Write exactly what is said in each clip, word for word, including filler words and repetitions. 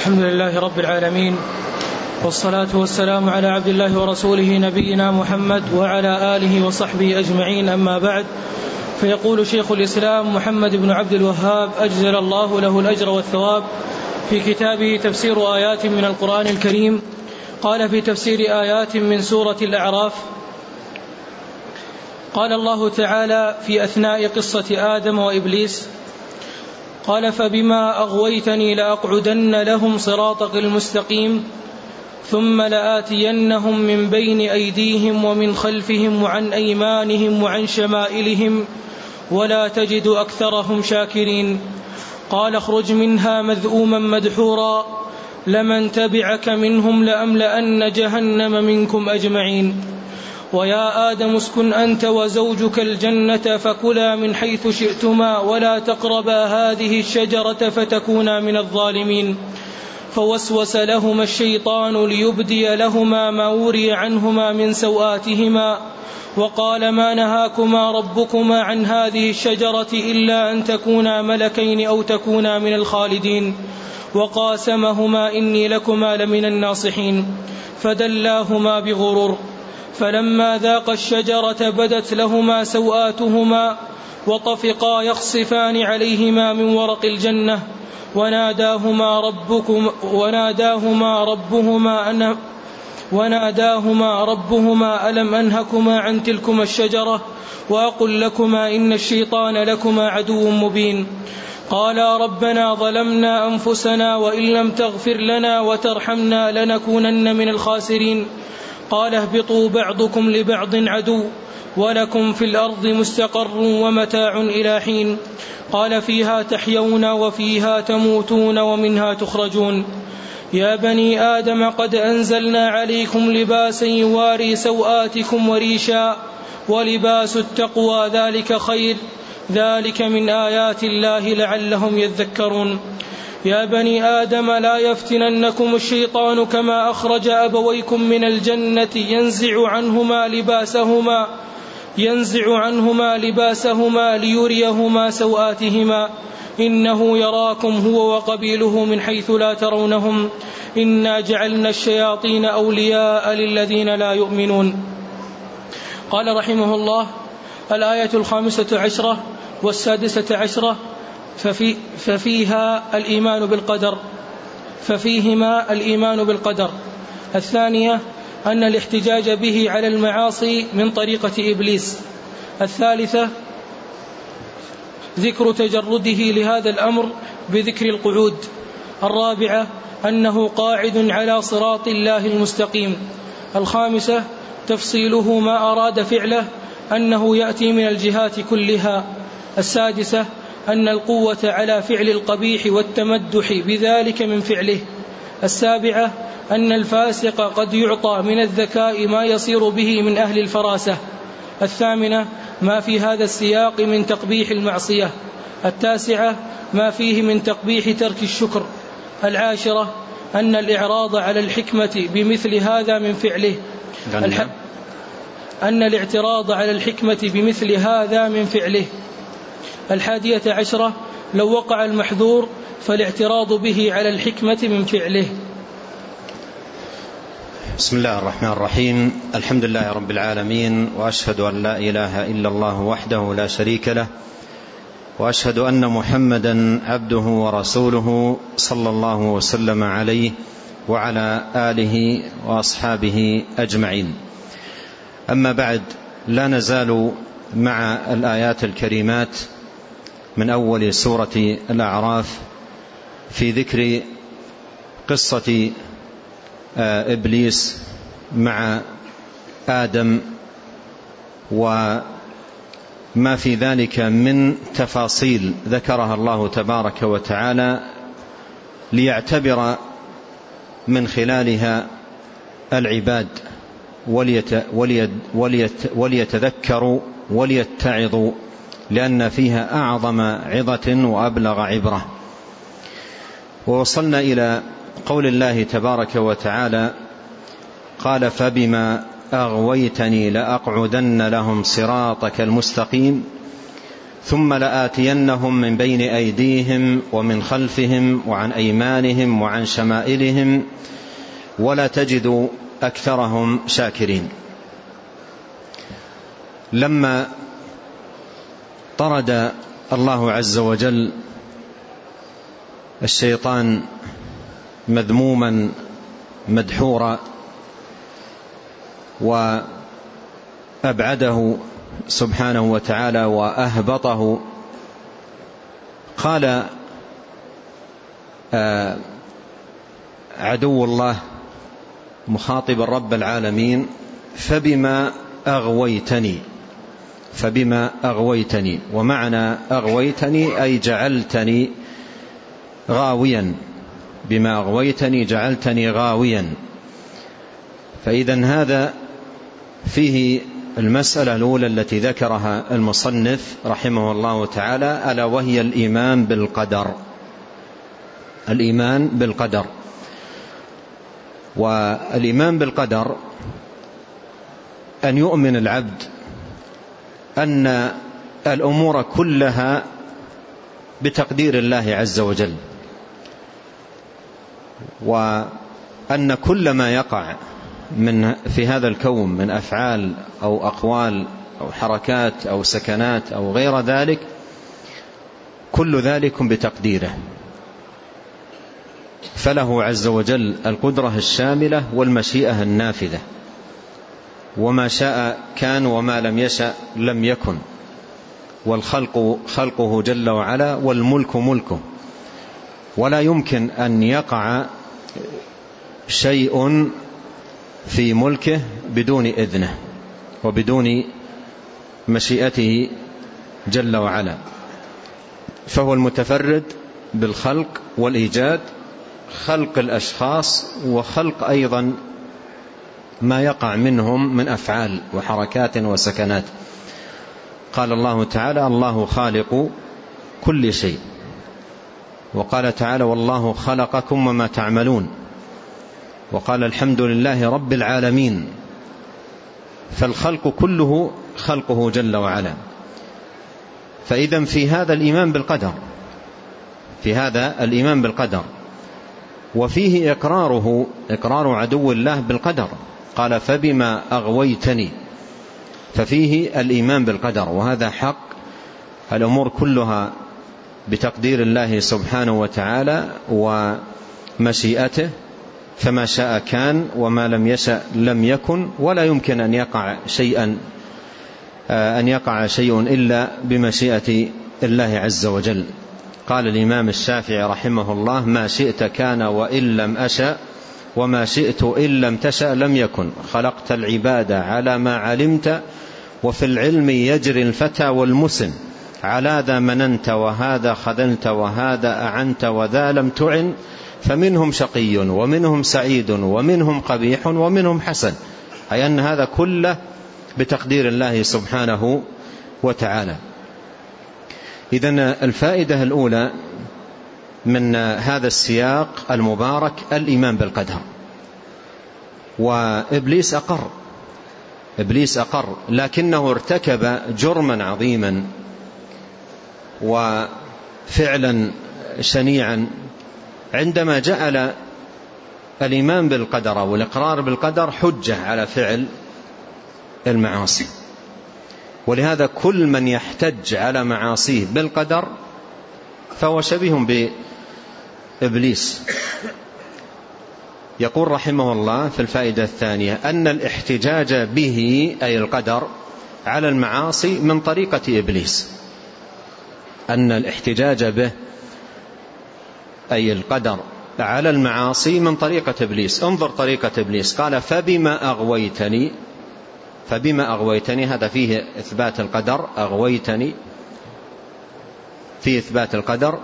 الحمد لله رب العالمين، والصلاة والسلام على عبد الله ورسوله نبينا محمد وعلى آله وصحبه أجمعين، أما بعد. فيقول شيخ الإسلام محمد بن عبد الوهاب أجزل الله له الأجر والثواب في كتابه تفسير آيات من القرآن الكريم، قال في تفسير آيات من سورة الأعراف: قال الله تعالى في أثناء قصة آدم وإبليس: قال فبما أغويتني لأقعدن لهم صراطك المستقيم ثم لآتينهم من بين أيديهم ومن خلفهم وعن أيمانهم وعن شمائلهم ولا تجد أكثرهم شاكرين. قال اخرج منها مذءوما مدحورا لمن تبعك منهم لأملأن جهنم منكم أجمعين. ويا آدم اسكن أنت وزوجك الجنة فكلا من حيث شئتما ولا تقربا هذه الشجرة فتكونا من الظالمين. فوسوس لهما الشيطان ليبدي لهما ما وري عنهما من سوآتهما وقال ما نهاكما ربكما عن هذه الشجرة إلا أن تكونا ملكين أو تكونا من الخالدين. وقاسمهما إني لكما لمن الناصحين. فدلاهما بغرور فلما ذاقا الشجرة بدت لهما سوآتهما وطفقا يخصفان عليهما من ورق الجنة وناداهما ربكم وناداهما ربهما أن وناداهما ربهما ألم أنهكما عن تلكما الشجرة وأقل لكما إن الشيطان لكما عدو مبين. قالا ربنا ظلمنا أنفسنا وإن لم تغفر لنا وترحمنا لنكونن من الخاسرين. قال اهبطوا بعضكم لبعض عدو ولكم في الأرض مستقر ومتاع إلى حين. قال فيها تحيون وفيها تموتون ومنها تخرجون. يا بني آدم قد أنزلنا عليكم لباسا يواري سوآتكم وريشا ولباس التقوى ذلك خير ذلك من آيات الله لعلهم يذكرون. يا بني آدم لا يفتننكم الشيطان كما أخرج أبويكم من الجنة ينزع عنهما لباسهما ينزع عنهما لباسهما ليريهما سوآتهما إنه يراكم هو وقبيله من حيث لا ترونهم إنا جعلنا الشياطين أولياء للذين لا يؤمنون. قال رحمه الله: الآية الخامسة عشرة والسادسة عشرة ففي ففيها الإيمان بالقدر ففيهما الإيمان بالقدر. الثانية أن الاحتجاج به على المعاصي من طريقة إبليس. الثالثة ذكر تجرده لهذا الأمر بذكر القعود. الرابعة أنه قاعد على صراط الله المستقيم. الخامسة تفصيله ما أراد فعله أنه يأتي من الجهات كلها. السادسة أن القوة على فعل القبيح والتمدح بذلك من فعله. السابعة أن الفاسق قد يعطى من الذكاء ما يصير به من أهل الفراسة. الثامنة ما في هذا السياق من تقبيح المعصية. التاسعة ما فيه من تقبيح ترك الشكر. العاشرة أن الإعراض على الحكمة بمثل هذا من فعله الح... أن الاعتراض على الحكمة بمثل هذا من فعله. الحادية عشرة لو وقع المحذور فالاعتراض به على الحكمة من فعله. بسم الله الرحمن الرحيم. الحمد لله رب العالمين، وأشهد أن لا إله إلا الله وحده لا شريك له، وأشهد أن محمدا عبده ورسوله صلى الله وسلم عليه وعلى آله وأصحابه أجمعين. أما بعد، لا نزال مع الآيات الكريمات من أول سورة الأعراف في ذكر قصة إبليس مع آدم وما في ذلك من تفاصيل ذكرها الله تبارك وتعالى ليعتبر من خلالها العباد وليتذكروا وليتعظوا، لأن فيها أعظم عظة وأبلغ عبرة. ووصلنا إلى قول الله تبارك وتعالى: قال فبما أغويتني لأقعدن لهم صراطك المستقيم ثم لآتينهم من بين أيديهم ومن خلفهم وعن أيمانهم وعن شمائلهم ولا تجد أكثرهم شاكرين. لما طرد الله عز وجل الشيطان مذموما مدحورا وأبعده سبحانه وتعالى وأهبطه، قال عدو الله مخاطبا رب العالمين: فبما أغويتني فبما أغويتني ومعنى أغويتني أي جعلتني غاويا، بما أغويتني جعلتني غاويا. فإذن هذا فيه المسألة الأولى التي ذكرها المصنف رحمه الله تعالى، ألا وهي الإيمان بالقدر. الإيمان بالقدر، والإيمان بالقدر أن يؤمن العبد أن الأمور كلها بتقدير الله عز وجل، وأن كل ما يقع من في هذا الكون من أفعال أو أقوال أو حركات أو سكنات أو غير ذلك، كل ذلك بتقديره، فله عز وجل القدرة الشاملة والمشيئة النافذة، وما شاء كان وما لم يشأ لم يكن، والخلق خلقه جل وعلا والملك ملكه، ولا يمكن أن يقع شيء في ملكه بدون إذنه وبدون مشيئته جل وعلا، فهو المتفرد بالخلق والإيجاد، خلق الأشخاص وخلق أيضا ما يقع منهم من أفعال وحركات وسكنات. قال الله تعالى: الله خالق كل شيء، وقال تعالى: والله خلقكم وما تعملون، وقال: الحمد لله رب العالمين. فالخلق كله خلقه جل وعلا. فإذا في هذا الإيمان بالقدر، في هذا الإيمان بالقدر، وفيه إقراره إقرار عدو الله بالقدر، قال: فبما أغويتني، ففيه الإيمان بالقدر، وهذا حق، الأمور كلها بتقدير الله سبحانه وتعالى ومشيئته، فما شاء كان وما لم يشأ لم يكن، ولا يمكن أن يقع شيئا أن يقع شيء إلا بمشيئة الله عز وجل. قال الإمام الشافعي رحمه الله: ما شئت كان وإن لم أشأ، وما شئت إن لم تشأ لم يكن، خلقت العباد على ما علمت، وفي العلم يجري الفتى والمسن، على ذا مننت وهذا خذلت وهذا أعنت وذا لم تعن، فمنهم شقي ومنهم سعيد ومنهم قبيح ومنهم حسن، أي أن هذا كله بتقدير الله سبحانه وتعالى. إذن الفائدة الأولى من هذا السياق المبارك الإيمان بالقدر. وإبليس أقر إبليس أقر لكنه ارتكب جرما عظيما وفعلا شنيعا عندما جعل الإيمان بالقدر والإقرار بالقدر حجة على فعل المعاصي. ولهذا كل من يحتج على معاصيه بالقدر فهو شبيه بإبليس. يقول رحمه الله في الفائدة الثانية أن الاحتجاج به أي القدر على المعاصي من طريقة إبليس، أن الاحتجاج به أي القدر على المعاصي من طريقة إبليس. انظر طريقة إبليس، قال: فبما أغويتني فبما أغويتني، هذا فيه إثبات القدر، أغويتني فيه إثبات القدر.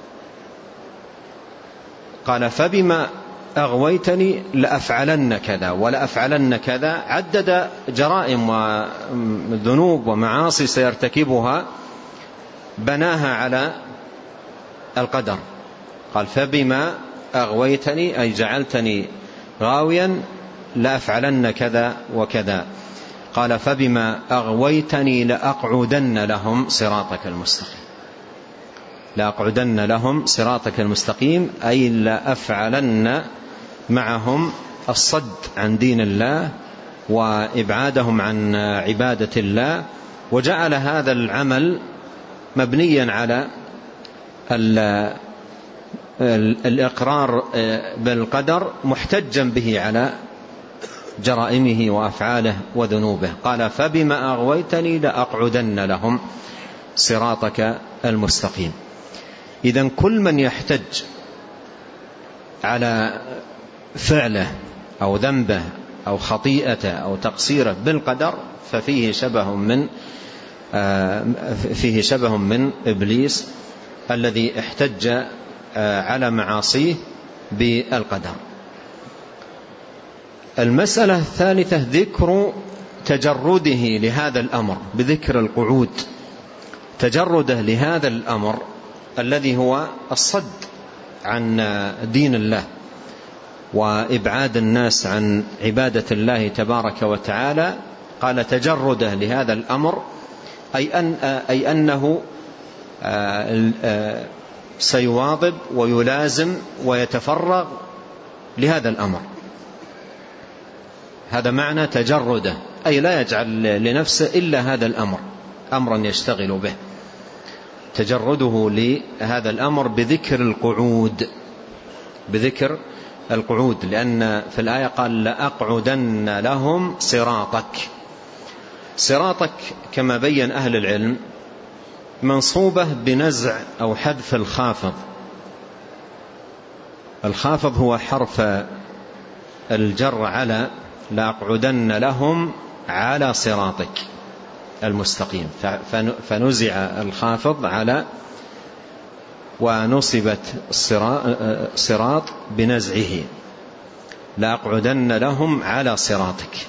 قال: فبما أغويتني لأفعلن كذا ولأفعلن كذا، عدد جرائم وذنوب ومعاصي سيرتكبها بناها على القدر. قال: فبما أغويتني أي جعلتني غاويا لأفعلن كذا وكذا. قال فبما أغويتني لأقعدن لهم صراطك المستقيم. لأقعدن لهم صراطك المستقيم أي لأفعلن معهم الصد عن دين الله وإبعادهم عن عبادة الله، وجعل هذا العمل مبنيا على الإقرار بالقدر محتجا به على جرائمه وأفعاله وذنوبه. قال فبما أغويتني لأقعدن لهم صراطك المستقيم. إذن كل من يحتج على فعله أو ذنبه أو خطيئته أو تقصيره بالقدر ففيه شبه من فيه شبه من إبليس الذي احتج على معاصيه بالقدر. المسألة الثالثة ذكر تجرده لهذا الأمر بذكر القعود، تجرده لهذا الأمر الذي هو الصد عن دين الله وإبعاد الناس عن عبادة الله تبارك وتعالى. قال تجرده لهذا الأمر أي, أن أي أنه سيواظب ويلازم ويتفرغ لهذا الأمر. هذا معنى تجرده، أي لا يجعل لنفسه إلا هذا الأمر أمرا يشتغل به. تجرده لهذا الأمر بذكر القعود، بذكر القعود، لأن في الآية قال لأقعدن لهم صراطك. صراطك كما بين أهل العلم منصوبة بنزع أو حذف الخافض. الخافض هو حرف الجر على، لأقعدن لهم على صراطك المستقيم، فنزع الخافض على ونصبت صراط بنزعه، لأقعدن لهم على صراطك.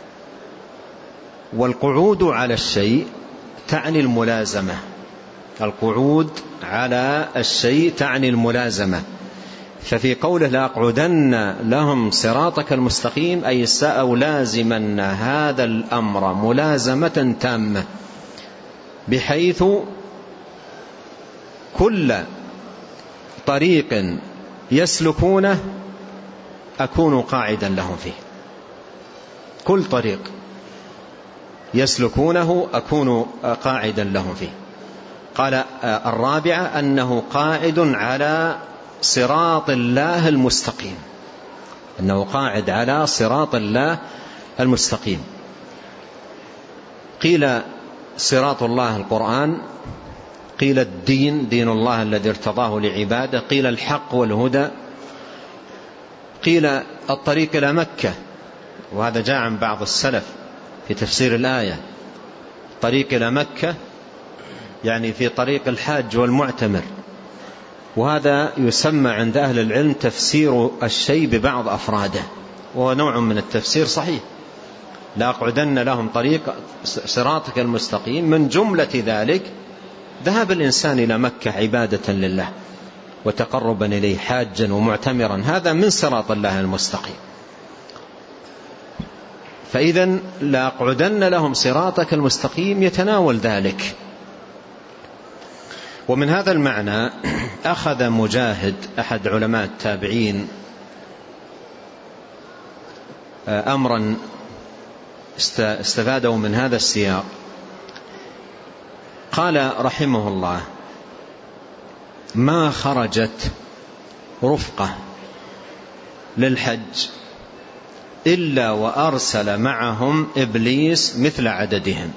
والقعود على الشيء تعني الملازمة، القعود على الشيء تعني الملازمة. ففي قوله لأقعدن لهم صراطك المستقيم أي سألازمن هذا الأمر ملازمة تامة، بحيث كل طريق يسلكونه أكون قاعدا لهم فيه، كل طريق يسلكونه أكون قاعدا لهم فيه. قال الرابعة أنه قاعد على صراط الله المستقيم، أنه قاعد على صراط الله المستقيم. قيل صراط الله القرآن، قيل الدين دين الله الذي ارتضاه لعباده، قيل الحق والهدى، قيل الطريق إلى مكة، وهذا جاء عن بعض السلف في تفسير الآية. طريق إلى مكة يعني في طريق الحاج والمعتمر، وهذا يسمى عند أهل العلم تفسير الشيء ببعض أفراده، وهو نوع من التفسير صحيح. لأقعدن لهم طريق صراطك المستقيم، من جملة ذلك ذهب الإنسان إلى مكة عبادة لله وتقربا إليه حاجا ومعتمرا، هذا من صراط الله المستقيم. فإذا لأقعدن لهم صراطك المستقيم يتناول ذلك. ومن هذا المعنى أخذ مجاهد أحد علماء التابعين أمرا استفادوا من هذا السياق. قال رحمه الله: ما خرجت رفقة للحج إلا وأرسل معهم إبليس مثل عددهم.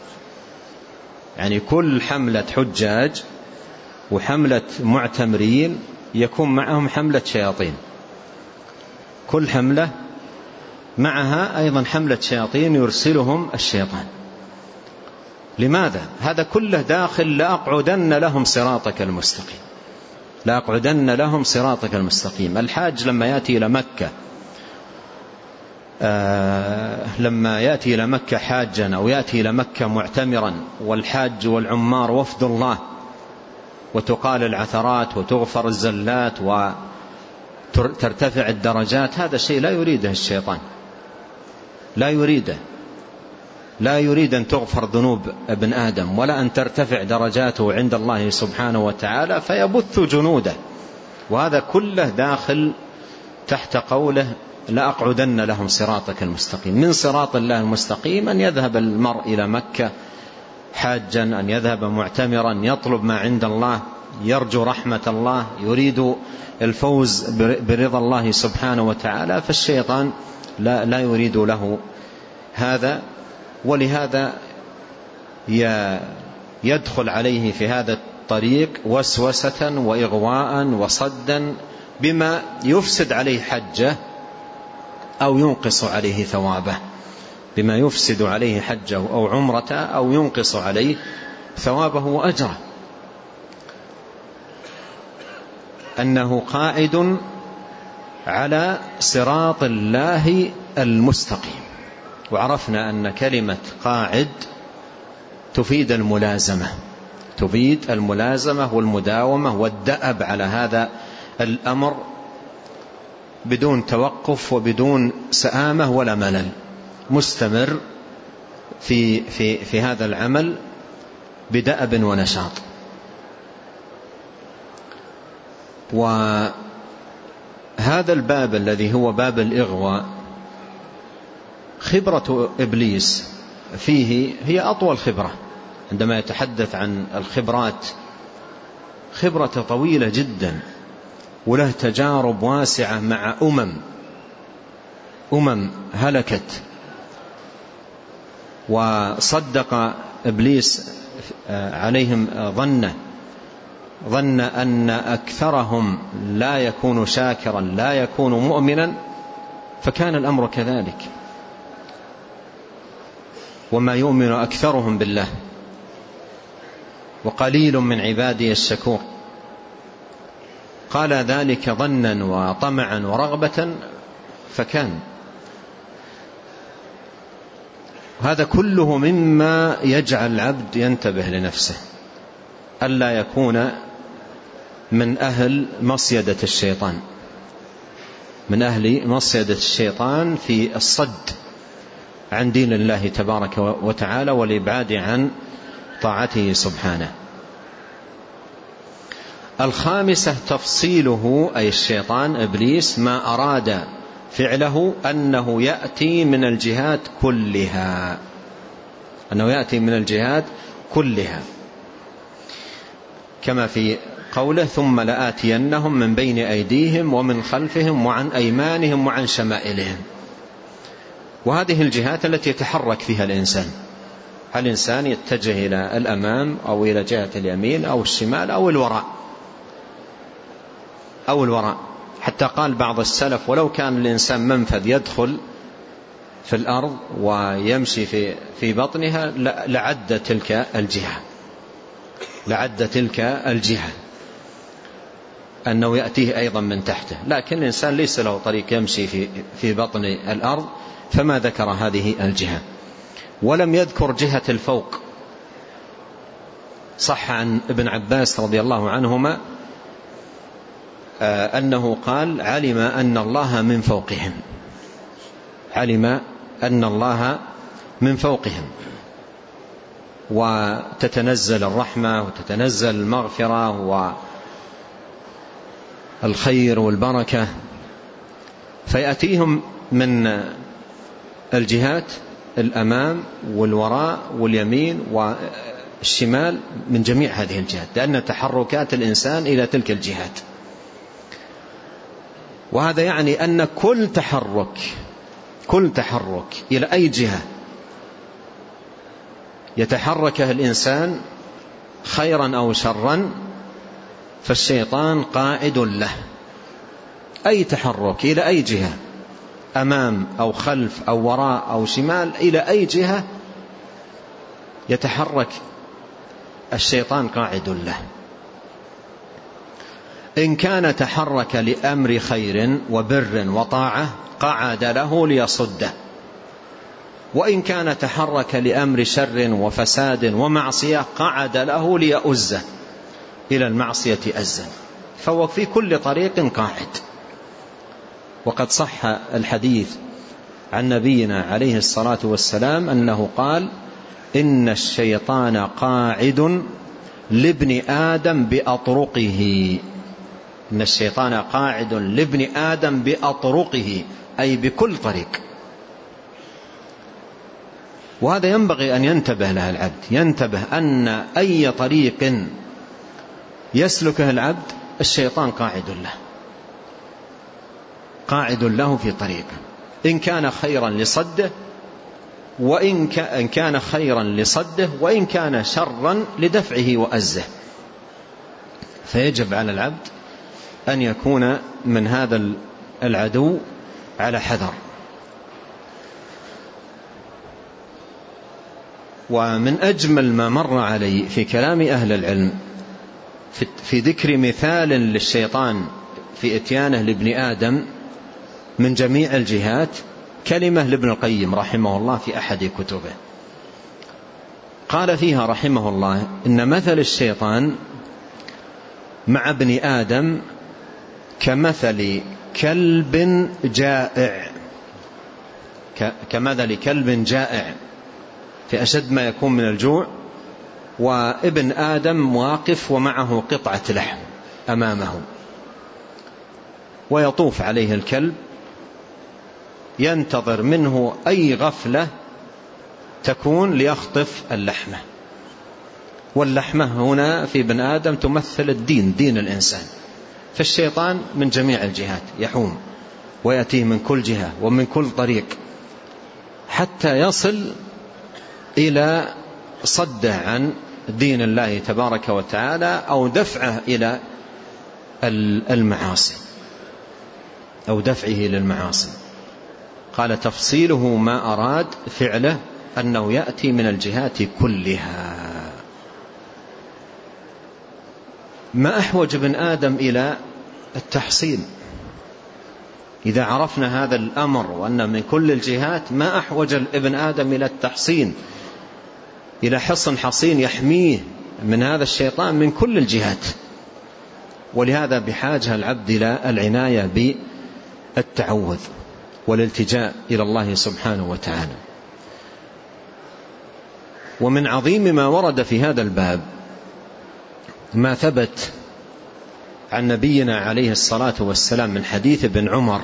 يعني كل حملة حجاج وحملة معتمرين يكون معهم حملة شياطين، كل حملة معها أيضا حملة شياطين يرسلهم الشيطان. لماذا؟ هذا كله داخل لأقعدن لهم صراطك المستقيم، لأقعدن لهم صراطك المستقيم. الحاج لما يأتي إلى مكة آه لما يأتي إلى مكة حاجا أو يأتي إلى مكة معتمرا، والحاج والعمار وفد الله، وتقال العثرات وتغفر الزلات وترتفع الدرجات، هذا شيء لا يريده الشيطان، لا يريده. لا يريد أن تغفر ذنوب ابن آدم ولا أن ترتفع درجاته عند الله سبحانه وتعالى، فيبث جنوده. وهذا كله داخل تحت قوله لأقعدن لهم صراطك المستقيم. من صراط الله المستقيم أن يذهب المرء إلى مكة حاجا، أن يذهب معتمرا، يطلب ما عند الله، يرجو رحمة الله، يريد الفوز برضا الله سبحانه وتعالى. فالشيطان لا, لا يريد له هذا، ولهذا يدخل عليه في هذا الطريق وسوسة وإغواء وصدا بما يفسد عليه حجه أو ينقص عليه ثوابه، بما يفسد عليه حجه أو عمرته أو ينقص عليه ثوابه وأجره. أنه قاعد على صراط الله المستقيم. وعرفنا أن كلمة قاعد تفيد الملازمة، تفيد الملازمة والمداومة والدأب على هذا الأمر بدون توقف وبدون سآمة ولا ملل، مستمر في, في, في هذا العمل بدأب ونشاط. وهذا الباب الذي هو باب الإغواء خبرة إبليس فيه هي أطول خبرة. عندما يتحدث عن الخبرات خبرة طويلة جدا، وله تجارب واسعة مع أمم أمم هلكت. وصدق إبليس عليهم ظنه ظن أن أكثرهم لا يكون شاكرا لا يكون مؤمنا، فكان الأمر كذلك. وما يؤمن أكثرهم بالله وقليل من عبادي الشكور. قال ذلك ظنا وطمعا ورغبة فكان. هذا كله مما يجعل العبد ينتبه لنفسه ألا يكون من أهل مصيدة الشيطان، من أهل مصيدة الشيطان في الصد عن دين الله تبارك وتعالى والإبعاد عن طاعته سبحانه. الخامسة تفصيله، أي الشيطان إبليس ما أراد فعله أنه يأتي من الجهات كلها، أنه يأتي من الجهات كلها كما في قوله ثم لآتينهم من بين أيديهم ومن خلفهم وعن أيمانهم وعن شمائلهم. وهذه الجهات التي يتحرك فيها الإنسان. الإنسان يتجه إلى الأمام أو إلى جهة اليمين أو الشمال أو الوراء أو الوراء حتى قال بعض السلف ولو كان الإنسان منفذ يدخل في الأرض ويمشي في في بطنها لعد تلك الجهة لعد تلك الجهة أنه يأتيه أيضا من تحته. لكن الإنسان ليس له طريق يمشي في في بطن الأرض، فما ذكر هذه الجهة. ولم يذكر جهة الفوق. صح عن ابن عباس رضي الله عنهما أنه قال علم أن الله من فوقهم، علم أن الله من فوقهم، وتتنزل الرحمة وتتنزل المغفرة والخير والبركة، فيأتيهم من الجهات الأمام والوراء واليمين والشمال، من جميع هذه الجهات، لأن تحركات الإنسان إلى تلك الجهات. وهذا يعني أن كل تحرك كل تحرك إلى أي جهة يتحركه الإنسان خيرا أو شرا فالشيطان قاعد له. أي تحرك إلى أي جهة، أمام أو خلف أو وراء أو شمال، إلى أي جهة يتحرك الشيطان قاعد له. إن كان تحرك لأمر خير وبر وطاعة قعد له ليصده، وإن كان تحرك لأمر شر وفساد ومعصية قعد له ليؤزه إلى المعصية أزا، فهو في كل طريق قاعد. وقد صح الحديث عن نبينا عليه الصلاة والسلام أنه قال: إن الشيطان قاعد لابن آدم بأطرقه. إن الشيطان قاعد لابن آدم بأطرقه، أي بكل طريق. وهذا ينبغي أن ينتبه له العبد، ينتبه أن أي طريق يسلكه العبد الشيطان قاعد له، قاعد له في طريقه، إن كان خيرا لصده وإن كان خيرا لصده وإن كان شرا لدفعه وأزه. فيجب على العبد أن يكون من هذا العدو على حذر. ومن أجمل ما مر علي في كلام أهل العلم في ذكر مثال للشيطان في إتيانه لابن آدم من جميع الجهات كلمة لابن القيم رحمه الله في أحد كتبه، قال فيها رحمه الله: إن مثل الشيطان مع ابن آدم كمثل كلب جائع، كمثل كلب جائع في أشد ما يكون من الجوع، وابن آدم واقف ومعه قطعة لحم أمامه، ويطوف عليه الكلب ينتظر منه أي غفلة تكون ليخطف اللحمة. واللحمة هنا في ابن آدم تمثل الدين، دين الإنسان. فالشيطان من جميع الجهات يحوم ويأتيه من كل جهة ومن كل طريق حتى يصل إلى صده عن دين الله تبارك وتعالى أو دفعه إلى المعاصي أو دفعه للمعاصي. قال: تفصيله ما أراد فعله أنه يأتي من الجهات كلها. ما أحوج ابن آدم إلى التحصين؟ إذا عرفنا هذا الأمر وأن من كل الجهات، ما أحوج ابن آدم إلى التحصين، إلى حصن حصين يحميه من هذا الشيطان من كل الجهات. ولهذا بحاجة العبد إلى العناية بالتعوذ والالتجاء إلى الله سبحانه وتعالى. ومن عظيم ما ورد في هذا الباب ما ثبت عن نبينا عليه الصلاة والسلام من حديث ابن عمر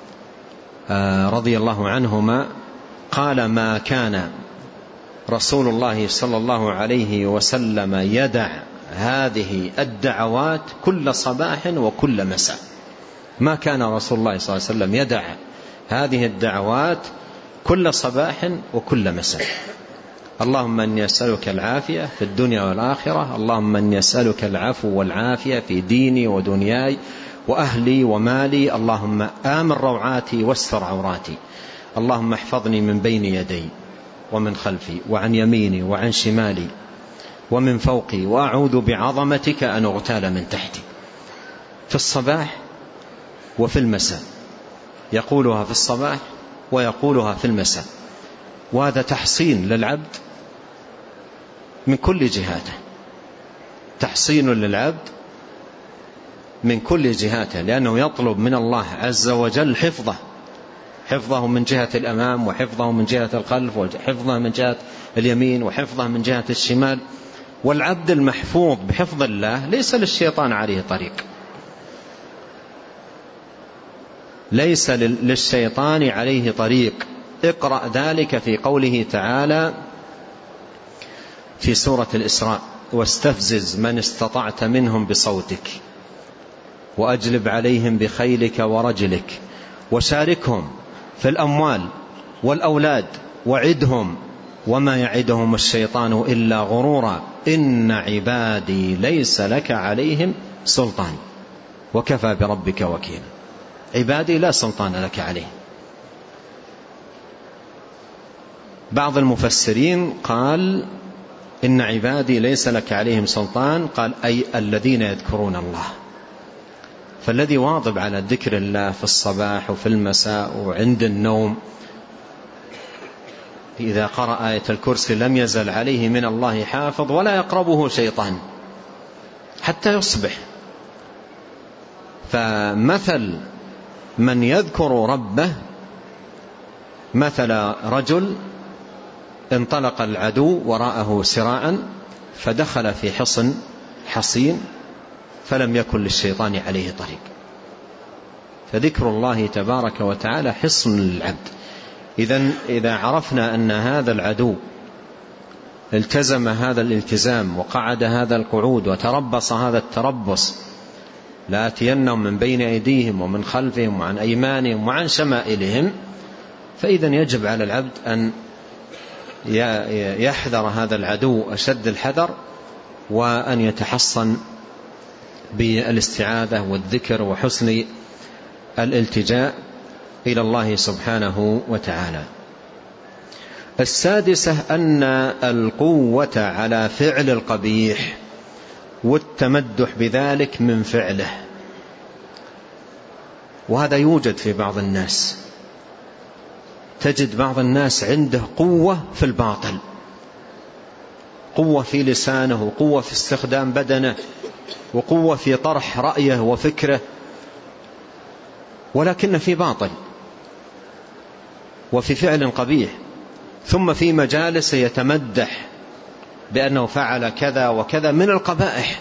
رضي الله عنهما قال: ما كان رسول الله صلى الله عليه وسلم يدع هذه الدعوات كل صباح وكل مساء. ما كان رسول الله صلى الله عليه وسلم يدع هذه الدعوات كل صباح وكل مساء: اللهم أني أسألك العافية في الدنيا والآخرة، اللهم أني أسألك العفو والعافية في ديني ودنياي وأهلي ومالي، اللهم آمن روعاتي واستر عوراتي، اللهم احفظني من بين يدي ومن خلفي وعن يميني وعن شمالي ومن فوقي، وأعوذ بعظمتك أن أغتال من تحتي. في الصباح وفي المساء، يقولها في الصباح ويقولها في المساء. وهذا تحصين للعبد من كل جهاته، تحصين للعبد من كل جهاته، لأنه يطلب من الله عز وجل حفظه، حفظه من جهة الأمام وحفظه من جهة الخلف وحفظه من جهة اليمين وحفظه من جهة الشمال. والعبد المحفوظ بحفظ الله ليس للشيطان عليه طريق، ليس للشيطان عليه طريق. اقرأ ذلك في قوله تعالى في سورة الإسراء: واستفزز من استطعت منهم بصوتك وأجلب عليهم بخيلك ورجلك وشاركهم في الأموال والأولاد وعدهم وما يعدهم الشيطان إلا غرورا إن عبادي ليس لك عليهم سلطان وكفى بربك وكيلا. عبادي لا سلطان لك عليهم. بعض المفسرين قال إن عبادي ليس لك عليهم سلطان، قال أي الذين يذكرون الله. فالذي واظب على ذكر الله في الصباح وفي المساء وعند النوم، إذا قرأ آية الكرسي لم يزل عليه من الله حافظ ولا يقربه شيطان حتى يصبح. فمثل من يذكر ربه مثل رجل انطلق العدو وراءه سراعا فدخل في حصن حصين فلم يكن للشيطان عليه طريق. فذكر الله تبارك وتعالى حصن للعبد. إذن إذا عرفنا أن هذا العدو التزم هذا الالتزام وقعد هذا القعود وتربص هذا التربص، لآتينهم من بين أيديهم ومن خلفهم وعن أيمانهم وعن شمائلهم، فإذن يجب على العبد أن يحذر هذا العدو أشد الحذر، وأن يتحصن بالاستعاذة والذكر وحسن الالتجاء إلى الله سبحانه وتعالى. السادسة أن القوة على فعل القبيح والتمدح بذلك من فعله، وهذا يوجد في بعض الناس. تجد بعض الناس عنده قوة في الباطل، قوة في لسانه وقوة في استخدام بدنه وقوة في طرح رأيه وفكره، ولكن في باطل وفي فعل قبيح. ثم في مجالس يتمدح بأنه فعل كذا وكذا من القبائح،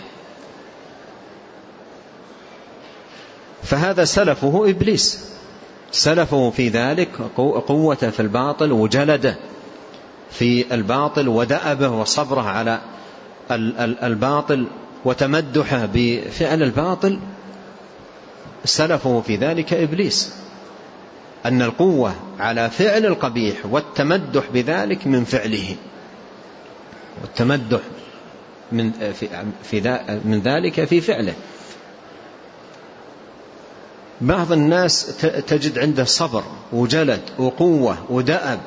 فهذا سلفه إبليس، سلفه في ذلك قوة في الباطل وجلده في الباطل ودأبه وصبره على الباطل وتمدحه بفعل الباطل. سلفه في ذلك إبليس، أن القوة على فعل القبيح والتمدح بذلك من فعله، والتمدح من, في في من ذلك في فعله. بعض الناس تجد عنده صبر وجلد وقوة ودأب،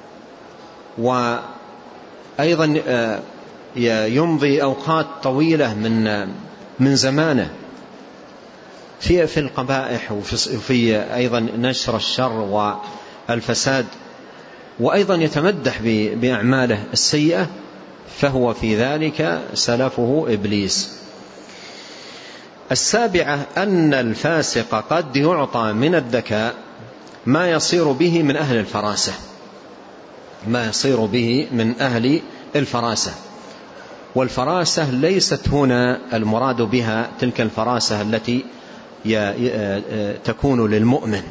وأيضا يمضي أوقات طويلة من من زمانه في في القبائح وفي أيضا نشر الشر والفساد، وأيضا يتمدح بأعماله السيئة، فهو في ذلك سلفه إبليس. السابعة أن الفاسق قد يعطى من الذكاء ما يصير به من أهل الفراسة، ما يصير به من أهل الفراسة. والفراسة ليست هنا المراد بها تلك الفراسة التي تكون للمؤمن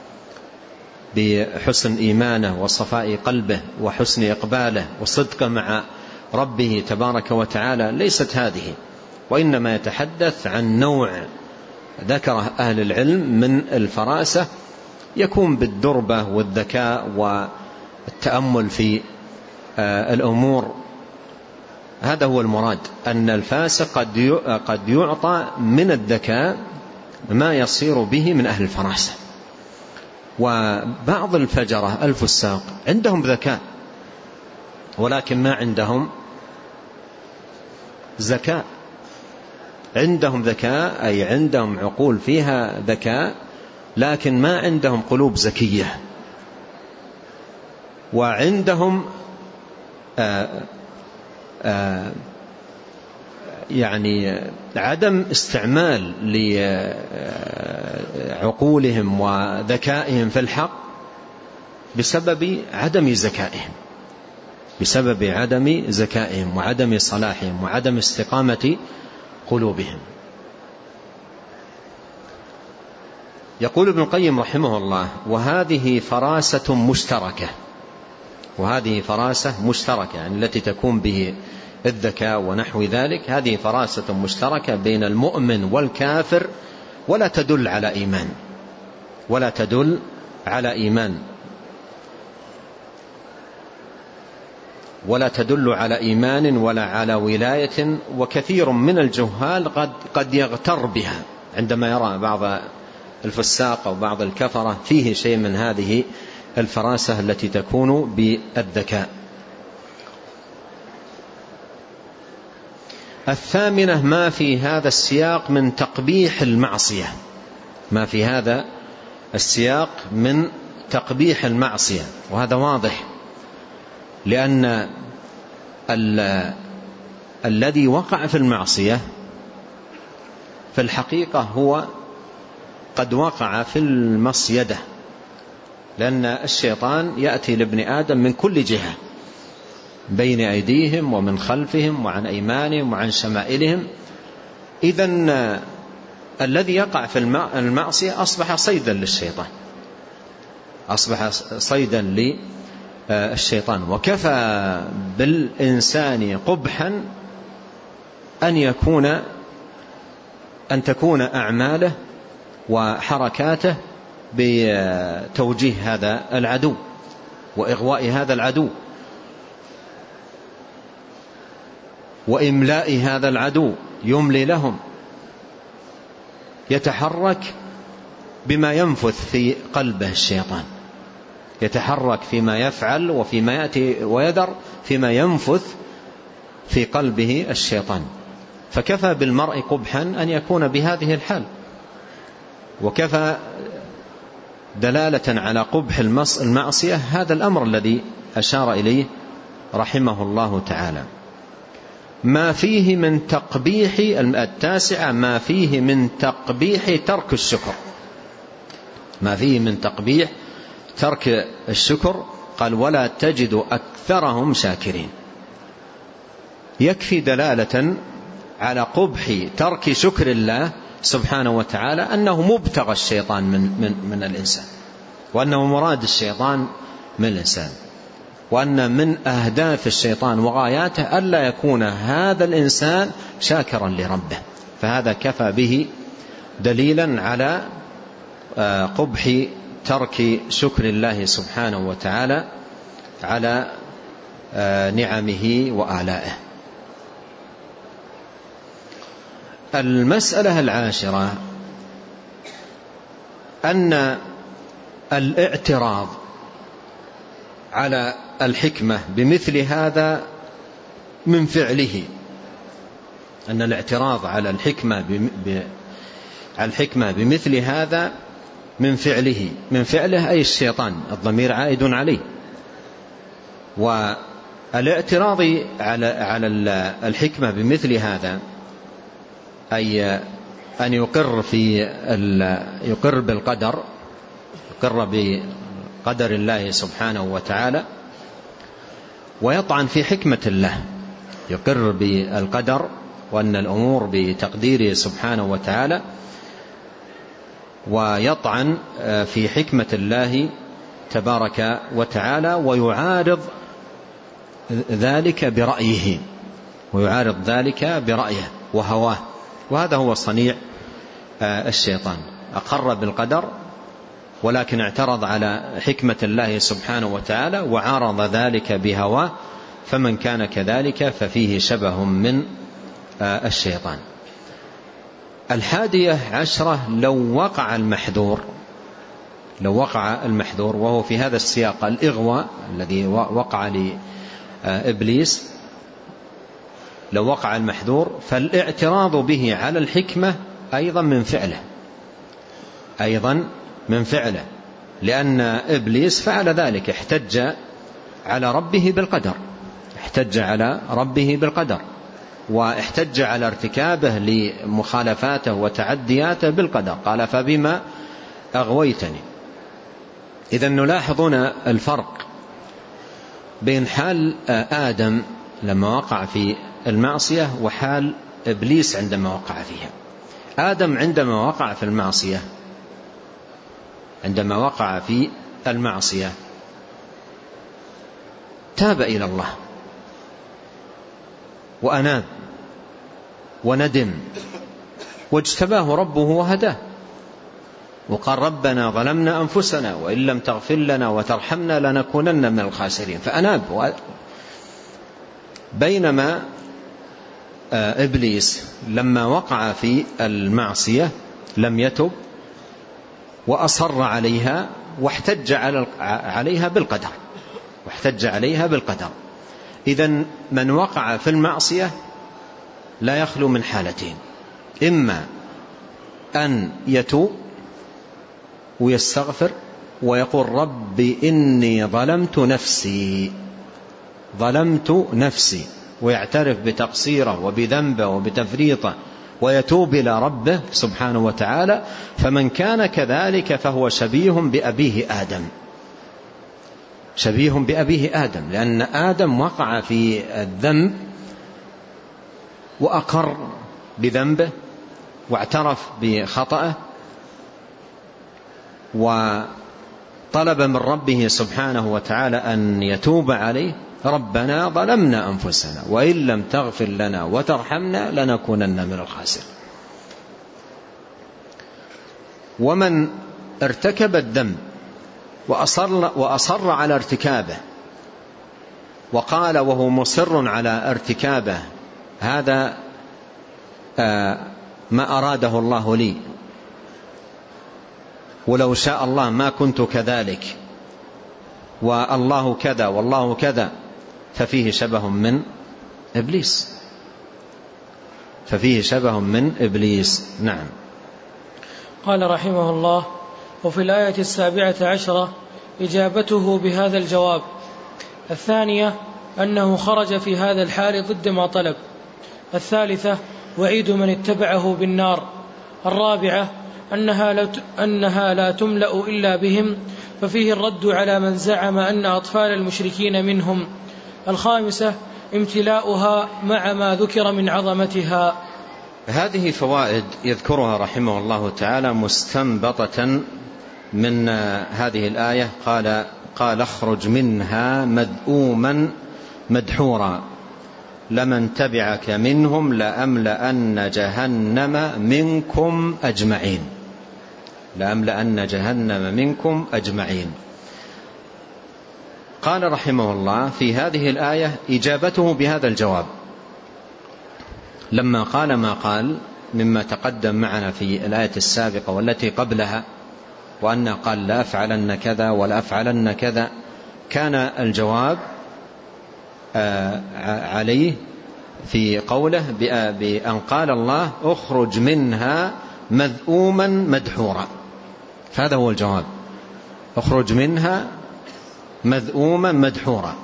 بحسن إيمانه وصفاء قلبه وحسن إقباله وصدقه مع ربه تبارك وتعالى، ليست هذه، وإنما يتحدث عن نوع ذكره أهل العلم من الفراسة يكون بالدربة والذكاء والتأمل في الأمور. هذا هو المراد، أن الفاسق قد يعطى من الذكاء ما يصير به من أهل الفراسة. وبعض الفجرة الفساق عندهم ذكاء ولكن ما عندهم زكاة، عندهم ذكاء أي عندهم عقول فيها ذكاء لكن ما عندهم قلوب زكية، وعندهم آآ آآ يعني عدم استعمال لعقولهم وذكائهم في الحق بسبب عدم زكائهم، بسبب عدم زكائهم وعدم صلاحهم وعدم استقامة قلوبهم. يقول ابن القيم رحمه الله: وهذه فراسة مشتركة، وهذه فراسة مشتركة يعني التي تكون به الذكاء ونحو ذلك، هذه فراسة مشتركة بين المؤمن والكافر، ولا تدل على إيمان، ولا تدل على إيمان ولا تدل على إيمان ولا على ولاية. وكثير من الجهال قد قد يغتر بها عندما يرى بعض الفساق أو بعض الكفرة فيه شيء من هذه الفراسة التي تكون بالذكاء. الثامنة ما في هذا السياق من تقبيح المعصية، ما في هذا السياق من تقبيح المعصية، وهذا واضح، لأن الذي وقع في المعصية في الحقيقة هو قد وقع في المصيدة، لأن الشيطان يأتي لابن آدم من كل جهة، بين أيديهم ومن خلفهم وعن أيمانهم وعن شمائلهم. إذن الذي يقع في المعصية أصبح صيدا للشيطان، أصبح صيدا للشيطان. وكفى بالإنسان قبحا أن يكون أن تكون أعماله وحركاته بتوجيه هذا العدو وإغواء هذا العدو وإملاء هذا العدو، يملي لهم، يتحرك بما ينفث في قلبه الشيطان، يتحرك فيما يفعل وفيما يأتي ويذر فيما ينفث في قلبه الشيطان. فكفى بالمرء قبحا أن يكون بهذه الحال، وكفى دلالة على قبح المعصية هذا الأمر الذي أشار إليه رحمه الله تعالى. ما فيه من تقبيح التاسعة ما فيه من تقبيح ترك الشكر، ما فيه من تقبيح ترك الشكر. قال ولا تجد أكثرهم شاكرين. يكفي دلالة على قبح ترك شكر الله سبحانه وتعالى أنه مبتغى الشيطان من, من, من الإنسان، وأنه مراد الشيطان من الإنسان، وأن من أهداف الشيطان وغاياته ألا يكون هذا الإنسان شاكرا لربه. فهذا كفى به دليلا على قبح ترك شكر الله سبحانه وتعالى على نعمه وآلائه. المسألة العاشرة أن الاعتراض على الحكمة بمثل هذا من فعله، أن الاعتراض على الحكمة ب... على الحكمة بمثل هذا من فعله، من فعله أي الشيطان، الضمير عائد عليه. والاعتراض على على الحكمة بمثل هذا أي أن يقر في يقر بالقدر، يقر بقدر الله سبحانه وتعالى، ويطعن في حكمة الله، يقر بالقدر وأن الأمور بتقديره سبحانه وتعالى، ويطعن في حكمة الله تبارك وتعالى، ويعارض ذلك برأيه، ويعارض ذلك برأيه وهواه. وهذا هو صنيع الشيطان، أقر بالقدر ولكن اعترض على حكمة الله سبحانه وتعالى وعارض ذلك بهواه، فمن كان كذلك ففيه شبه من الشيطان. الحادية عشرة لو وقع المحذور، لو وقع المحذور وهو في هذا السياق الإغواء الذي وقع لإبليس، لو وقع المحذور فالاعتراض به على الحكمة أيضا من فعله، أيضا من فعله، لأن إبليس فعل ذلك، احتج على ربه بالقدر، احتج على ربه بالقدر، واحتج على ارتكابه لمخالفاته وتعدياته بالقدر، قال فبما أغويتني. إذن نلاحظون الفرق بين حال آدم لما وقع في المعصية وحال إبليس عندما وقع فيها. آدم عندما وقع في المعصية عندما وقع في المعصية تاب إلى الله وأناب وندم واجتباه ربه وهداه، وقال ربنا ظلمنا أنفسنا وإن لم تغفر لنا وترحمنا لنكونن من الخاسرين، فأناب. بينما إبليس لما وقع في المعصية لم يتب وأصر عليها واحتج عليها بالقدر، واحتج عليها بالقدر. إذن من وقع في المعصية لا يخلو من حالتين: إما أن يتوب ويستغفر ويقول رب إني ظلمت نفسي ظلمت نفسي ويعترف بتقصيره وبذنبه وبتفريطه ويتوب إلى ربه سبحانه وتعالى. فمن كان كذلك فهو شبيه بأبيه آدم، شبيه بأبيه آدم، لأن آدم وقع في الذنب وأقر بذنبه واعترف بخطأه وطلب من ربه سبحانه وتعالى أن يتوب عليه. ربنا ظلمنا أنفسنا وإن لم تغفر لنا وترحمنا لنكونن من الخاسرين. ومن ارتكب الذنب وأصر, وأصر على ارتكابه وقال وهو مصر على ارتكابه هذا ما أراده الله لي، ولو شاء الله ما كنت كذلك، والله كذا والله كذا، ففيه شبه من إبليس، ففيه شبه من إبليس. نعم. قال رحمه الله: وفي الآية السابعة عشرة إجابته بهذا الجواب. الثانية أنه خرج في هذا الحال ضد ما طلب. الثالثة وعيد من اتبعه بالنار. الرابعة أنها لا, أنها لا تملأ إلا بهم، ففيه الرد على من زعم أن أطفال المشركين منهم. الخامسة امتلاؤها مع ما ذكر من عظمتها. هذه فوائد يذكرها رحمه الله تعالى مستنبطة من هذه الآية. قال قال اخرج منها مذءوما مدحورا لمن تبعك منهم لأملأن جهنم منكم أجمعين، لأملأن جهنم منكم أجمعين. قال رحمه الله في هذه الآية إجابته بهذا الجواب، لما قال ما قال مما تقدم معنا في الآية السابقة والتي قبلها، وأن قال لا أفعلن كذا ولا أفعلن كذا، كان الجواب عليه في قوله بأن قال الله اخرج منها مذءوما مدحورا. فهذا هو الجواب، اخرج منها مذءوما مدحورا.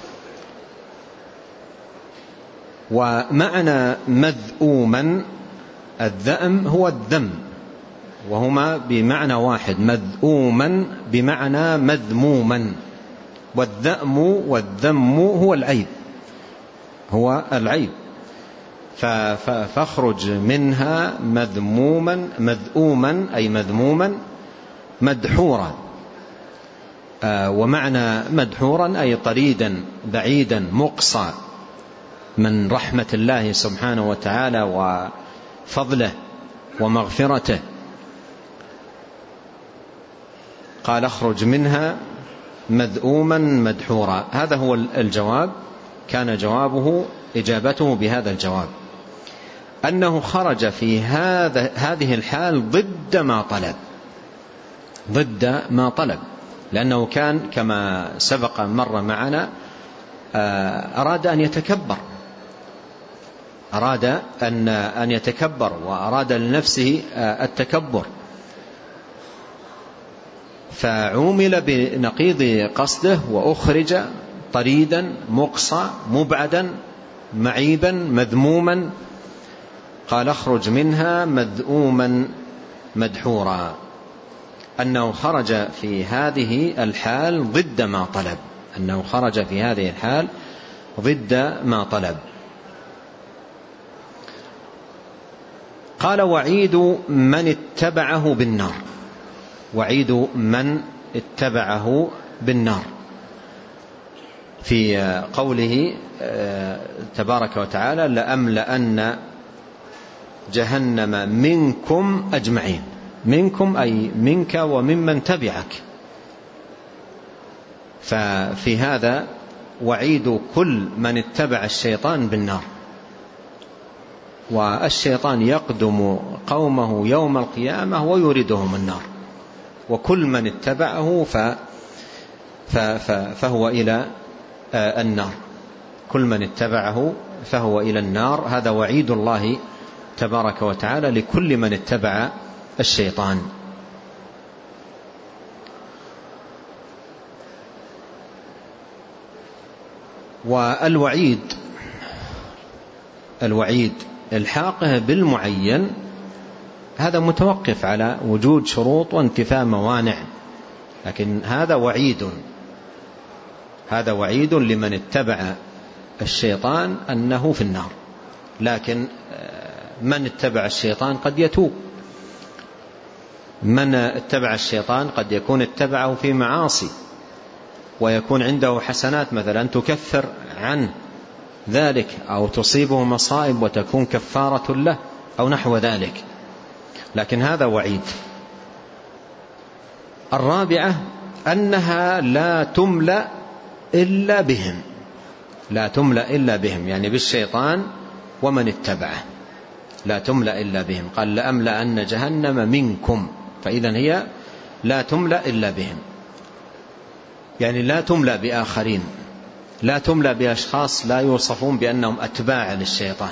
ومعنى مذءوما الذأم هو الذم، وهما بمعنى واحد، مذءوما بمعنى مذموما، والذأم والذم هو العيب، هو العيب. فاخرج منها مذموما مذءوما أي مذموما مدحورا. ومعنى مدحورا أي طريدا بعيدا مقصى من رحمة الله سبحانه وتعالى وفضله ومغفرته. قال اخرج منها مذءوما مدحورا. هذا هو الجواب، كان جوابه إجابته بهذا الجواب، أنه خرج في هذا هذه الحال ضد ما طلب، ضد ما طلب، لأنه كان كما سبق مر معنا أراد أن يتكبر، أراد أن أن يتكبر وأراد لنفسه التكبر، فعومل بنقيض قصده وأخرج طريدا مقصى مبعدا معيبا مذموما. قال اخرج منها مذءوما مدحورا، أنه خرج في هذه الحال ضد ما طلب، أنه خرج في هذه الحال ضد ما طلب. قال وعيد من اتبعه بالنار، وعيد من اتبعه بالنار في قوله تبارك وتعالى لأملأن جهنم منكم أجمعين. منكم أي منك وممن تبعك. ففي هذا وعيد كل من اتبع الشيطان بالنار، والشيطان يقدم قومه يوم القيامة ويريدهم النار، وكل من اتبعه فهو إلى النار، كل من اتبعه فهو إلى النار. هذا وعيد الله تبارك وتعالى لكل من اتبع الشيطان. والوعيد الوعيد الحاقه بالمعين هذا متوقف على وجود شروط وانتفاء موانع، لكن هذا وعيد هذا وعيد لمن اتبع الشيطان أنه في النار. لكن من اتبع الشيطان قد يتوب، من اتبع الشيطان قد يكون اتبعه في معاصي ويكون عنده حسنات مثلا تكفر عنه ذلك، أو تصيبه مصائب وتكون كفارة له أو نحو ذلك، لكن هذا وعيد. الرابعة أنها لا تملأ إلا بهم، لا تملأ إلا بهم يعني بالشيطان ومن اتبعه، لا تملأ إلا بهم. قال لأملأن جهنم منكم، فإذا هي لا تملأ إلا بهم، يعني لا تملأ بآخرين، لا تملأ بأشخاص لا يوصفون بأنهم أتباع للشيطان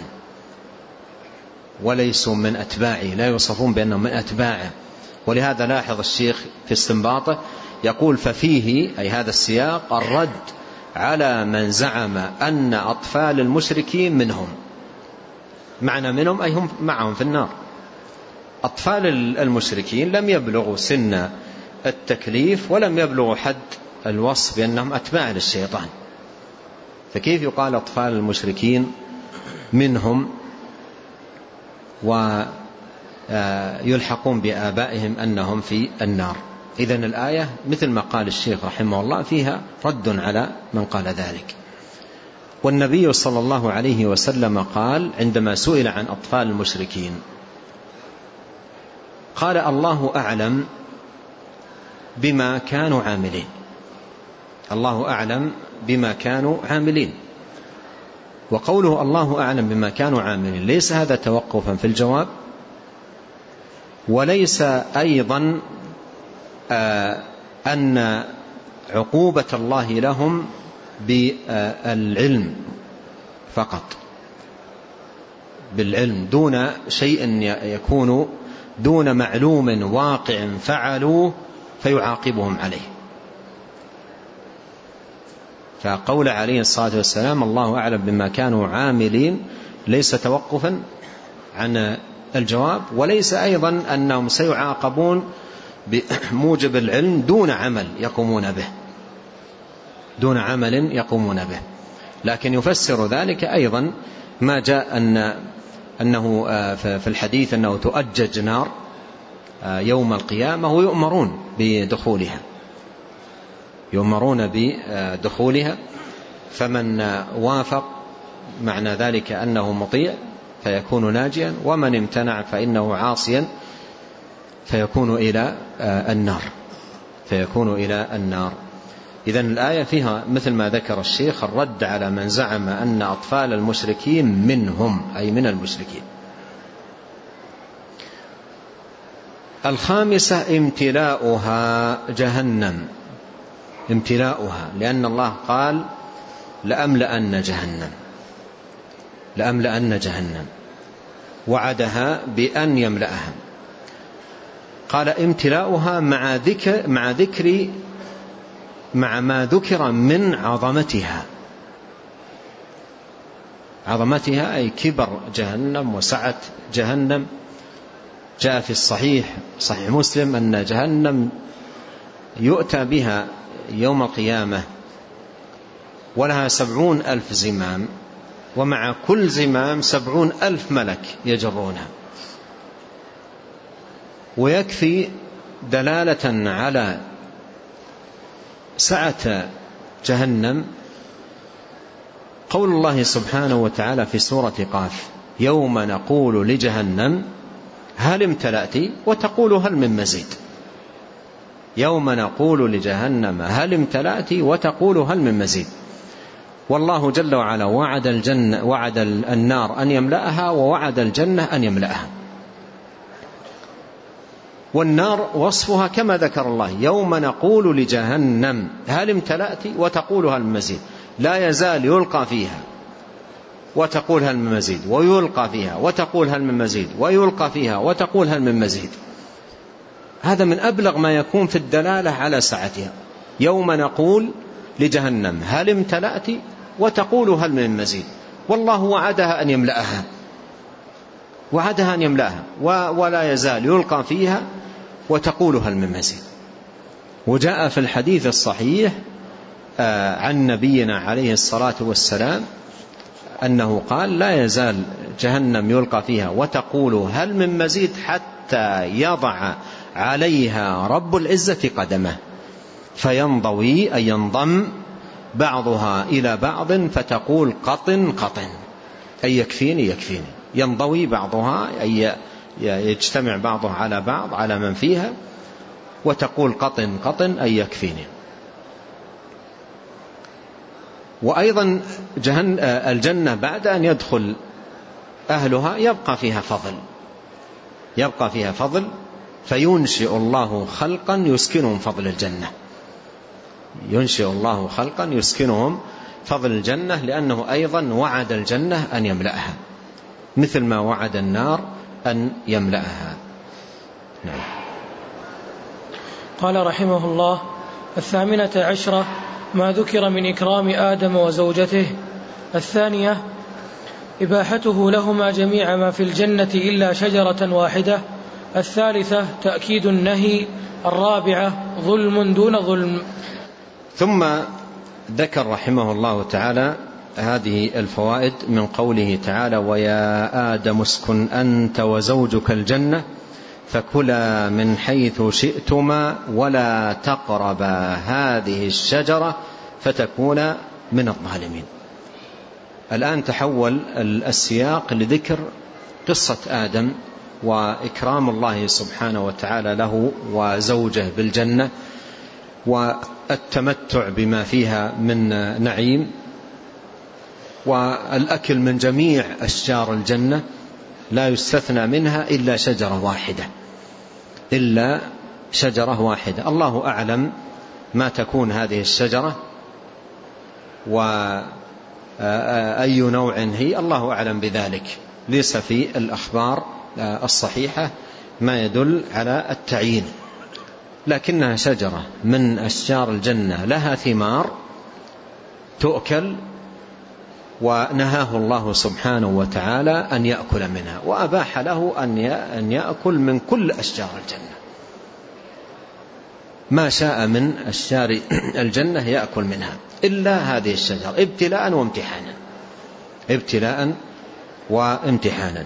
وليسوا من أتباعه، لا يوصفون بأنهم من أتباعه. ولهذا لاحظ الشيخ في استنباطه يقول ففيه أي هذا السياق الرد على من زعم أن أطفال المشركين منهم، معنى منهم أي هم معهم في النار. أطفال المشركين لم يبلغوا سن التكليف ولم يبلغوا حد الوصف بأنهم أتباع للشيطان، فكيف يقال أطفال المشركين منهم ويلحقون بآبائهم أنهم في النار؟ إذن الآية مثل ما قال الشيخ رحمه الله فيها رد على من قال ذلك. والنبي صلى الله عليه وسلم قال عندما سئل عن أطفال المشركين قال الله أعلم بما كانوا عاملين، الله أعلم بما كانوا عاملين. وقوله الله أعلم بما كانوا عاملين ليس هذا توقفا في الجواب، وليس أيضا آه أن عقوبة الله لهم بالعلم فقط، بالعلم دون شيء يكون دون معلوم واقع فعلوه فيعاقبهم عليه. فقول عليه الصلاة والسلام الله أعلم بما كانوا عاملين ليس توقفا عن الجواب، وليس أيضا أنهم سيعاقبون بموجب العلم دون عمل يقومون به، دون عمل يقومون به. لكن يفسر ذلك أيضا ما جاء أن أنه في الحديث أنه تؤجج نار يوم القيامة ويؤمرون بدخولها، يؤمرون بدخولها، فمن وافق معنى ذلك أنه مطيع فيكون ناجيا، ومن امتنع فإنه عاصيا فيكون إلى النار، فيكون إلى النار. إذن الآية فيها مثل ما ذكر الشيخ الرد على من زعم أن أطفال المشركين منهم أي من المشركين. الخامسة امتلاؤها جهنم، امتلاؤها، لأن الله قال لأملأن جهنم، لأملأن جهنم، وعدها بأن يملأها. قال امتلاؤها مع ذكر مع ذكر مع ما ذكر من عظمتها، عظمتها أي كبر جهنم وسعة جهنم. جاء في الصحيح صحيح مسلم أن جهنم يؤتى بها يوم القيامة ولها سبعون ألف زمام، ومع كل زمام سبعون ألف ملك يجرونها. ويكفي دلالة على سعة جهنم قول الله سبحانه وتعالى في سورة قاف يوم نقول لجهنم هل امتلأت وتقول هل من مزيد، يوم نقول لجهنم هل امتلأت وتقول هل من مزيد. والله جل وعلا وعد الجنة وعد النار أن يملأها ووعد الجنة أن يملأها. والنار وصفها كما ذكر الله يوم نقول لجهنم هل امتلأت وتقول هل من مزيد، لا يزال يلقى فيها وتقول هل من مزيد، ويلقى فيها وتقول هل من مزيد، ويلقى فيها وتقول هل من مزيد. هذا من أبلغ ما يكون في الدلالة على سعتها. يوم نقول لجهنم هل امتلأت وتقول هل من مزيد، والله وعدها أن يملأها، وعدها أن يملأها ولا يزال يلقى فيها وتقول هل من مزيد. وجاء في الحديث الصحيح عن نبينا عليه الصلاة والسلام أنه قال: لا يزال جهنم يلقى فيها وتقول هل من مزيد حتى يضع عليها رب العزة قدمه فينضوي أي ينضم بعضها إلى بعض فتقول قطن قطن أي يكفيني يكفيني. ينضوي بعضها أي يجتمع بعضها على بعض على من فيها، وتقول قطن قطن أي يكفيني. وأيضا الجنة بعد أن يدخل أهلها يبقى فيها فضل، يبقى فيها فضل فينشئ الله خلقا يسكنهم فضل الجنة، ينشئ الله خلقا يسكنهم فضل الجنة، لأنه أيضا وعد الجنة أن يملأها مثل ما وعد النار أن يملأها. نعم. قال رحمه الله: الثامنة عشرة ما ذكر من إكرام آدم وزوجته. الثانية إباحته لهما جميع ما في الجنة إلا شجرة واحدة. الثالثة تأكيد النهي. الرابعة ظلم دون ظلم. ثم ذكر رحمه الله تعالى هذه الفوائد من قوله تعالى: ويا آدم اسكن أنت وزوجك الجنة فكلا من حيث شئتما ولا تقربا هذه الشجرة فتكونا من الظالمين. الآن تحول السياق لذكر قصة آدم وإكرام الله سبحانه وتعالى له وزوجه بالجنة والتمتع بما فيها من نعيم والأكل من جميع أشجار الجنة لا يستثنى منها إلا شجرة واحدة، إلا شجرة واحدة. الله أعلم ما تكون هذه الشجرة وأي نوع هي، الله أعلم بذلك، ليس في الأخبار الصحيحة ما يدل على التعيين، لكنها شجرة من أشجار الجنة لها ثمار تؤكل، ونهاه الله سبحانه وتعالى أن يأكل منها، وأباح له أن يأكل من كل أشجار الجنة، ما شاء من أشجار الجنة يأكل منها إلا هذه الشجرة ابتلاء وامتحانا، ابتلاء وامتحانا.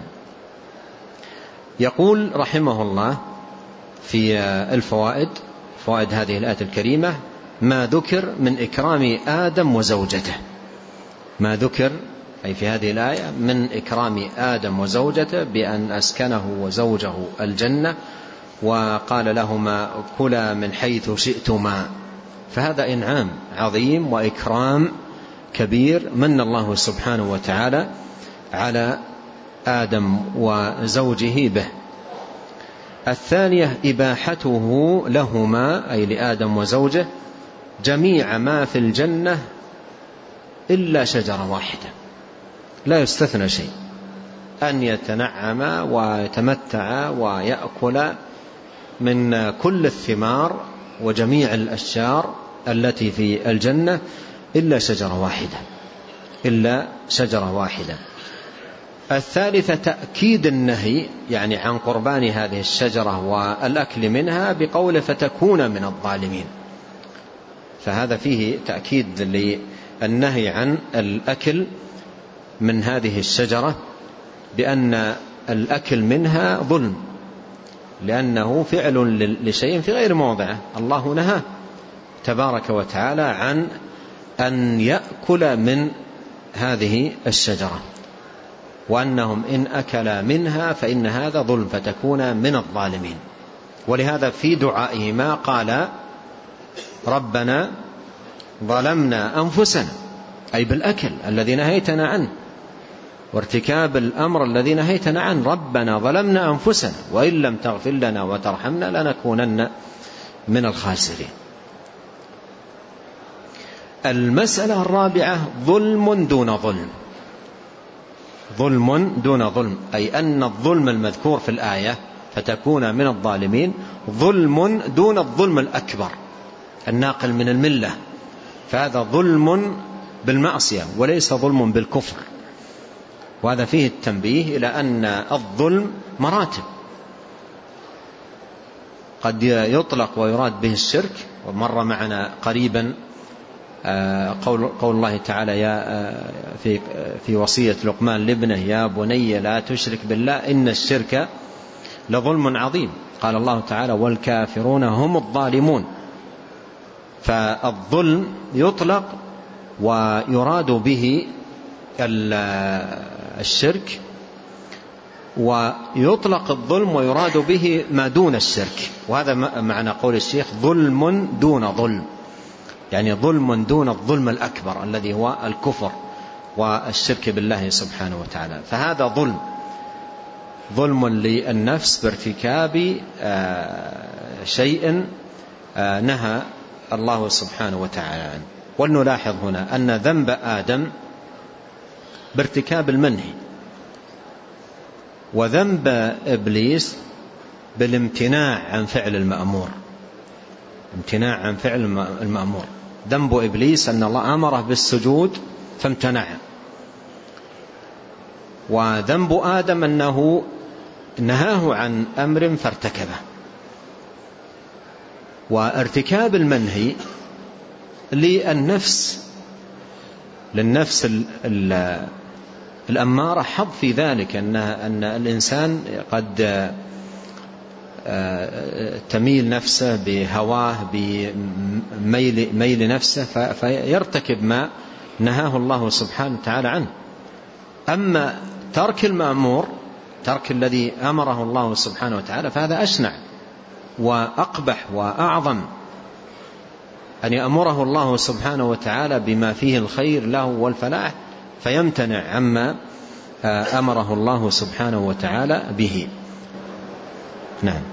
يقول رحمه الله في الفوائد، فوائد هذه الآية الكريمة: ما ذكر من إكرام آدم وزوجته، ما ذكر أي في هذه الآية من إكرام آدم وزوجته بأن أسكنه وزوجه الجنة وقال لهما كلا من حيث شئتما، فهذا إنعام عظيم وإكرام كبير من الله سبحانه وتعالى على آدم وزوجه به. الثانية إباحته لهما أي لآدم وزوجه جميع ما في الجنة إلا شجرة واحدة، لا يستثنى شيء، أن يتنعما ويتمتعا ويأكلا من كل الثمار وجميع الأشجار التي في الجنة إلا شجرة واحدة، إلا شجرة واحدة. الثالثة تأكيد النهي، يعني عن قربان هذه الشجرة والأكل منها بقوله فتكون من الظالمين، فهذا فيه تأكيد للنهي عن الأكل من هذه الشجرة بأن الأكل منها ظلم، لأنه فعل لشيء في غير موضعه. الله نهى تبارك وتعالى عن أن يأكل من هذه الشجرة، وأنهم إن أكلا منها فإن هذا ظلم فتكون من الظالمين. ولهذا في دعائهما قال ربنا ظلمنا أنفسنا، أي بالأكل الذي نهيتنا عنه وارتكاب الأمر الذي نهيتنا عنه، ربنا ظلمنا أنفسنا وإن لم تغفر لنا وترحمنا لنكونن من الخاسرين. المسألة الرابعة ظلم دون ظلم، ظلم دون ظلم، أي أن الظلم المذكور في الآية فتكون من الظالمين ظلم دون الظلم الأكبر الناقل من الملة، فهذا ظلم بالمعصية وليس ظلم بالكفر. وهذا فيه التنبيه إلى أن الظلم مراتب، قد يطلق ويراد به الشرك، ومر معنا قريبا قول, قول الله تعالى يا في, في وصية لقمان لابنه يا بني لا تشرك بالله إن الشرك لظلم عظيم. قال الله تعالى والكافرون هم الظالمون. فالظلم يطلق ويراد به الشرك، ويطلق الظلم ويراد به ما دون الشرك، وهذا معنى قول الشيخ ظلم دون ظلم، يعني ظلم دون الظلم الأكبر الذي هو الكفر والشرك بالله سبحانه وتعالى. فهذا ظلم ظلم للنفس بارتكاب شيء نهى الله سبحانه وتعالى عنه. ولنلاحظ هنا أن ذنب آدم بارتكاب المنهي، وذنب إبليس بالامتناع عن فعل المأمور، امتناع عن فعل المأمور. ذنب إبليس أن الله أمره بالسجود فامتنع، وذنب آدم أنه نهاه عن أمر فارتكبه. وارتكاب المنهي للنفس للنفس الأمارة حظ في ذلك، أن أن الإنسان قد تميل نفسه بهواه بميل ميل نفسه فيرتكب ما نهاه الله سبحانه وتعالى عنه. أما ترك المأمور، ترك الذي أمره الله سبحانه وتعالى، فهذا أشنع وأقبح وأعظم، أن يأمره الله سبحانه وتعالى بما فيه الخير له والفلاح فيمتنع عما أمره الله سبحانه وتعالى به. نعم.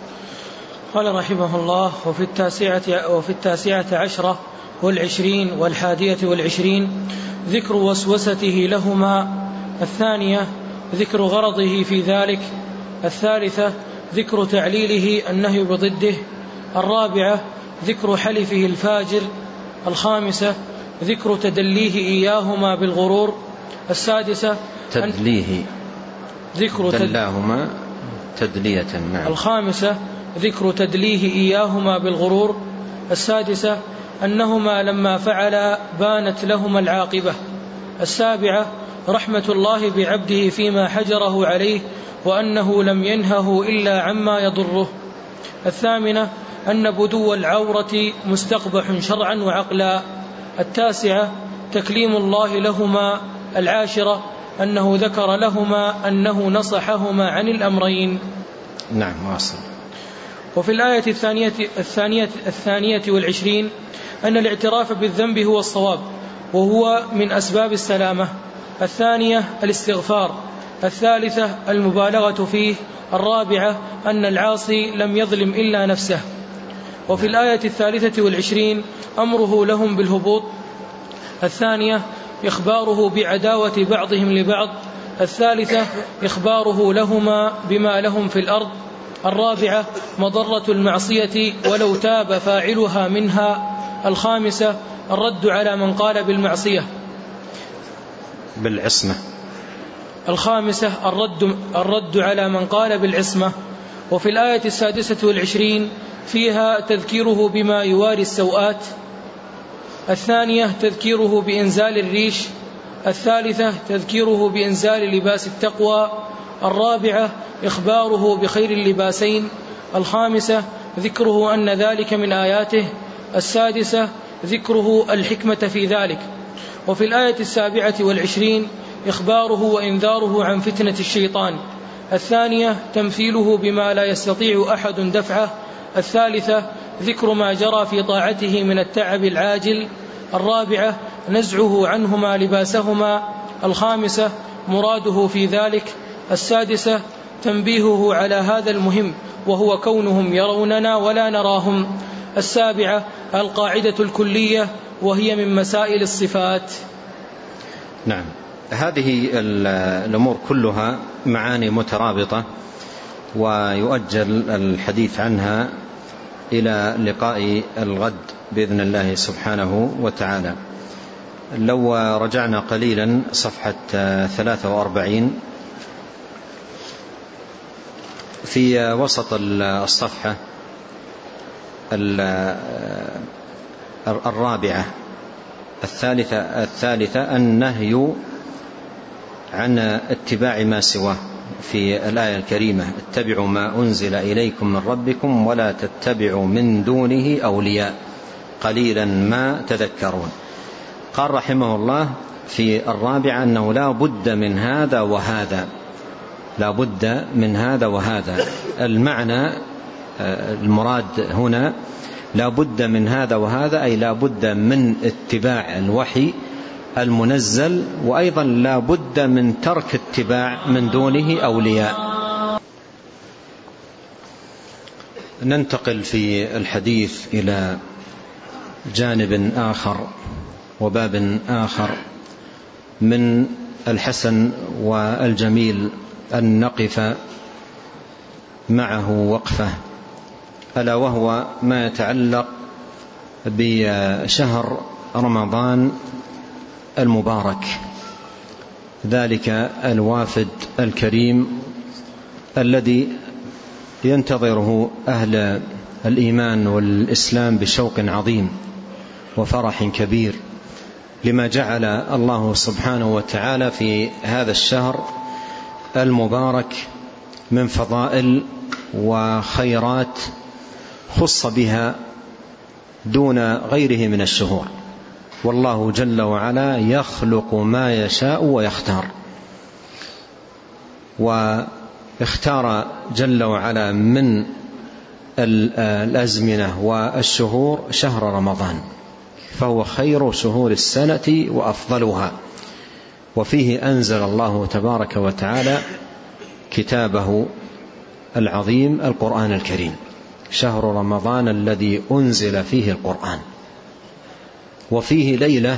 قال رحمه الله وفي التاسعة, وفي التاسعة عشرة والعشرين والحادية والعشرين ذكر وسوسته لهما. الثانية ذكر غرضه في ذلك. الثالثة ذكر تعليله النهي بضده. الرابعة ذكر حلفه الفاجر. الخامسة ذكر تدليه إياهما بالغرور. السادسة تدليه ذكر دلاهما تدلية. نعم. الخامسة ذكر تدليه إياهما بالغرور. السادسة أنهما لما فعلا بانت لهما العاقبة. السابعة رحمة الله بعبده فيما حجره عليه وأنه لم ينهه إلا عما يضره. الثامنة أن بدو العورة مستقبح شرعا وعقلا. التاسعة تكليم الله لهما. العاشرة أنه ذكر لهما أنه نصحهما عن الأمرين. نعم. واصل. وفي الآية الثانية, الثانية, الثانية والعشرين أن الاعتراف بالذنب هو الصواب وهو من أسباب السلامة. الثانية الاستغفار. الثالثة المبالغة فيه. الرابعة أن العاصي لم يظلم إلا نفسه. وفي الآية الثالثة والعشرين أمره لهم بالهبوط. الثانية إخباره بعداوة بعضهم لبعض. الثالثة إخباره لهما بما لهم في الأرض. الرابعة مضرة المعصية ولو تاب فاعلها منها. الخامسة الرد على من قال بالمعصية بالعصمة. الخامسة الرد, الرد على من قال بالعصمة. وفي الآية السادسة والعشرين فيها تذكيره بما يواري السوءات. الثانية تذكيره بإنزال الريش. الثالثة تذكيره بإنزال لباس التقوى. الرابعة إخباره بخير اللباسين. الخامسة ذكره أن ذلك من آياته. السادسة ذكره الحكمة في ذلك. وفي الآية السابعة والعشرين إخباره وإنذاره عن فتنة الشيطان. الثانية تمثيله بما لا يستطيع أحد دفعه. الثالثة ذكر ما جرى في طاعته من التعب العاجل. الرابعة نزعه عنهما لباسهما. الخامسة مراده في ذلك. السادسة تنبيهه على هذا المهم وهو كونهم يروننا ولا نراهم. السابعة القاعدة الكلية وهي من مسائل الصفات. نعم. هذه الأمور كلها معاني مترابطة ويؤجل الحديث عنها إلى لقاء الغد بإذن الله سبحانه وتعالى. لو رجعنا قليلا صفحة ثلاثة وأربعين في وسط الصفحة الرابعة الثالثة, الثالثة النهي عن اتباع ما سواه في الآية الكريمة: اتبعوا ما أنزل إليكم من ربكم ولا تتبعوا من دونه أولياء قليلا ما تذكرون. قال رحمه الله في الرابعة أنه لا بد من هذا وهذا، لا بد من هذا وهذا. المعنى المراد هنا لا بد من هذا وهذا، أي لا بد من اتباع الوحي المنزل، وأيضا لا بد من ترك اتباع من دونه أولياء. ننتقل في الحديث إلى جانب آخر وباب آخر من الحسن والجميل أن نقف معه وقفة، ألا وهو ما يتعلق بشهر رمضان المبارك، ذلك الوافد الكريم الذي ينتظره أهل الإيمان والإسلام بشوق عظيم وفرح كبير، لما جعل الله سبحانه وتعالى في هذا الشهر المبارك من فضائل وخيرات خص بها دون غيره من الشهور. والله جل وعلا يخلق ما يشاء ويختار، واختار جل وعلا من الأزمنة والشهور شهر رمضان، فهو خير شهور السنة وأفضلها، وفيه أنزل الله تبارك وتعالى كتابه العظيم القرآن الكريم، شهر رمضان الذي أنزل فيه القرآن، وفيه ليلة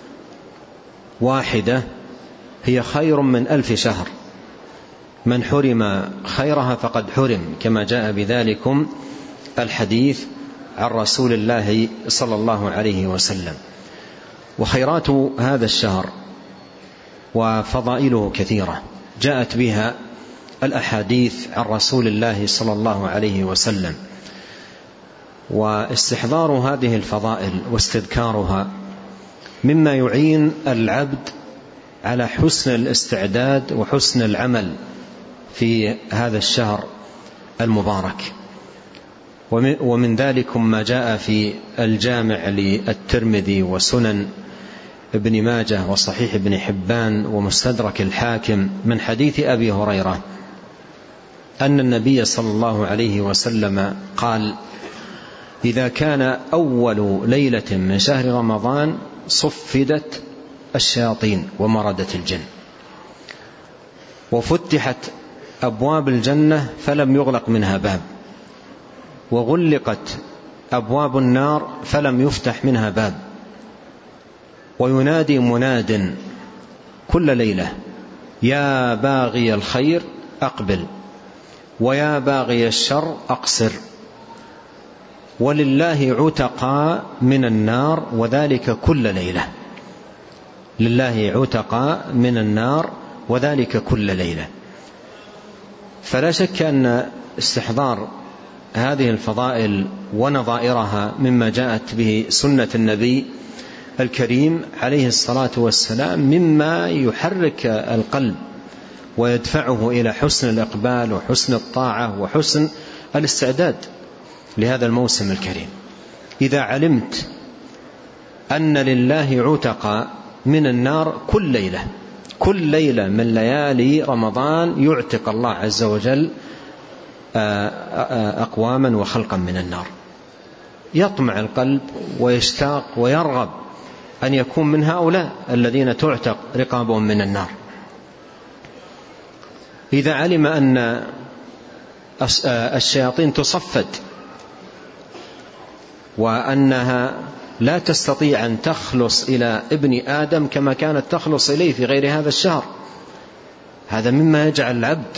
واحدة هي خير من ألف شهر، من حرم خيرها فقد حرم، كما جاء بذلكم الحديث عن رسول الله صلى الله عليه وسلم. وخيرات هذا الشهر وفضائله كثيرة جاءت بها الأحاديث عن رسول الله صلى الله عليه وسلم، واستحضار هذه الفضائل واستذكارها مما يعين العبد على حسن الاستعداد وحسن العمل في هذا الشهر المبارك. ومن ذلكم ما جاء في الجامع للترمذي وسنن ابن ماجه وصحيح ابن حبان ومستدرك الحاكم من حديث أبي هريرة أن النبي صلى الله عليه وسلم قال: إذا كان أول ليلة من شهر رمضان صفدت الشياطين ومردت الجن، وفتحت أبواب الجنة فلم يغلق منها باب، وغلقت أبواب النار فلم يفتح منها باب، وينادي مناد كل ليلة: يا باغي الخير أقبل، ويا باغي الشر أقصر، ولله عتقاء من النار وذلك كل ليلة. لله عتقاء من النار وذلك كل ليلة. فلا شك أن استحضار هذه الفضائل ونظائرها مما جاءت به سنة النبي الكريم عليه الصلاة والسلام مما يحرك القلب ويدفعه إلى حسن الإقبال وحسن الطاعة وحسن الاستعداد لهذا الموسم الكريم. إذا علمت أن لله عتقاء من النار كل ليلة، كل ليلة من ليالي رمضان يعتق الله عز وجل أقواما وخلقا من النار، يطمع القلب ويشتاق ويرغب أن يكون من هؤلاء الذين تعتق رقابهم من النار. إذا علم أن الشياطين تصفد وأنها لا تستطيع أن تخلص إلى ابن آدم كما كانت تخلص إليه في غير هذا الشهر، هذا مما يجعل العبد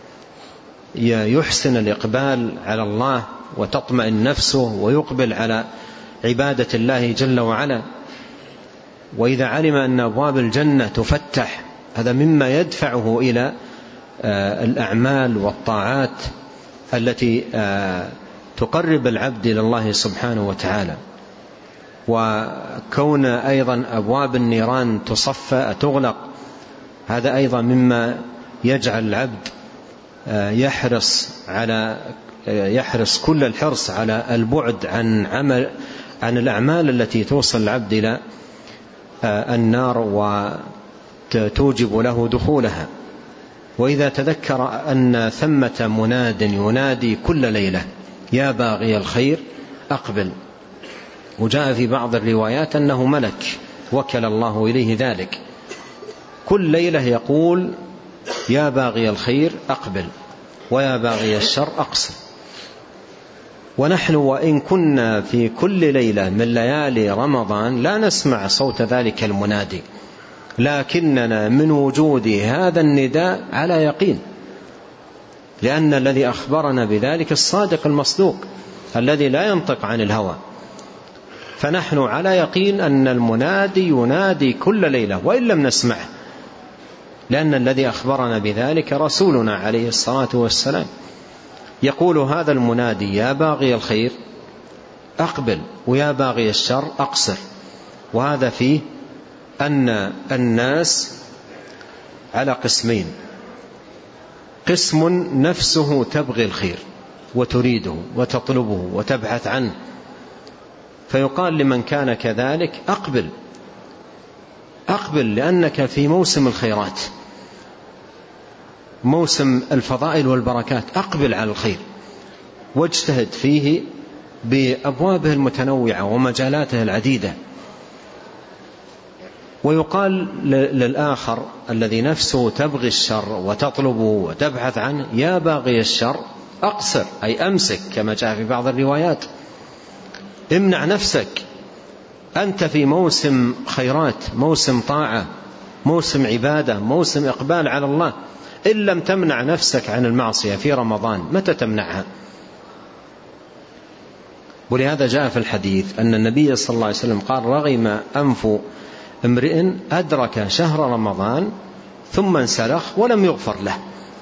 يحسن الإقبال على الله وتطمئن نفسه ويقبل على عبادة الله جل وعلا. وإذا علم أن أبواب الجنة تفتح، هذا مما يدفعه إلى الأعمال والطاعات التي تقرب العبد إلى الله سبحانه وتعالى. وكون أيضا أبواب النيران تصفى تغلق، هذا أيضا مما يجعل العبد يحرص على يحرص كل الحرص على البعد عن عمل عن الأعمال التي توصل العبد إلى النار وتوجب له دخولها. وإذا تذكر أن ثمة مناد ينادي كل ليلة يا باغي الخير أقبل، وجاء في بعض الروايات أنه ملك وكل الله إليه ذلك، كل ليلة يقول يا باغي الخير أقبل ويا باغي الشر أقصر. ونحن وإن كنا في كل ليلة من ليالي رمضان لا نسمع صوت ذلك المنادي، لكننا من وجود هذا النداء على يقين، لأن الذي أخبرنا بذلك الصادق المصدوق الذي لا ينطق عن الهوى، فنحن على يقين أن المنادي ينادي كل ليلة وإن لم نسمعه، لأن الذي أخبرنا بذلك رسولنا عليه الصلاة والسلام. يقول هذا المنادي يا باغي الخير أقبل ويا باغي الشر أقصر. وهذا فيه أن الناس على قسمين: قسم نفسه تبغي الخير وتريده وتطلبه وتبحث عنه، فيقال لمن كان كذلك أقبل أقبل لأنك في موسم الخيرات، موسم الفضائل والبركات، أقبل على الخير واجتهد فيه بأبوابه المتنوعة ومجالاته العديدة. ويقال للآخر الذي نفسه تبغي الشر وتطلبه وتبحث عنه يا باغي الشر أقصر، أي أمسك، كما جاء في بعض الروايات، امنع نفسك، أنت في موسم خيرات، موسم طاعة، موسم عبادة، موسم إقبال على الله. إن لم تمنع نفسك عن المعصية في رمضان متى تمنعها؟ ولهذا جاء في الحديث أن النبي صلى الله عليه وسلم قال رغم أنف امرئ أدرك شهر رمضان ثم انسلخ ولم يغفر له،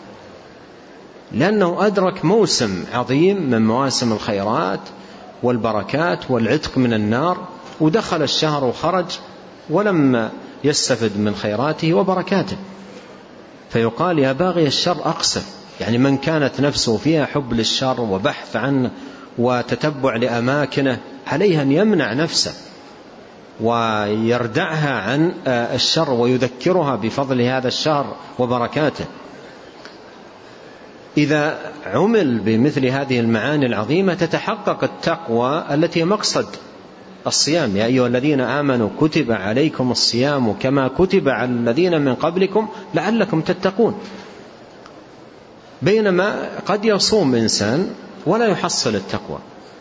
لأنه أدرك موسم عظيم من مواسم الخيرات والبركات والعتق من النار، ودخل الشهر وخرج ولم يستفد من خيراته وبركاته. فيقال يا باغي الشر أقصر، يعني من كانت نفسه فيها حب للشر وبحث عنه وتتبع لأماكنه عليها أن يمنع نفسه ويردعها عن الشر ويذكرها بفضل هذا الشهر وبركاته. إذا عمل بمثل هذه المعاني العظيمة تتحقق التقوى التي مقصد الصيام. يا أيها الذين آمنوا كتب عليكم الصيام كما كتب على الذين من قبلكم لعلكم تتقون. بينما قد يصوم إنسان ولا يحصل التقوى،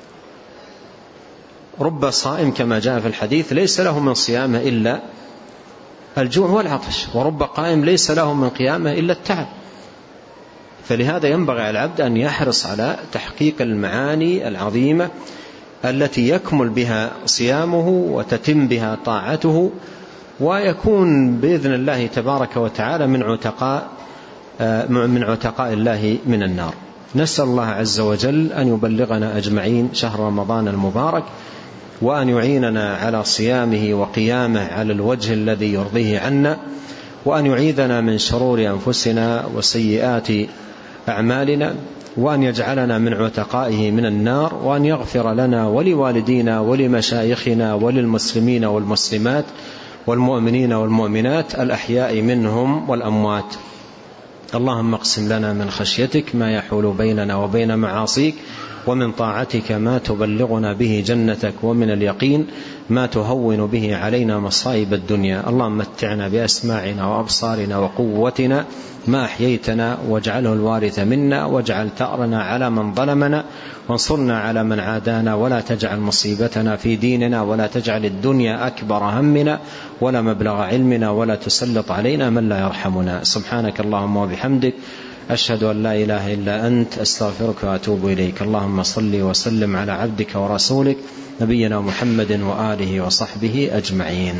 رب صائم كما جاء في الحديث ليس له من صيامه إلا الجوع والعطش، ورب قائم ليس له من قيامه إلا التعب. فلهذا ينبغي على العبد أن يحرص على تحقيق المعاني العظيمة التي يكمل بها صيامه وتتم بها طاعته، ويكون بإذن الله تبارك وتعالى من عتقاء من عتقاء الله من النار. نسأل الله عز وجل أن يبلغنا أجمعين شهر رمضان المبارك، وأن يعيننا على صيامه وقيامه على الوجه الذي يرضيه عنا، وأن يعيذنا من شرور أنفسنا وسيئات أعمالنا، وأن يجعلنا من عتقائه من النار، وأن يغفر لنا ولوالدينا ولمشايخنا وللمسلمين والمسلمات والمؤمنين والمؤمنات الأحياء منهم والأموات. اللهم اقسم لنا من خشيتك ما يحول بيننا وبين معاصيك، ومن طاعتك ما تبلغنا به جنتك، ومن اليقين ما تهون به علينا مصائب الدنيا. اللهم متعنا بأسماعنا وأبصارنا وقوتنا ما أحييتنا، واجعله الوارث منا، واجعل ثأرنا على من ظلمنا، وانصرنا على من عادانا، ولا تجعل مصيبتنا في ديننا، ولا تجعل الدنيا أكبر همنا ولا مبلغ علمنا، ولا تسلط علينا من لا يرحمنا. سبحانك اللهم وبحمدك، أشهد أن لا إله إلا أنت، أستغفرك وأتوب إليك. اللهم صل وسلم على عبدك ورسولك نبينا محمد وآله وصحبه أجمعين.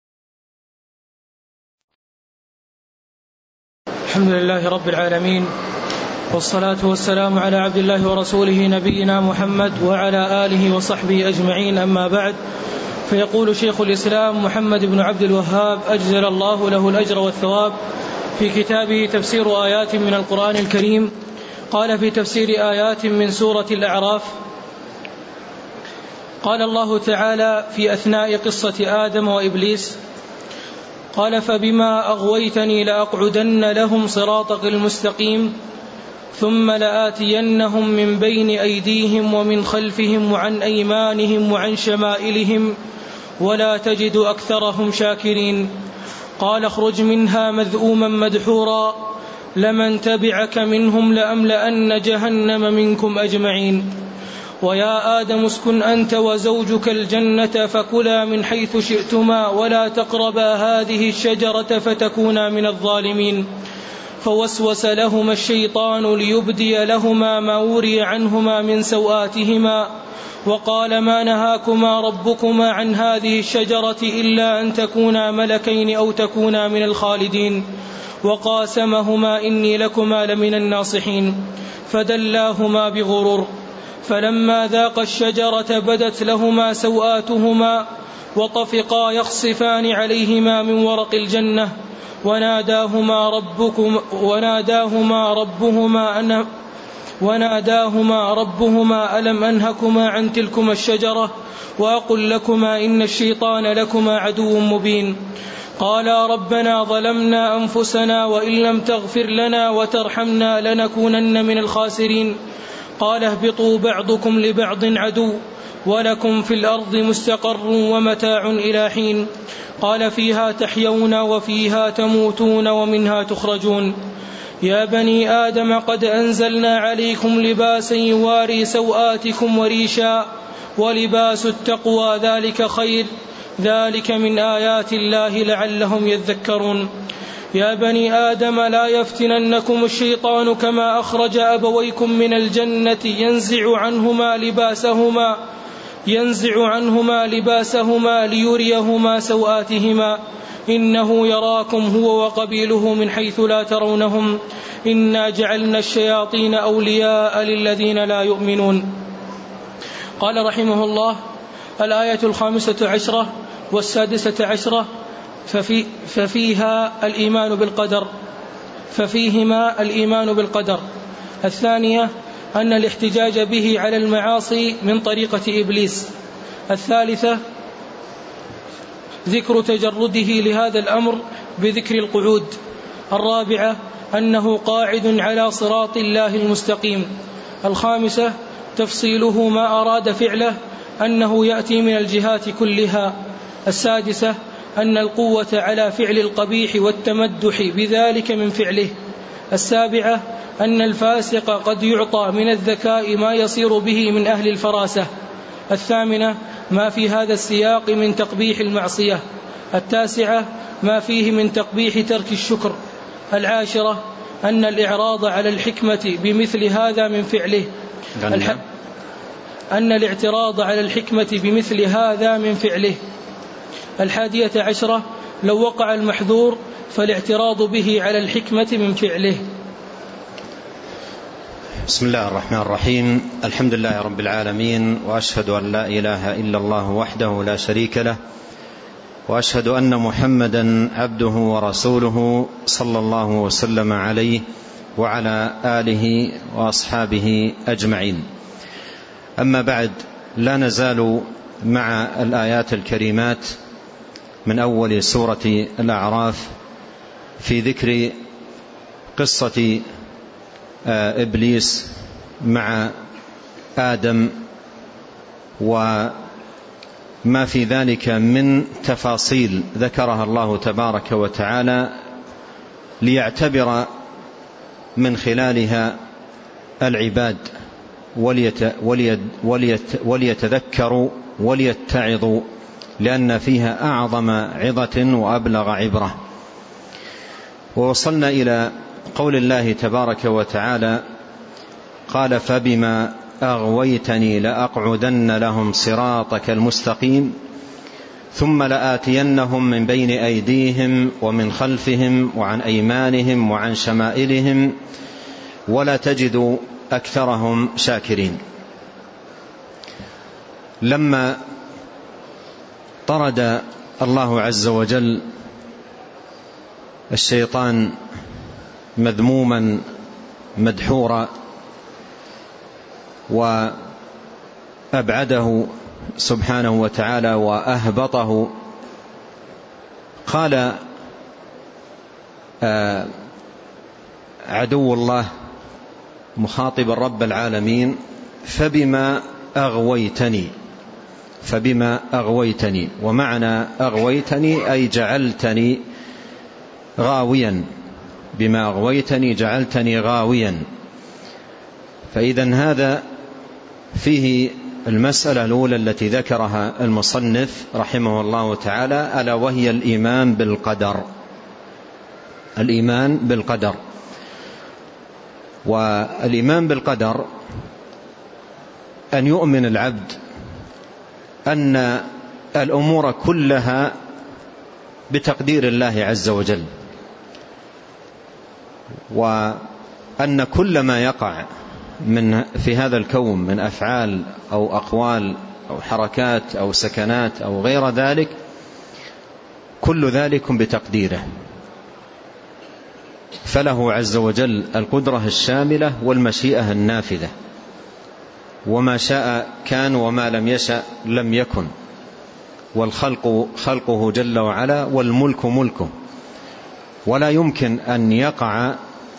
الحمد لله رب العالمين، والصلاة والسلام على عبد الله ورسوله نبينا محمد وعلى آله وصحبه أجمعين. أما بعد، فيقول شيخ الإسلام محمد بن عبد الوهاب أجزل الله له الأجر والثواب في كتابه تفسير آيات من القرآن الكريم، قال في تفسير آيات من سورة الأعراف: قال الله تعالى في أثناء قصة آدم وإبليس: قال فبما أغويتني لأقعدن لهم صراطك المستقيم ثم لآتينهم من بين أيديهم ومن خلفهم وعن أيمانهم وعن شمائلهم ولا تجد أكثرهم شاكرين. قال اخرج منها مذءوما مدحورا لمن تبعك منهم لأملأن جهنم منكم أجمعين. ويا آدم اسكن أنت وزوجك الجنة فكلا من حيث شئتما ولا تقربا هذه الشجرة فتكونا من الظالمين. فوسوس لهما الشيطان ليبدي لهما ما وري عنهما من سوآتهما وقال ما نهاكما ربكما عن هذه الشجرة إلا أن تكونا ملكين أو تكونا من الخالدين. وقاسمهما إني لكما لمن الناصحين. فدلاهما بغرور فلما ذاقا الشجرة بدت لهما سوآتهما وطفقا يخصفان عليهما من ورق الجنة وناداهما ربكم وناداهما ربهما أن وناداهما ربهما ألم أنهكما عن تلكما الشجرة وأقل لكما إن الشيطان لكما عدو مبين. قالا ربنا ظلمنا أنفسنا وإن لم تغفر لنا وترحمنا لنكونن من الخاسرين. قال اهبطوا بعضكم لبعض عدو ولكم في الأرض مستقر ومتاع إلى حين. قال فيها تحيون وفيها تموتون ومنها تخرجون. يا بني آدم قد أنزلنا عليكم لباسا يواري سوآتكم وريشا ولباس التقوى ذلك خير ذلك من آيات الله لعلهم يذكرون. يا بني آدم لا يفتننكم الشيطان كما أخرج أبويكم من الجنة ينزع عنهما لباسهما ينزع عنهما لباسهما ليريهما سوآتهما إنه يراكم هو وقبيله من حيث لا ترونهم إنا جعلنا الشياطين أولياء للذين لا يؤمنون. قال رحمه الله: الآية الخامسة عشرة والسادسة عشرة ففي ففيها الإيمان بالقدر ففيهما الإيمان بالقدر. الثانية أن الاحتجاج به على المعاصي من طريقة إبليس. الثالثة ذكر تجرده لهذا الأمر بذكر القعود. الرابعة أنه قاعد على صراط الله المستقيم. الخامسة تفصيله ما أراد فعله أنه يأتي من الجهات كلها. السادسة أن القوة على فعل القبيح والتمدح بذلك من فعله. السابعة أن الفاسق قد يعطى من الذكاء ما يصير به من أهل الفراسة. الثامنة ما في هذا السياق من تقبيح المعصية. التاسعة ما فيه من تقبيح ترك الشكر. العاشرة أن الإعراض على الحكمة بمثل هذا من فعله الح... أن الاعتراض على الحكمة بمثل هذا من فعله. الحادية عشرة لو وقع المحذور فالاعتراض به على الحكمة من فعله. بسم الله الرحمن الرحيم. الحمد لله رب العالمين، وأشهد أن لا إله إلا الله وحده لا شريك له، وأشهد أن محمدا عبده ورسوله صلى الله وسلم عليه وعلى آله وأصحابه أجمعين. أما بعد، لا نزال مع الآيات الكريمات من أول سورة الأعراف في ذكر قصة إبليس مع آدم وما في ذلك من تفاصيل ذكرها الله تبارك وتعالى ليعتبر من خلالها العباد وليتذكروا وليتعظوا، لأن فيها أعظم عظة وأبلغ عبرة. ووصلنا إلى قول الله تبارك وتعالى: قال فبما أغويتني لأقعدن لهم صراطك المستقيم ثم لآتينهم من بين أيديهم ومن خلفهم وعن أيمانهم وعن شمائلهم ولا تجد أكثرهم شاكرين. لما طرد الله عز وجل الشيطان مذموما مدحورا وأبعده سبحانه وتعالى وأهبطه، قال عدو الله مخاطبا رب العالمين: فبما أغويتني فبما أغويتني ومعنى أغويتني أي جعلتني غاويا، بما أغويتني جعلتني غاويا. فإذن هذا فيه المسألة الأولى التي ذكرها المصنف رحمه الله تعالى، ألا وهي الإيمان بالقدر. الإيمان بالقدر، والإيمان بالقدر أن يؤمن العبد أن الأمور كلها بتقدير الله عز وجل، وأن كل ما يقع من في هذا الكون من أفعال أو أقوال أو حركات أو سكنات أو غير ذلك، كل ذلك بتقديره، فله عز وجل القدرة الشاملة والمشيئة النافذة، وما شاء كان وما لم يشأ لم يكن، والخلق خلقه جل وعلا والملك ملكه، ولا يمكن أن يقع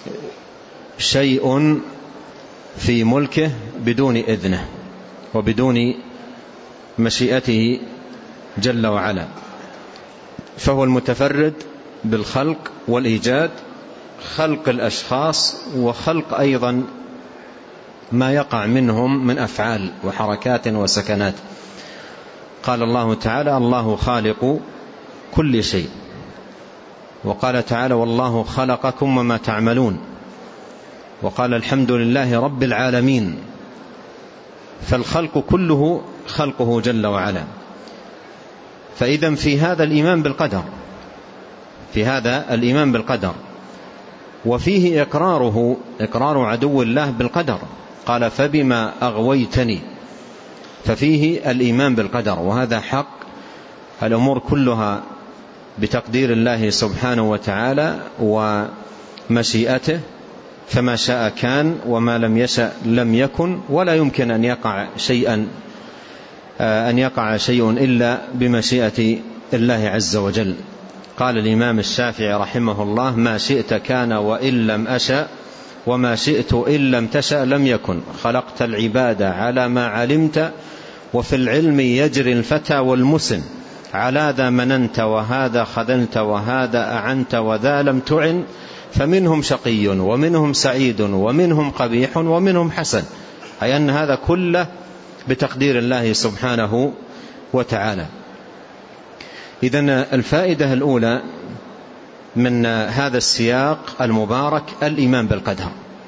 شيء في ملكه بدون إذنه وبدون مشيئته جل وعلا، فهو المتفرد بالخلق والإيجاد، خلق الأشخاص وخلق أيضا ما يقع منهم من أفعال وحركات وسكنات. قال الله تعالى: الله خالق كل شيء، وقال تعالى: والله خلقكم وما تعملون، وقال: الحمد لله رب العالمين. فالخلق كله خلقه جل وعلا. فإذا في هذا الإيمان بالقدر في هذا الإيمان بالقدر وفيه إقراره إقرار عدو الله بالقدر، قال: فبما أغويتني، ففيه الإيمان بالقدر، وهذا حق. الأمور كلها بتقدير الله سبحانه وتعالى ومشيئته، فما شاء كان وما لم يشأ لم يكن، ولا يمكن أن يقع شيئا أن يقع شيء إلا بمشيئة الله عز وجل. قال الإمام الشافعي رحمه الله: ما شئت كان وإن لم أشأ، وما شئت إن لم تشأ لم يكن، خلقت العباد على ما علمت، وفي العلم يجري الفتى والمسن، على ذا مننت وهذا خذلت وهذا أعنت وذا لم تعن، فمنهم شقي ومنهم سعيد ومنهم قبيح ومنهم حسن، أي أن هذا كله بتقدير الله سبحانه وتعالى. إذن الفائدة الأولى من هذا السياق المبارك الإيمان بالقدر.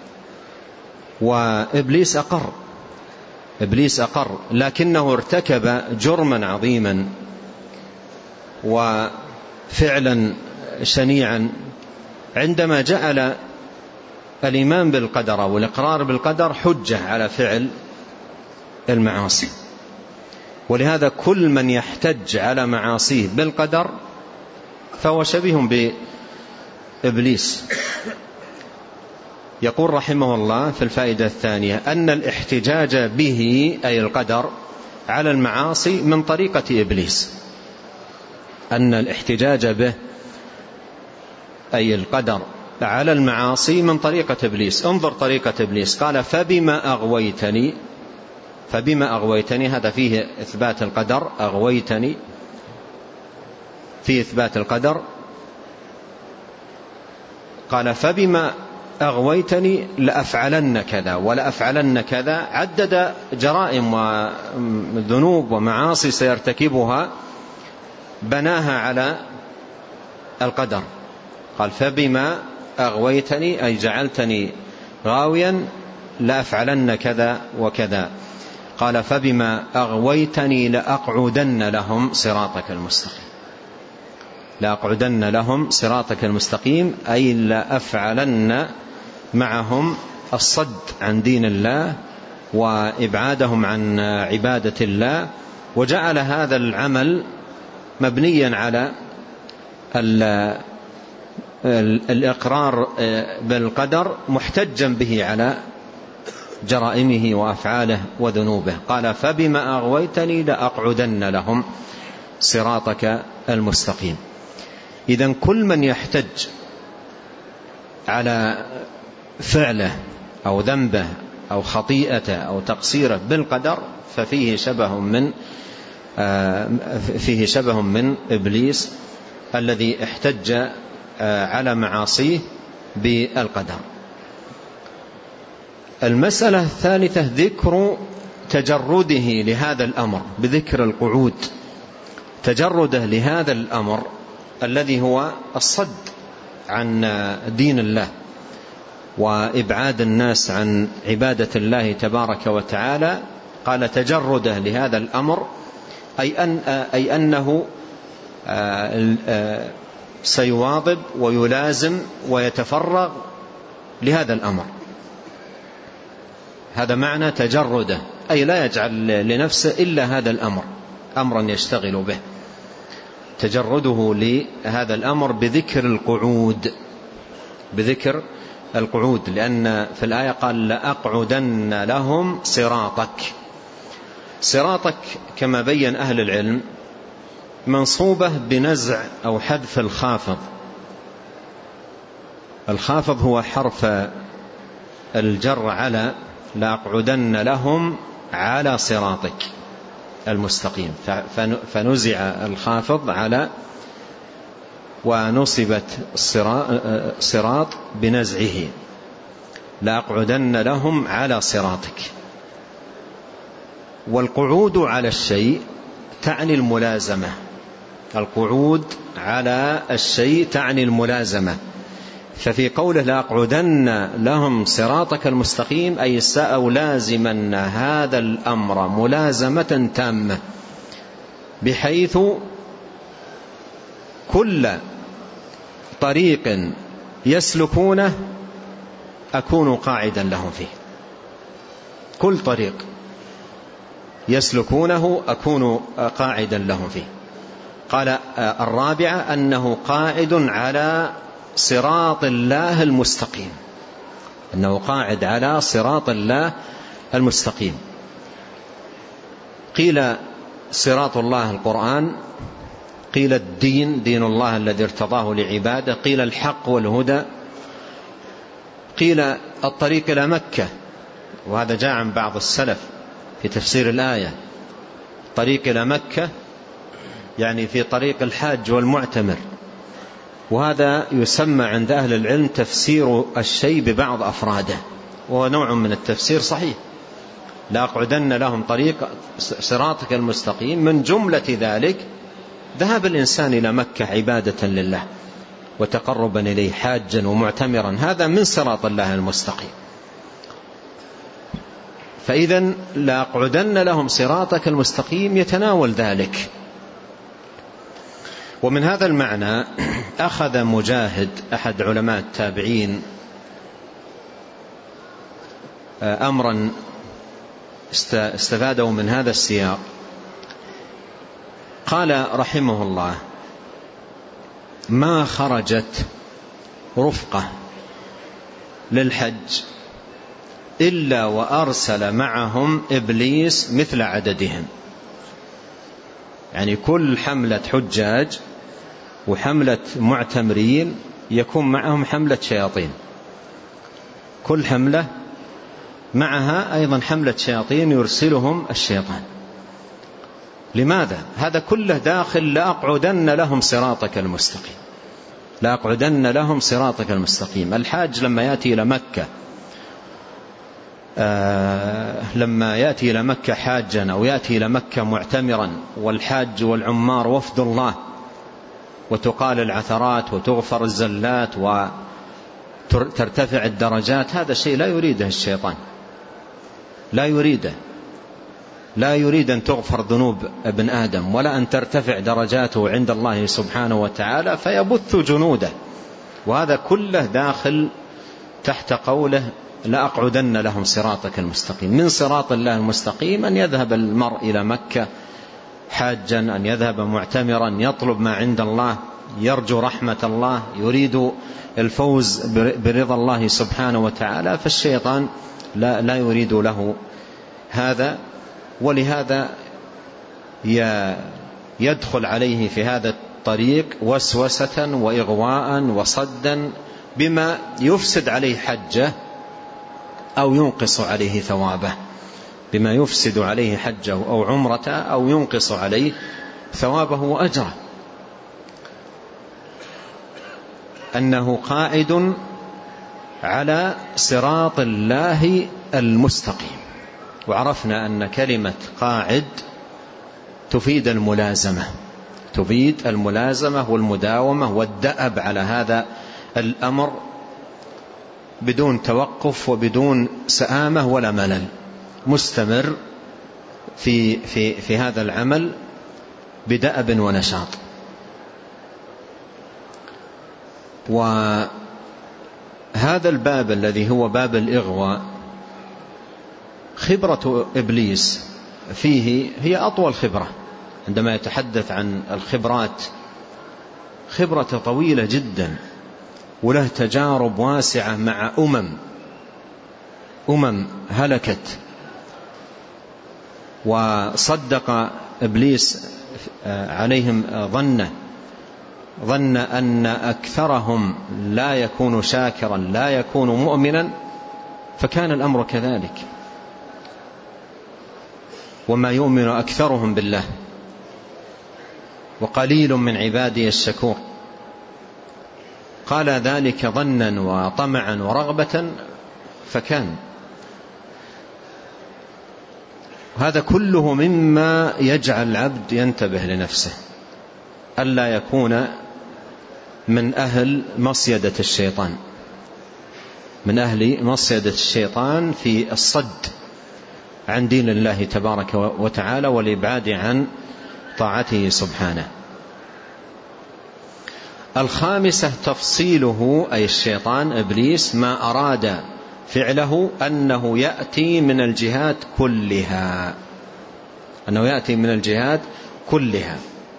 وإبليس أقر إبليس أقر لكنه ارتكب جرما عظيما وفعلا شنيعا عندما جعل الإيمان بالقدر والإقرار بالقدر حجة على فعل المعاصي. ولهذا كل من يحتج على معاصيه بالقدر فهو شبيه بإبليس. يقول رحمه الله في الفائدة الثانية أن الاحتجاج به أي القدر على المعاصي من طريقة إبليس، أن الاحتجاج به أي القدر على المعاصي من طريقة إبليس. انظر طريقة إبليس، قال: فبما أغويتني فبما أغويتني، هذا فيه إثبات القدر، أغويتني فيه إثبات القدر. قال: فبما أغويتني لأفعلن كذا ولأفعلن كذا، عدد جرائم وذنوب ومعاصي سيرتكبها بناها على القدر. قال: فبما أغويتني أي جعلتني غاويا لأفعلن كذا وكذا. قال: فبما أغويتني لأقعدن لهم صراطك المستقيم لأقعدن لهم صراطك المستقيم أي لأفعلن معهم الصد عن دين الله وإبعادهم عن عبادة الله، وجعل هذا العمل مبنيا على الإقرار بالقدر محتجا به على جرائمه وأفعاله وذنوبه. قال فبما أغويتني لأقعدن لهم صراطك المستقيم. إذن كل من يحتج على فعله أو ذنبه أو خطيئته أو تقصيره بالقدر ففيه شبه من فيه شبه من إبليس الذي احتج على معاصيه بالقدر. المسألة الثالثة ذكر تجرده لهذا الأمر بذكر القعود، تجرده لهذا الأمر الذي هو الصد عن دين الله وإبعاد الناس عن عبادة الله تبارك وتعالى. قال تجرده لهذا الأمر أي, أن أي أنه سيواظب ويلازم ويتفرغ لهذا الأمر. هذا معنى تجرده، أي لا يجعل لنفسه إلا هذا الأمر أمرا يشتغل به. تجرده لهذا الأمر بذكر القعود، بذكر القعود، لأن في الآية قال لأقعدن لهم صراطك. صراطك كما بين أهل العلم منصوبة بنزع أو حذف الخافض. الخافض هو حرف الجر على، لأقعدن لهم على صراطك المستقيم، فنزع الخافض على ونصبت صراط بنزعه، لأقعدن لهم على صراطك. والقعود على الشيء تعني الملازمة، القعود على الشيء تعني الملازمة. ففي قوله لأقعدن لهم صراطك المستقيم أي سألازمن هذا الأمر ملازمة تامة، بحيث كل طريق يسلكونه أكون قاعدا لهم فيه، كل طريق يسلكونه أكون قاعدا لهم فيه. قال الرابعة أنه قاعد على صراط الله المستقيم، أنه قاعد على صراط الله المستقيم. قيل صراط الله القرآن، قيل الدين دين الله الذي ارتضاه لعباده، قيل الحق والهدى، قيل الطريق إلى مكة، وهذا جاء عن بعض السلف في تفسير الآية. طريق إلى مكة يعني في طريق الحاج والمعتمر، وهذا يسمى عند أهل العلم تفسير الشيء ببعض أفراده، وهو نوع من التفسير صحيح. لأقعدن لهم طريق صراطك المستقيم، من جملة ذلك ذهب الإنسان إلى مكة عبادة لله وتقربا إليه حاجا ومعتمرا، هذا من صراط الله المستقيم. فإذا لأقعدن لهم صراطك المستقيم يتناول ذلك. ومن هذا المعنى أخذ مجاهد أحد علماء التابعين أمرا استفادوا من هذا السياق. قال رحمه الله ما خرجت رفقة للحج إلا وأرسل معهم إبليس مثل عددهم. يعني كل حملة حجاج وحملة معتمرين يكون معهم حملة شياطين، كل حملة معها أيضا حملة شياطين يرسلهم الشيطان. لماذا؟ هذا كله داخل لأقعدن لهم صراطك المستقيم، لأقعدن لهم صراطك المستقيم. الحاج لما يأتي إلى مكة آه لما يأتي إلى مكة حاجا أو يأتي إلى مكة معتمرا، والحاج والعمار وفد الله، وتقال العثرات وتغفر الزلات وترتفع الدرجات، هذا شيء لا يريده الشيطان، لا يريده، لا يريد أن تغفر ذنوب ابن آدم ولا أن ترتفع درجاته عند الله سبحانه وتعالى، فيبث جنوده. وهذا كله داخل تحت قوله لأقعدن لهم صراطك المستقيم. من صراط الله المستقيم أن يذهب المرء إلى مكة حاجا، أن يذهب معتمرا، يطلب ما عند الله، يرجو رحمة الله، يريد الفوز برضا الله سبحانه وتعالى، فالشيطان لا, لا يريد له هذا، ولهذا يدخل عليه في هذا الطريق وسوسة وإغواء وصدا بما يفسد عليه حجه أو ينقص عليه ثوابه، بما يفسد عليه حجه أو عمرته أو ينقص عليه ثوابه وأجره. أنه قاعد على صراط الله المستقيم. وعرفنا أن كلمة قاعد تفيد الملازمة، تفيد الملازمة والمداومة والدأب على هذا الأمر بدون توقف وبدون سآمة ولا ملل، مستمر في, في, في هذا العمل بدأب ونشاط. وهذا الباب الذي هو باب الإغواء خبرة إبليس فيه هي أطول خبرة. عندما يتحدث عن الخبرات خبرة طويلة جدا، وله تجارب واسعة مع أمم أمم هلكت. وصدق إبليس عليهم ظنه ظن أن أكثرهم لا يكون شاكرا لا يكون مؤمنا، فكان الأمر كذلك. وما يؤمن أكثرهم بالله وقليل من عبادي الشكور. قال ذلك ظنا وطمعا ورغبة فكان. هذا كله مما يجعل العبد ينتبه لنفسه ألا يكون من أهل مصيدة الشيطان، من أهل مصيدة الشيطان في الصد عن دين الله تبارك وتعالى والإبعاد عن طاعته سبحانه. الخامسة تفصيله، أي الشيطان إبليس ما أراد فعله أنه يأتي من الجهات كلها، أنه يأتي من الجهات كلها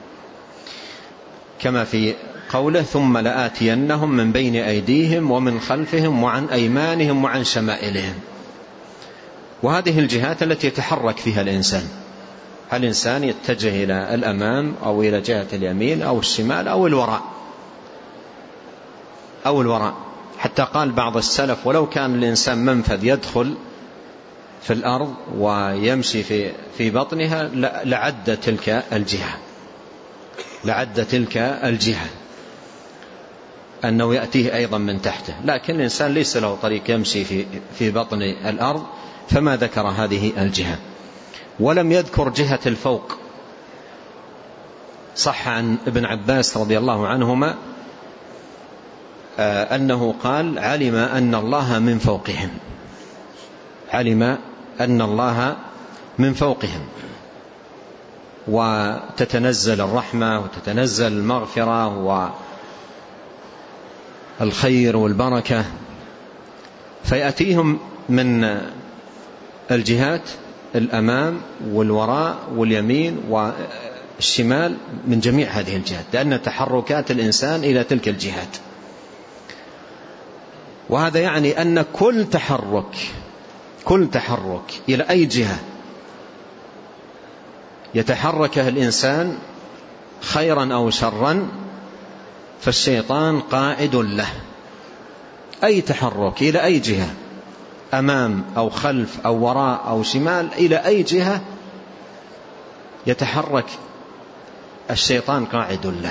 كما في قوله ثم لآتينهم من بين أيديهم ومن خلفهم وعن أيمانهم وعن شمائلهم. وهذه الجهات التي يتحرك فيها الإنسان. الإنسان يتجه إلى الأمام أو إلى جهة اليمين أو الشمال أو الوراء أو الوراء حتى قال بعض السلف ولو كان الإنسان منفذ يدخل في الأرض ويمشي في في بطنها لعد تلك الجهة لعد تلك الجهة أنه يأتيه أيضا من تحته، لكن الإنسان ليس له طريق يمشي في في بطن الأرض فما ذكر هذه الجهة. ولم يذكر جهة الفوق. صح عن ابن عباس رضي الله عنهما أنه قال علم أن الله من فوقهم، علم أن الله من فوقهم، وتتنزل الرحمة وتتنزل المغفرة والخير والبركة، فيأتيهم من الجهات الأمام والوراء واليمين والشمال من جميع هذه الجهات، لأن تحركات الإنسان إلى تلك الجهات. وهذا يعني أن كل تحرك كل تحرك إلى أي جهة يتحركه الإنسان خيرا أو شرا فالشيطان قاعد له. أي تحرك إلى أي جهة، أمام أو خلف أو وراء أو شمال، إلى أي جهة يتحرك الشيطان قاعد له.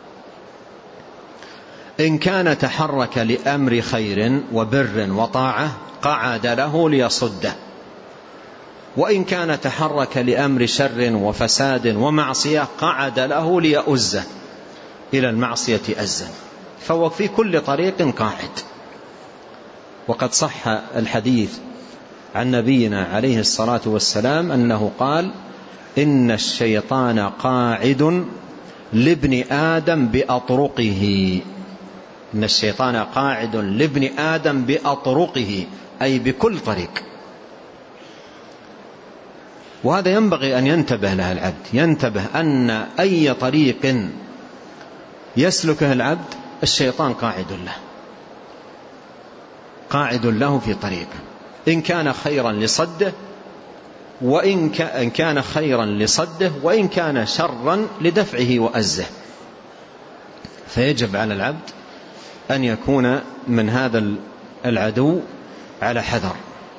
إن كان تحرك لأمر خير وبر وطاعة قعد له ليصده، وإن كان تحرك لأمر شر وفساد ومعصية قعد له ليؤزه إلى المعصية أزا، فهو في كل طريق قاعد. وقد صح الحديث عن نبينا عليه الصلاة والسلام أنه قال إن الشيطان قاعد لابن آدم بأطرقه، إن الشيطان قاعد لابن آدم بأطرقه، أي بكل طريق. وهذا ينبغي أن ينتبه له العبد، ينتبه أن أي طريق يسلكه العبد الشيطان قاعد له قاعد له في طريقه، إن كان خيرا لصده وإن كان خيرا لصده وإن كان شرا لدفعه وأزه. فيجب على العبد أن يكون من هذا العدو على حذر.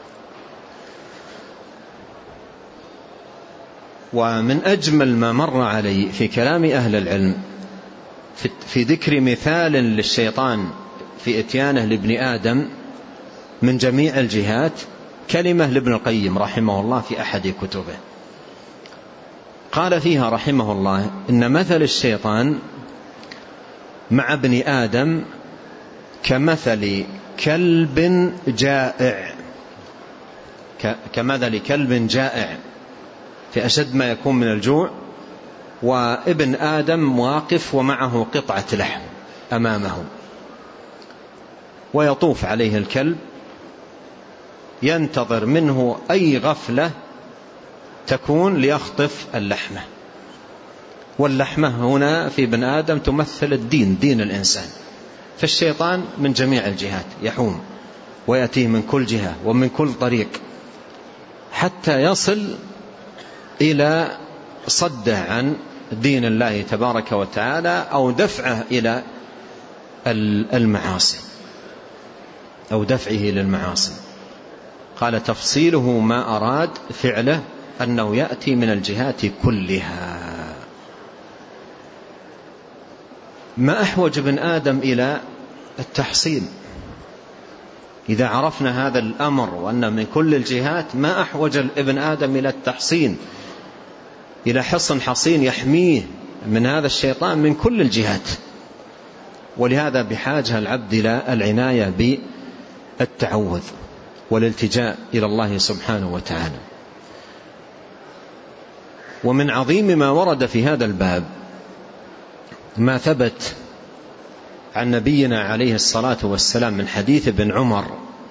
ومن أجمل ما مر علي في كلام أهل العلم في ذكر مثال للشيطان في إتيانه لابن آدم من جميع الجهات كلمة لابن القيم رحمه الله في أحد كتبه، قال فيها رحمه الله إن مثل الشيطان مع ابن آدم كمثل كلب جائع كمثل كلب جائع في أشد ما يكون من الجوع، وابن آدم واقف ومعه قطعة لحم أمامه، ويطوف عليه الكلب ينتظر منه أي غفلة تكون ليخطف اللحمة. واللحمة هنا في ابن آدم تمثل الدين، دين الإنسان. فالشيطان من جميع الجهات يحوم ويأتيه من كل جهة ومن كل طريق حتى يصل إلى صده عن دين الله تبارك وتعالى أو دفعه إلى المعاصي أو دفعه للمعاصي. قال تفصيله ما أراد فعله أنه يأتي من الجهات كلها. ما أحوج ابن آدم إلى التحصين؟ إذا عرفنا هذا الأمر وأن من كل الجهات، ما أحوج ابن آدم إلى التحصين، إلى حصن حصين يحميه من هذا الشيطان من كل الجهات. ولهذا بحاجة العبد إلى العناية بالتعوذ والالتجاء إلى الله سبحانه وتعالى. ومن عظيم ما ورد في هذا الباب ما ثبت عن نبينا عليه الصلاة والسلام من حديث ابن عمر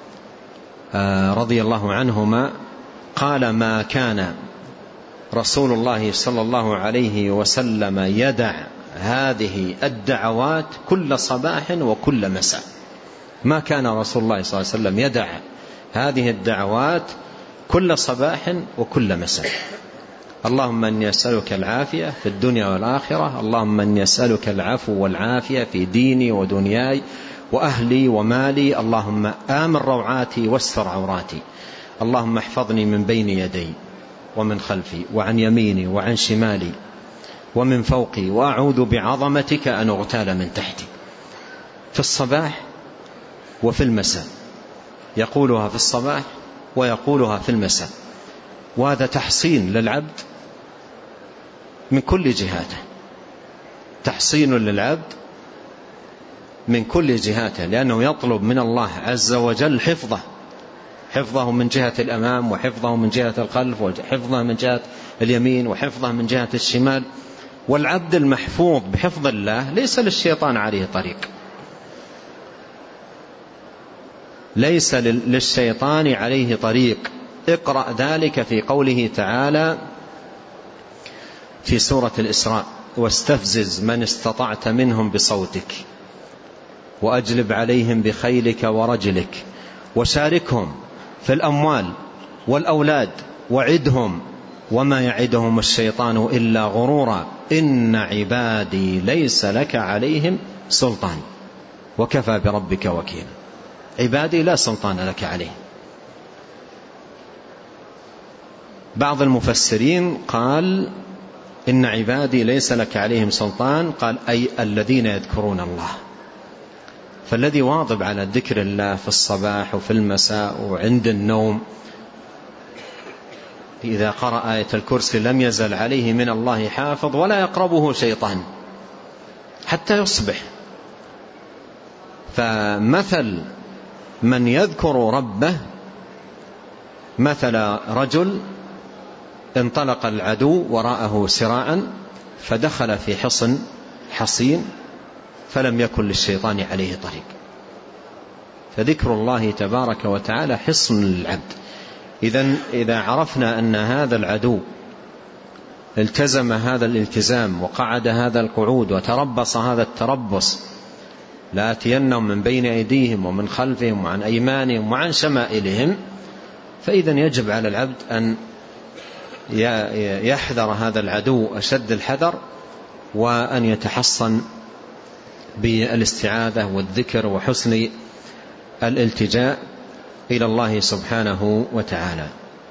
رضي الله عنهما قال ما كان رسول الله صلى الله عليه وسلم يدع هذه الدعوات كل صباح وكل مساء. ما كان رسول الله صلى الله عليه وسلم يدع هذه الدعوات كل صباح وكل مساء. اللهم أني أسألك العافية في الدنيا والآخرة، اللهم أني أسألك العفو والعافية في ديني ودنياي وأهلي ومالي، اللهم آمن روعاتي واستر عوراتي، اللهم احفظني من بين يدي ومن خلفي وعن يميني وعن شمالي ومن فوقي، وأعوذ بعظمتك أن أغتال من تحتي. في الصباح وفي المساء، يقولها في الصباح ويقولها في المساء. وهذا تحصين للعبد من كل جهاته، تحصين للعبد من كل جهاته، لأنه يطلب من الله عز وجل حفظه حفظه من جهة الأمام وحفظه من جهة الخلف وحفظه من جهة اليمين وحفظه من جهة الشمال. والعبد المحفوظ بحفظ الله ليس للشيطان عليه طريق، ليس للشيطان عليه طريق. اقرأ ذلك في قوله تعالى في سورة الإسراء واستفزز من استطعت منهم بصوتك وأجلب عليهم بخيلك ورجلك وشاركهم في الأموال والأولاد وعدهم وما يعدهم الشيطان إلا غرورا إن عبادي ليس لك عليهم سلطان وكفى بربك وكيلا. عبادي لا سلطان لك عليهم. بعض المفسرين قال إن عبادي ليس لك عليهم سلطان، قال أي الذين يذكرون الله. فالذي واظب على ذكر الله في الصباح وفي المساء وعند النوم إذا قرأ آية الكرسي لم يزل عليه من الله حافظ ولا يقربه شيطان حتى يصبح. فمثل من يذكر ربه مثل رجل انطلق العدو وراءه سراعا فدخل في حصن حصين فلم يكن للشيطان عليه طريق. فذكر الله تبارك وتعالى حصن للعبد. إذن إذا عرفنا أن هذا العدو التزم هذا الالتزام وقعد هذا القعود وتربص هذا التربص، لآتينهم من بين أيديهم ومن خلفهم وعن أيمانهم وعن شمائلهم، فإذن يجب على العبد أن يحذر هذا العدو أشد الحذر، وأن يتحصن بالاستعاذة والذكر وحسن الالتجاء إلى الله سبحانه وتعالى.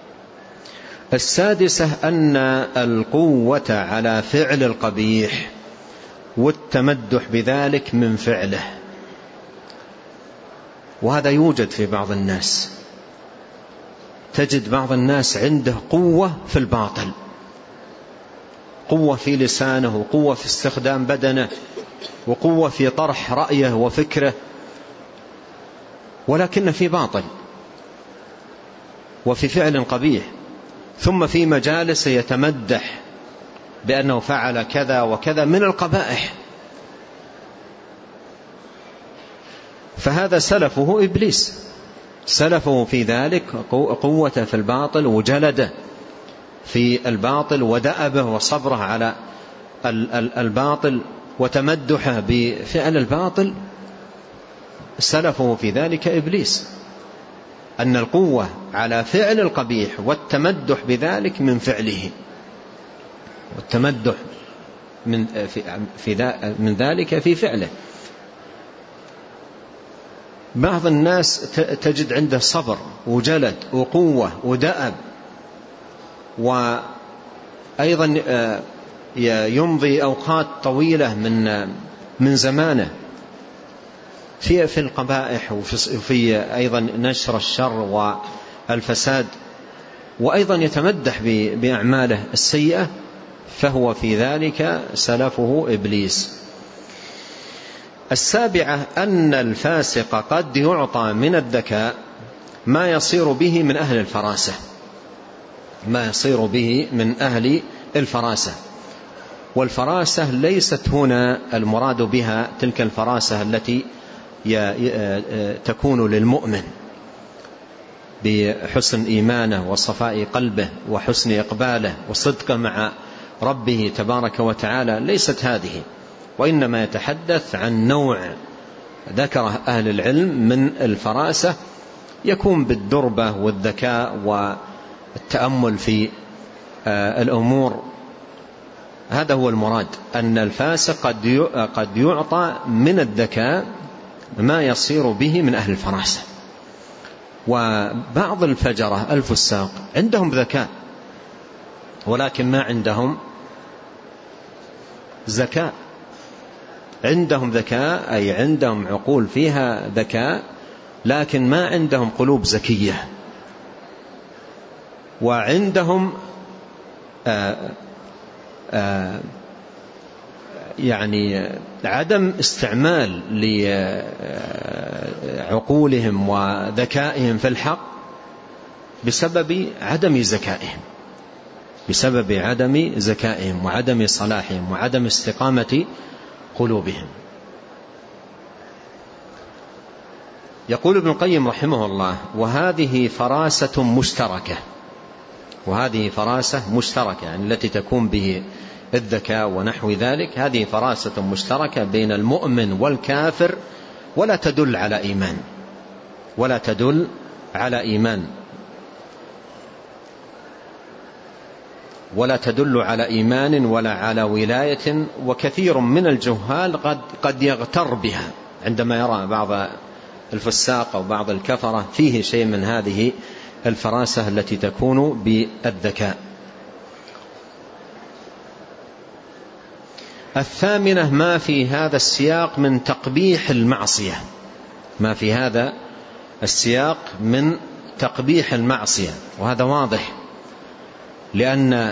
السادسة أن القوة على فعل القبيح والتمدح بذلك من فعله، وهذا يوجد في بعض الناس. تجد بعض الناس عنده قوة في الباطل، قوة في لسانه، وقوة في استخدام بدنه، وقوة في طرح رأيه وفكره، ولكن في باطل وفي فعل قبيح. ثم في مجالس يتمدح بأنه فعل كذا وكذا من القبائح، فهذا سلفه إبليس، سلفه في ذلك قوة في الباطل وجلده في الباطل ودأبه وصبره على الباطل وتمدحه بفعل الباطل، سلفه في ذلك إبليس. أن القوة على فعل القبيح والتمدح بذلك من فعله، والتمدح من, في في من ذلك في فعله. بعض الناس تجد عنده صبر وجلد وقوة ودأب، وأيضا يمضي أوقات طويلة من من زمانه في في القبائح وفي أيضا نشر الشر والفساد، وأيضا يتمدح بأعماله السيئة، فهو في ذلك سلفه إبليس. السابعة أن الفاسق قد يعطى من الذكاء ما يصير به من أهل الفراسة، ما يصير به من أهل الفراسة. والفراسة ليست هنا المراد بها تلك الفراسة التي تكون للمؤمن بحسن إيمانه وصفاء قلبه وحسن إقباله وصدقه مع ربه تبارك وتعالى، ليست هذه، وإنما يتحدث عن نوع ذكره أهل العلم من الفراسة يكون بالدربة والذكاء والتأمل في الأمور. هذا هو المراد، أن الفاسق قد يعطى من الذكاء ما يصير به من أهل الفراسة. وبعض الفجرة الفساق عندهم ذكاء ولكن ما عندهم زكاة، عندهم ذكاء أي عندهم عقول فيها ذكاء، لكن ما عندهم قلوب زكية، وعندهم آآ آآ يعني عدم استعمال لعقولهم وذكائهم في الحق بسبب عدم زكائهم، بسبب عدم زكائهم وعدم صلاحهم وعدم استقامة قلوبهم. يقول ابن القيم رحمه الله: وهذه فراسة مشتركة، وهذه فراسة مشتركة يعني التي تكون به الذكاء ونحو ذلك، هذه فراسة مشتركة بين المؤمن والكافر، ولا تدل على إيمان، ولا تدل على إيمان ولا تدل على إيمان ولا على ولاية. وكثير من الجهال قد قد يغتر بها عندما يرى بعض الفساق أو بعض الكفرة فيه شيء من هذه الفراسة التي تكون بالذكاء. الثامنة ما في هذا السياق من تقبيح المعصية، ما في هذا السياق من تقبيح المعصية، وهذا واضح، لأن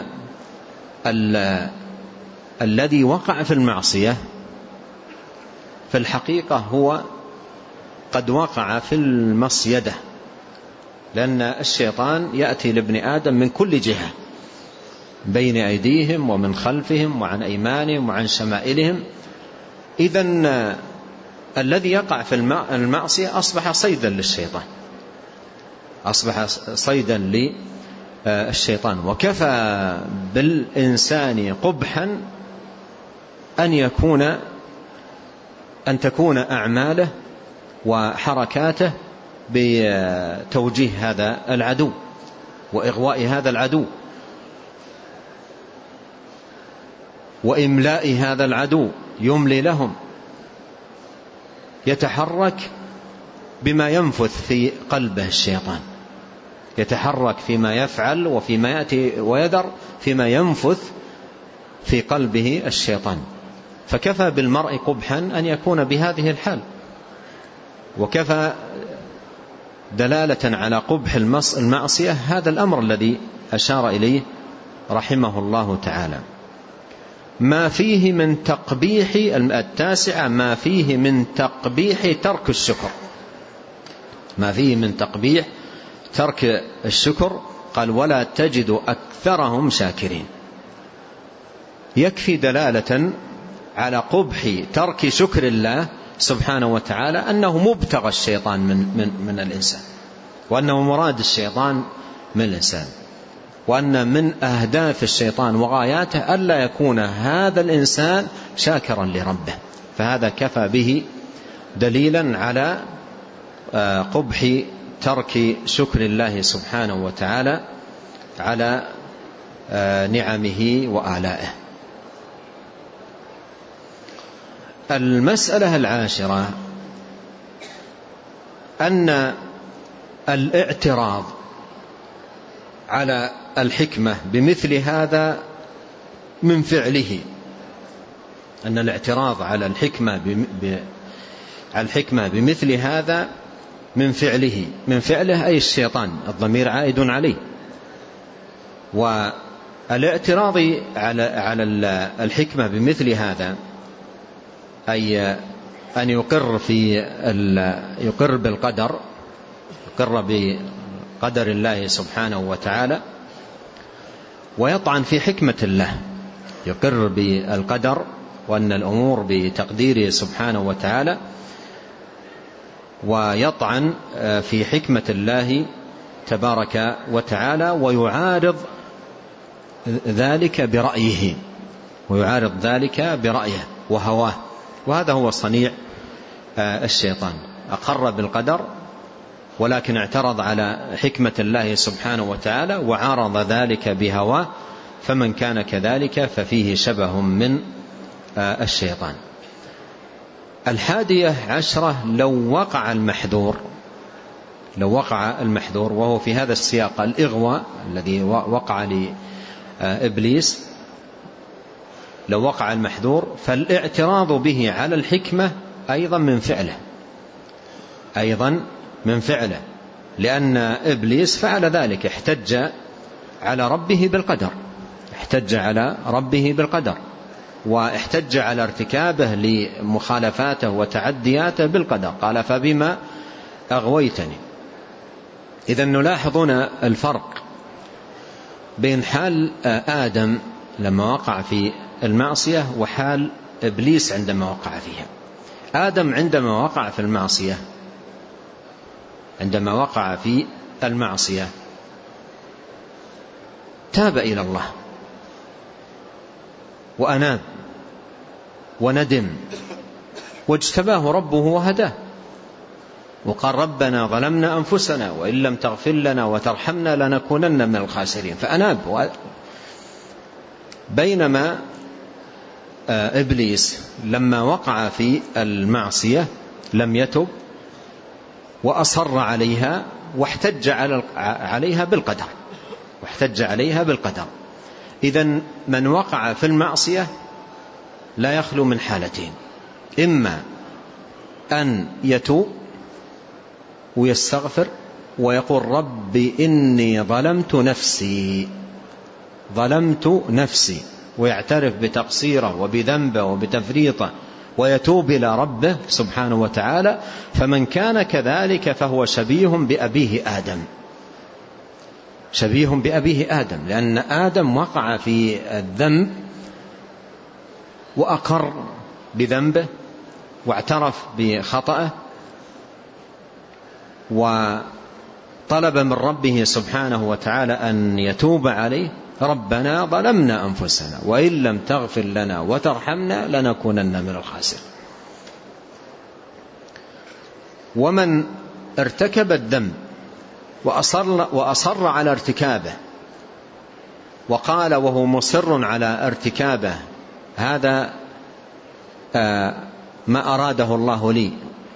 الذي وقع في المعصية في الحقيقة هو قد وقع في المصيدة، لأن الشيطان يأتي لابن آدم من كل جهة، بين أيديهم ومن خلفهم وعن أيمانهم وعن شمائلهم. إذن الذي يقع في المعصية أصبح صيدا للشيطان، أصبح صيدا للشيطان. وكفى بالإنسان قبحا أن يكون أن تكون أعماله وحركاته بتوجيه هذا العدو وإغواء هذا العدو وإملاء هذا العدو، يملي لهم، يتحرك بما ينفث في قلبه الشيطان، يتحرك فيما يفعل وفيما يأتي ويذر فيما ينفث في قلبه الشيطان. فكفى بالمرء قبحا أن يكون بهذه الحال، وكفى دلالة على قبح المعصية هذا الأمر الذي أشار إليه رحمه الله تعالى. ما فيه من تقبيح التاسعة ما فيه من تقبيح ترك الشكر، ما فيه من تقبيح ترك الشكر. قال ولا تجد أكثرهم شاكرين. يكفي دلالة على قبح ترك شكر الله سبحانه وتعالى أنه مبتغى الشيطان من, من, من الإنسان، وأنه مراد الشيطان من الإنسان، وأن من أهداف الشيطان وغاياته ألا يكون هذا الإنسان شاكرا لربه. فهذا كفى به دليلا على قبح ترك شكر الله سبحانه وتعالى على نعمه وآلائه. المسألة العاشرة أن الاعتراض على الحكمة بمثل هذا من فعله، أن الاعتراض على الحكمة على الحكمة بمثل هذا من فعله، من فعله أي الشيطان، الضمير عائد عليه. والاعتراض على على الحكمة بمثل هذا أي أن يقر في يقر بالقدر، يقر بقدر الله سبحانه وتعالى، ويطعن في حكمة الله، يقر بالقدر وأن الأمور بتقديره سبحانه وتعالى، ويطعن في حكمة الله تبارك وتعالى، ويعارض ذلك برأيه، ويعارض ذلك برأيه وهواه. وهذا هو صنيع الشيطان، أقر بالقدر ولكن اعترض على حكمة الله سبحانه وتعالى وعارض ذلك بهواه، فمن كان كذلك ففيه شبه من الشيطان. الحادية عشرة لو وقع المحذور، لو وقع المحذور وهو في هذا السياق الإغواء الذي وقع لإبليس، لو وقع المحذور فالاعتراض به على الحكمة أيضا من فعله، أيضا من فعله، لأن إبليس فعل ذلك، احتج على ربه بالقدر، احتج على ربه بالقدر، واحتج على ارتكابه لمخالفاته وتعدياته بالقدر، قال فبما أغويتني. إذن نلاحظون الفرق بين حال آدم لما وقع في المعصية وحال إبليس عندما وقع فيها. آدم عندما وقع في المعصية عندما وقع في المعصية تاب إلى الله وأناب وندم واجتباه ربه وهداه، وقال ربنا ظلمنا أنفسنا وإن لم تغفر لنا وترحمنا لنكونن من الخاسرين، فأناب. بينما إبليس لما وقع في المعصية لم يتب وأصر عليها واحتج عليها بالقدر، واحتج عليها بالقدر. إذن من وقع في المعصية لا يخلو من حالتين: إما أن يتوب ويستغفر ويقول رب إني ظلمت نفسي ظلمت نفسي ويعترف بتقصيره وبذنبه وبتفريطه ويتوب إلى ربه سبحانه وتعالى. فمن كان كذلك فهو شبيه بأبيه آدم، شبيه بأبيه آدم، لأن آدم وقع في الذنب وأقر بذنبه واعترف بخطأه طلب من ربه سبحانه وتعالى أن يتوب عليه: ربنا ظلمنا أنفسنا وإن لم تغفر لنا وترحمنا لنكونن من الخاسرين. ومن ارتكب الذنب وأصر, وأصر على ارتكابه وقال وهو مصر على ارتكابه: هذا ما أراده الله لي،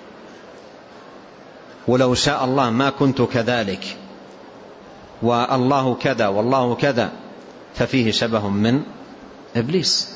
ولو شاء الله ما كنت كذلك، والله كذا والله كذا، ففيه شبه من إبليس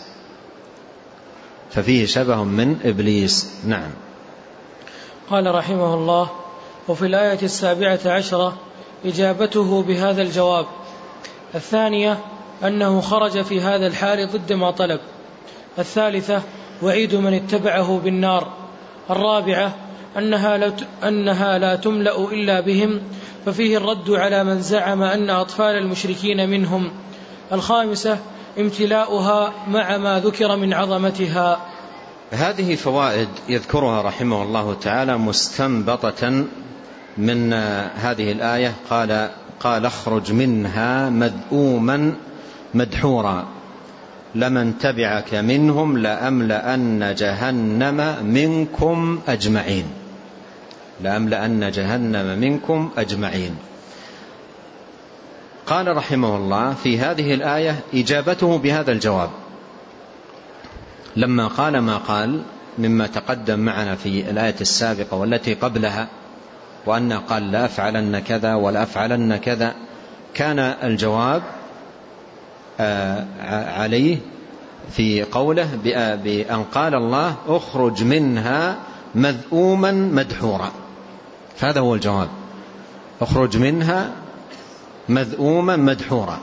ففيه شبه من إبليس. نعم. قال رحمه الله: وفي الآية السابعة عشرة إجابته بهذا الجواب. الثانية أنه خرج في هذا الحال ضد ما طلب. الثالثة وعيد من اتبعه بالنار. الرابعة أنها لا, أنها لا تملأ إلا بهم، ففيه الرد على من زعم أن أطفال المشركين منهم. الخامسة امتلاؤها مع ما ذكر من عظمتها. هذه فوائد يذكرها رحمه الله تعالى مستنبطة من هذه الآية. قال قال اخرج منها مذءوما مدحورا لمن تبعك منهم لأملأن جهنم منكم أجمعين لأملأن جهنم منكم أجمعين. قال رحمه الله في هذه الآية إجابته بهذا الجواب، لما قال ما قال مما تقدم معنا في الآية السابقة والتي قبلها، وأن قال لا أفعلن كذا ولا أفعلن كذا، كان الجواب عليه في قوله بأن قال الله اخرج منها مذءوما مدحورا. فهذا هو الجواب: اخرج منها مذءوما مدحورا.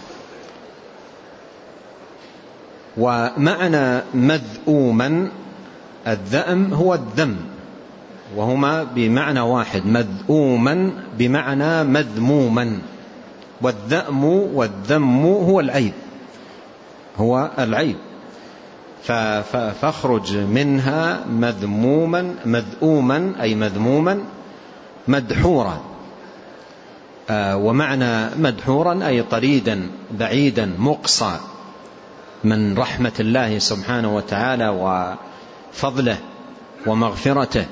ومعنى مذءوما الذأم هو الذم، وهما بمعنى واحد. مذءوما بمعنى مذموما، والذأم والذم هو العيب هو العيب فاخرج منها مذموما مذءوما أي مذموما مدحورا. ومعنى مدحورا أي طريدا بعيدا مقصى من رحمة الله سبحانه وتعالى وفضله ومغفرته.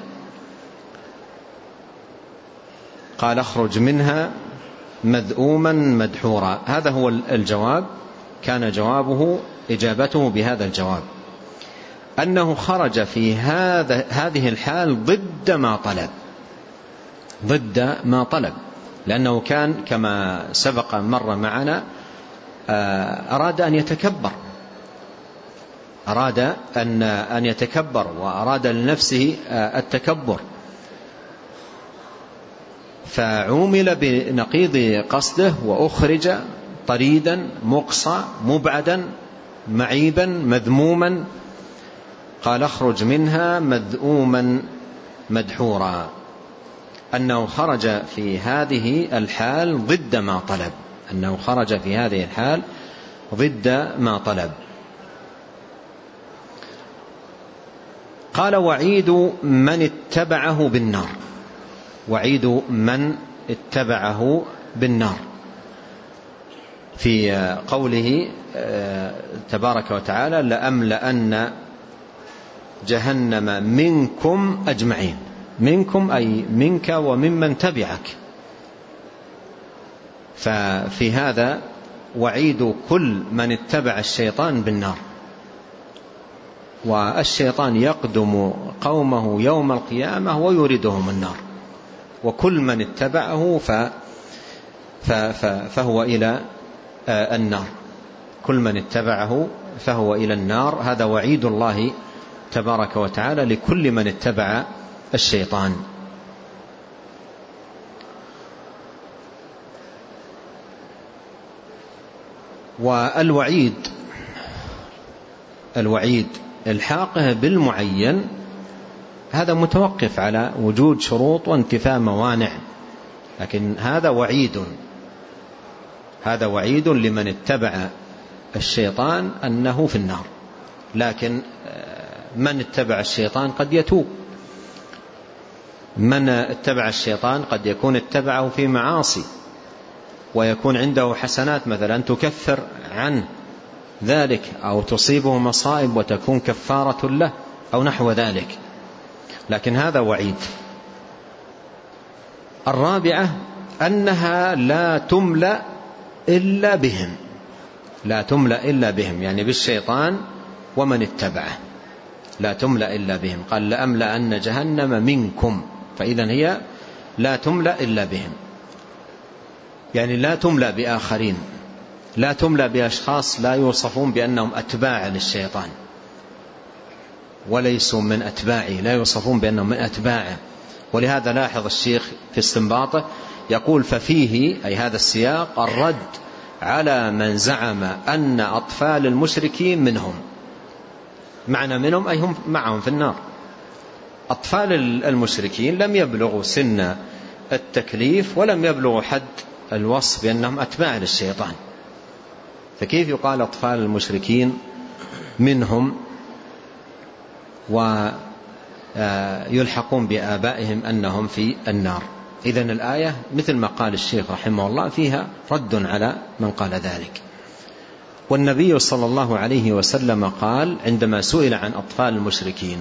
قال اخرج منها مذءوما مدحورا. هذا هو الجواب. كان جوابه إجابته بهذا الجواب أنه خرج في هذا هذه الحال ضد ما طلب ضد ما طلب لأنه كان كما سبق مر معنا أراد أن يتكبر أراد أن أن يتكبر وأراد لنفسه التكبر، فعومل بنقيض قصده وأخرج طريدا مقصى مبعدا معيبا مذموما. قال اخرج منها مذءوما مدحورا، أنه خرج في هذه الحال ضد ما طلب أنه خرج في هذه الحال ضد ما طلب. قال وعيد من اتبعه بالنار. وعيد من اتبعه بالنار في قوله تبارك وتعالى لأملأن جهنم منكم أجمعين. منكم أي منك وممن تبعك. ففي هذا وعيد كل من اتبع الشيطان بالنار، والشيطان يقدم قومه يوم القيامة ويريدهم النار، وكل من اتبعه فهو إلى النار. كل من اتبعه فهو إلى النار. هذا وعيد الله تبارك وتعالى لكل من اتبع الشيطان. والوعيد الوعيد الحاقه بالمعين هذا متوقف على وجود شروط وانتفاء موانع، لكن هذا وعيد هذا وعيد لمن اتبع الشيطان أنه في النار. لكن من اتبع الشيطان قد يتوب من اتبع الشيطان قد يكون اتبعه في معاصي ويكون عنده حسنات مثلا تكفر عنه ذلك، أو تصيبه مصائب وتكون كفارة له أو نحو ذلك، لكن هذا وعيد. الرابعة أنها لا تملأ إلا بهم، لا تملأ إلا بهم، يعني بالشيطان ومن اتبعه، لا تملأ إلا بهم. قال لأملأن جهنم منكم، فإذا هي لا تملأ إلا بهم، يعني لا تملأ بآخرين، لا تملأ بأشخاص لا يوصفون بأنهم أتباع للشيطان وليسوا من أتباعه، لا يوصفون بأنهم من أتباعه. ولهذا لاحظ الشيخ في استنباطه يقول ففيه، أي هذا السياق، الرد على من زعم أن أطفال المشركين منهم، معنى منهم أي هم معهم في النار. أطفال المشركين لم يبلغوا سن التكليف ولم يبلغوا حد الوصف بأنهم أتباع للشيطان، فكيف يقال أطفال المشركين منهم ويلحقون بآبائهم أنهم في النار؟ إذن الآية مثل ما قال الشيخ رحمه الله فيها رد على من قال ذلك. والنبي صلى الله عليه وسلم قال عندما سئل عن أطفال المشركين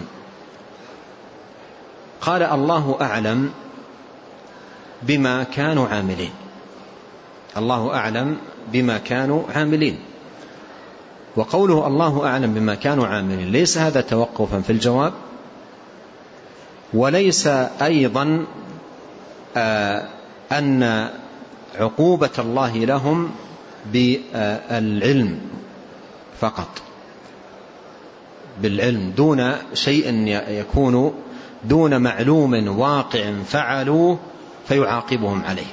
قال الله أعلم بما كانوا عاملين، الله أعلم بما كانوا عاملين. وقوله الله أعلم بما كانوا عاملين ليس هذا توقفا في الجواب، وليس أيضا آه أن عقوبة الله لهم بالعلم فقط، بالعلم دون شيء يكون دون معلوم واقع فعلوه فيعاقبهم عليه.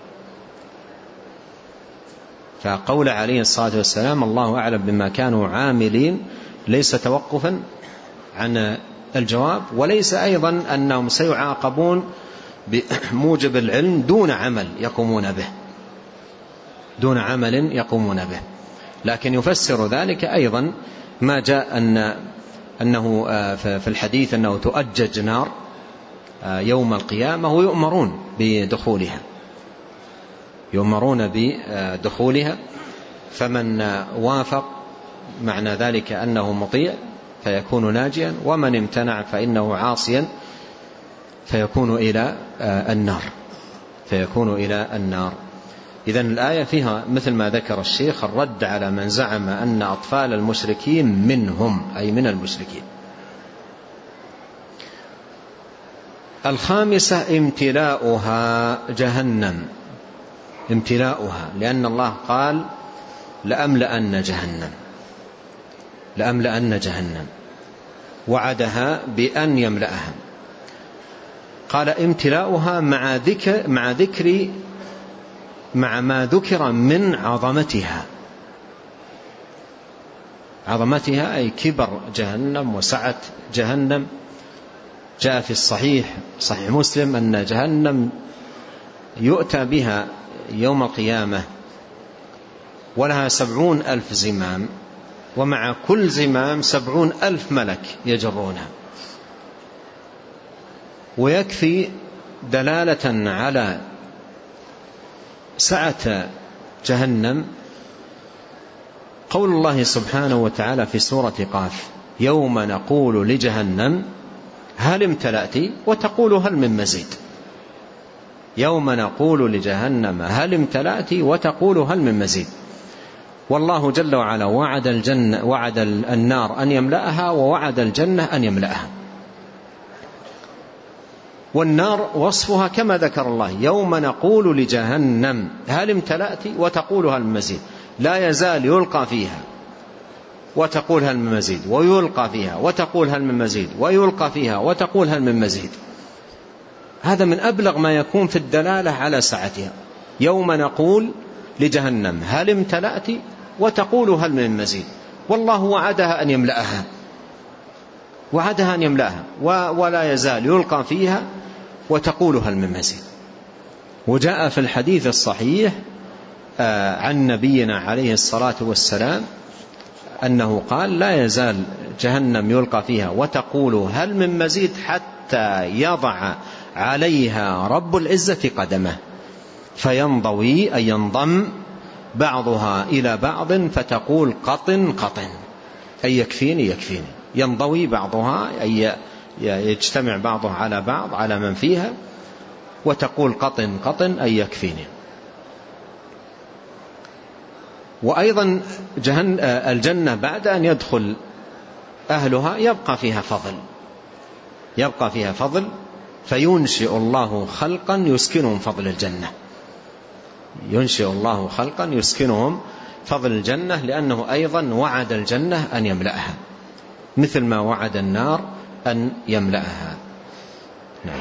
فقول عليه الصلاة والسلام الله أعلم بما كانوا عاملين ليس توقفا عن الجواب، وليس أيضا أنهم سيعاقبون بموجب العلم دون عمل يقومون به، دون عمل يقومون به. لكن يفسر ذلك أيضا ما جاء أن أنه في الحديث أنه تؤجج نار يوم القيامة ويؤمرون بدخولها، يؤمرون بدخولها، فمن وافق معنى ذلك أنه مطيع فيكون ناجيا، ومن امتنع فإنه عاصيا فيكون إلى النار، فيكون إلى النار. إذن الآية فيها مثل ما ذكر الشيخ الرد على من زعم أن أطفال المشركين منهم، أي من المشركين. الخامسة امتلاؤها جهنم، امتلاؤها، لأن الله قال لأملأن جهنم، لأملأن جهنم، وعدها بأن يملأها. قال امتلاؤها مع ذكر مع ذكر مع ما ذكر من عظمتها، عظمتها أي كبر جهنم وسعة جهنم. جاء في الصحيح صحيح مسلم أن جهنم يؤتى بها يوم القيامة ولها سبعون ألف زمام، ومع كل زمام سبعون ألف ملك يجرونها. ويكفي دلالة على سعة جهنم قول الله سبحانه وتعالى في سورة قاف يوم نقول لجهنم هل امتلأت وتقول هل من مزيد، يوم نقول لجهنم هل امتلأت وتقول هل من مزيد. والله جل وعلا وعد الجنة وعد النار أن يملأها، ووعد الجنة أن يملأها. والنار وصفها كما ذكر الله يوم نقول لجهنم هل امتلأت وتقول هل من مزيد، لا يزال يلقى فيها وتقول هل من مزيد، ويلقى فيها وتقول هل من مزيد، ويلقى فيها وتقول هل من مزيد. هذا من أبلغ ما يكون في الدلالة على سعتها. يوم نقول لجهنم هل امتلأت وتقول هل من مزيد، والله وعدها أن يملأها، وعدها أن يملأها، ولا يزال يلقى فيها وتقول هل من مزيد. وجاء في الحديث الصحيح عن نبينا عليه الصلاة والسلام أنه قال لا يزال جهنم يلقى فيها وتقول هل من مزيد حتى يضع عليها رب العزة قدمه فينضوي أي ينضم بعضها إلى بعض فتقول قطن قطن أي يكفيني يكفيني. ينضوي بعضها أي يجتمع بعضها على بعض على من فيها وتقول قطن قطن أي يكفيني. وأيضا الجنة بعد أن يدخل أهلها يبقى فيها فضل يبقى فيها فضل فينشئ الله خلقا يسكنهم فضل الجنة ينشئ الله خلقا يسكنهم فضل الجنة لأنه أيضا وعد الجنة أن يملأها مثل ما وعد النار أن يملأها. نعم.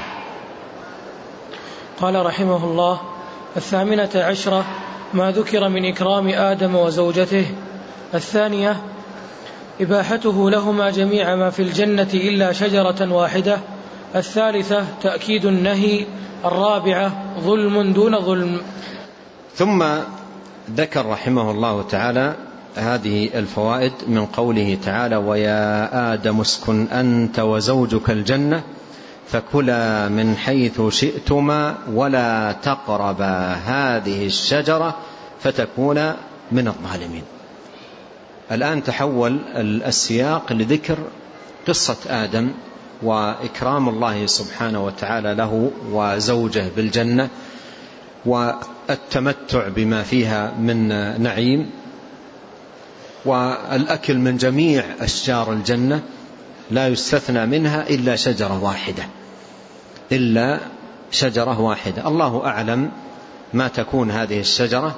قال رحمه الله: الثامنة عشرة ما ذكر من إكرام آدم وزوجته. الثانية إباحته لهما جميع ما في الجنة إلا شجرة واحدة. الثالثة تأكيد النهي. الرابعة ظلم دون ظلم. ثم ذكر رحمه الله تعالى هذه الفوائد من قوله تعالى: ويا آدم اسكن أنت وزوجك الجنة فكلا من حيث شئتما ولا تقربا هذه الشجرة فتكونا من الظالمين. الآن تحول السياق لذكر قصة آدم وإكرام الله سبحانه وتعالى له وزوجه بالجنة والتمتع بما فيها من نعيم والأكل من جميع أشجار الجنة لا يستثنى منها إلا شجرة واحدة إلا شجرة واحدة. الله أعلم ما تكون هذه الشجرة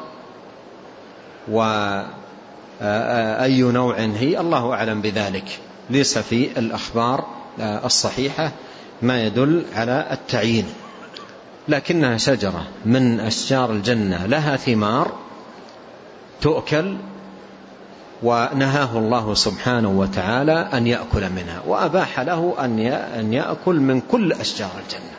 وأي نوع هي، الله أعلم بذلك، ليس في الأخبار الصحيحة ما يدل على التعيين، لكنها شجرة من أشجار الجنة لها ثمار تؤكل ونهاه الله سبحانه وتعالى أن يأكل منها وأباح له أن يأكل من كل أشجار الجنة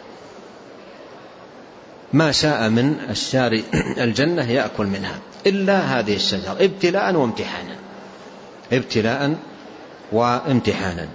ما شاء من أشجار الجنة يأكل منها إلا هذه الشجرة ابتلاء وامتحانا ابتلاء وامتحانا.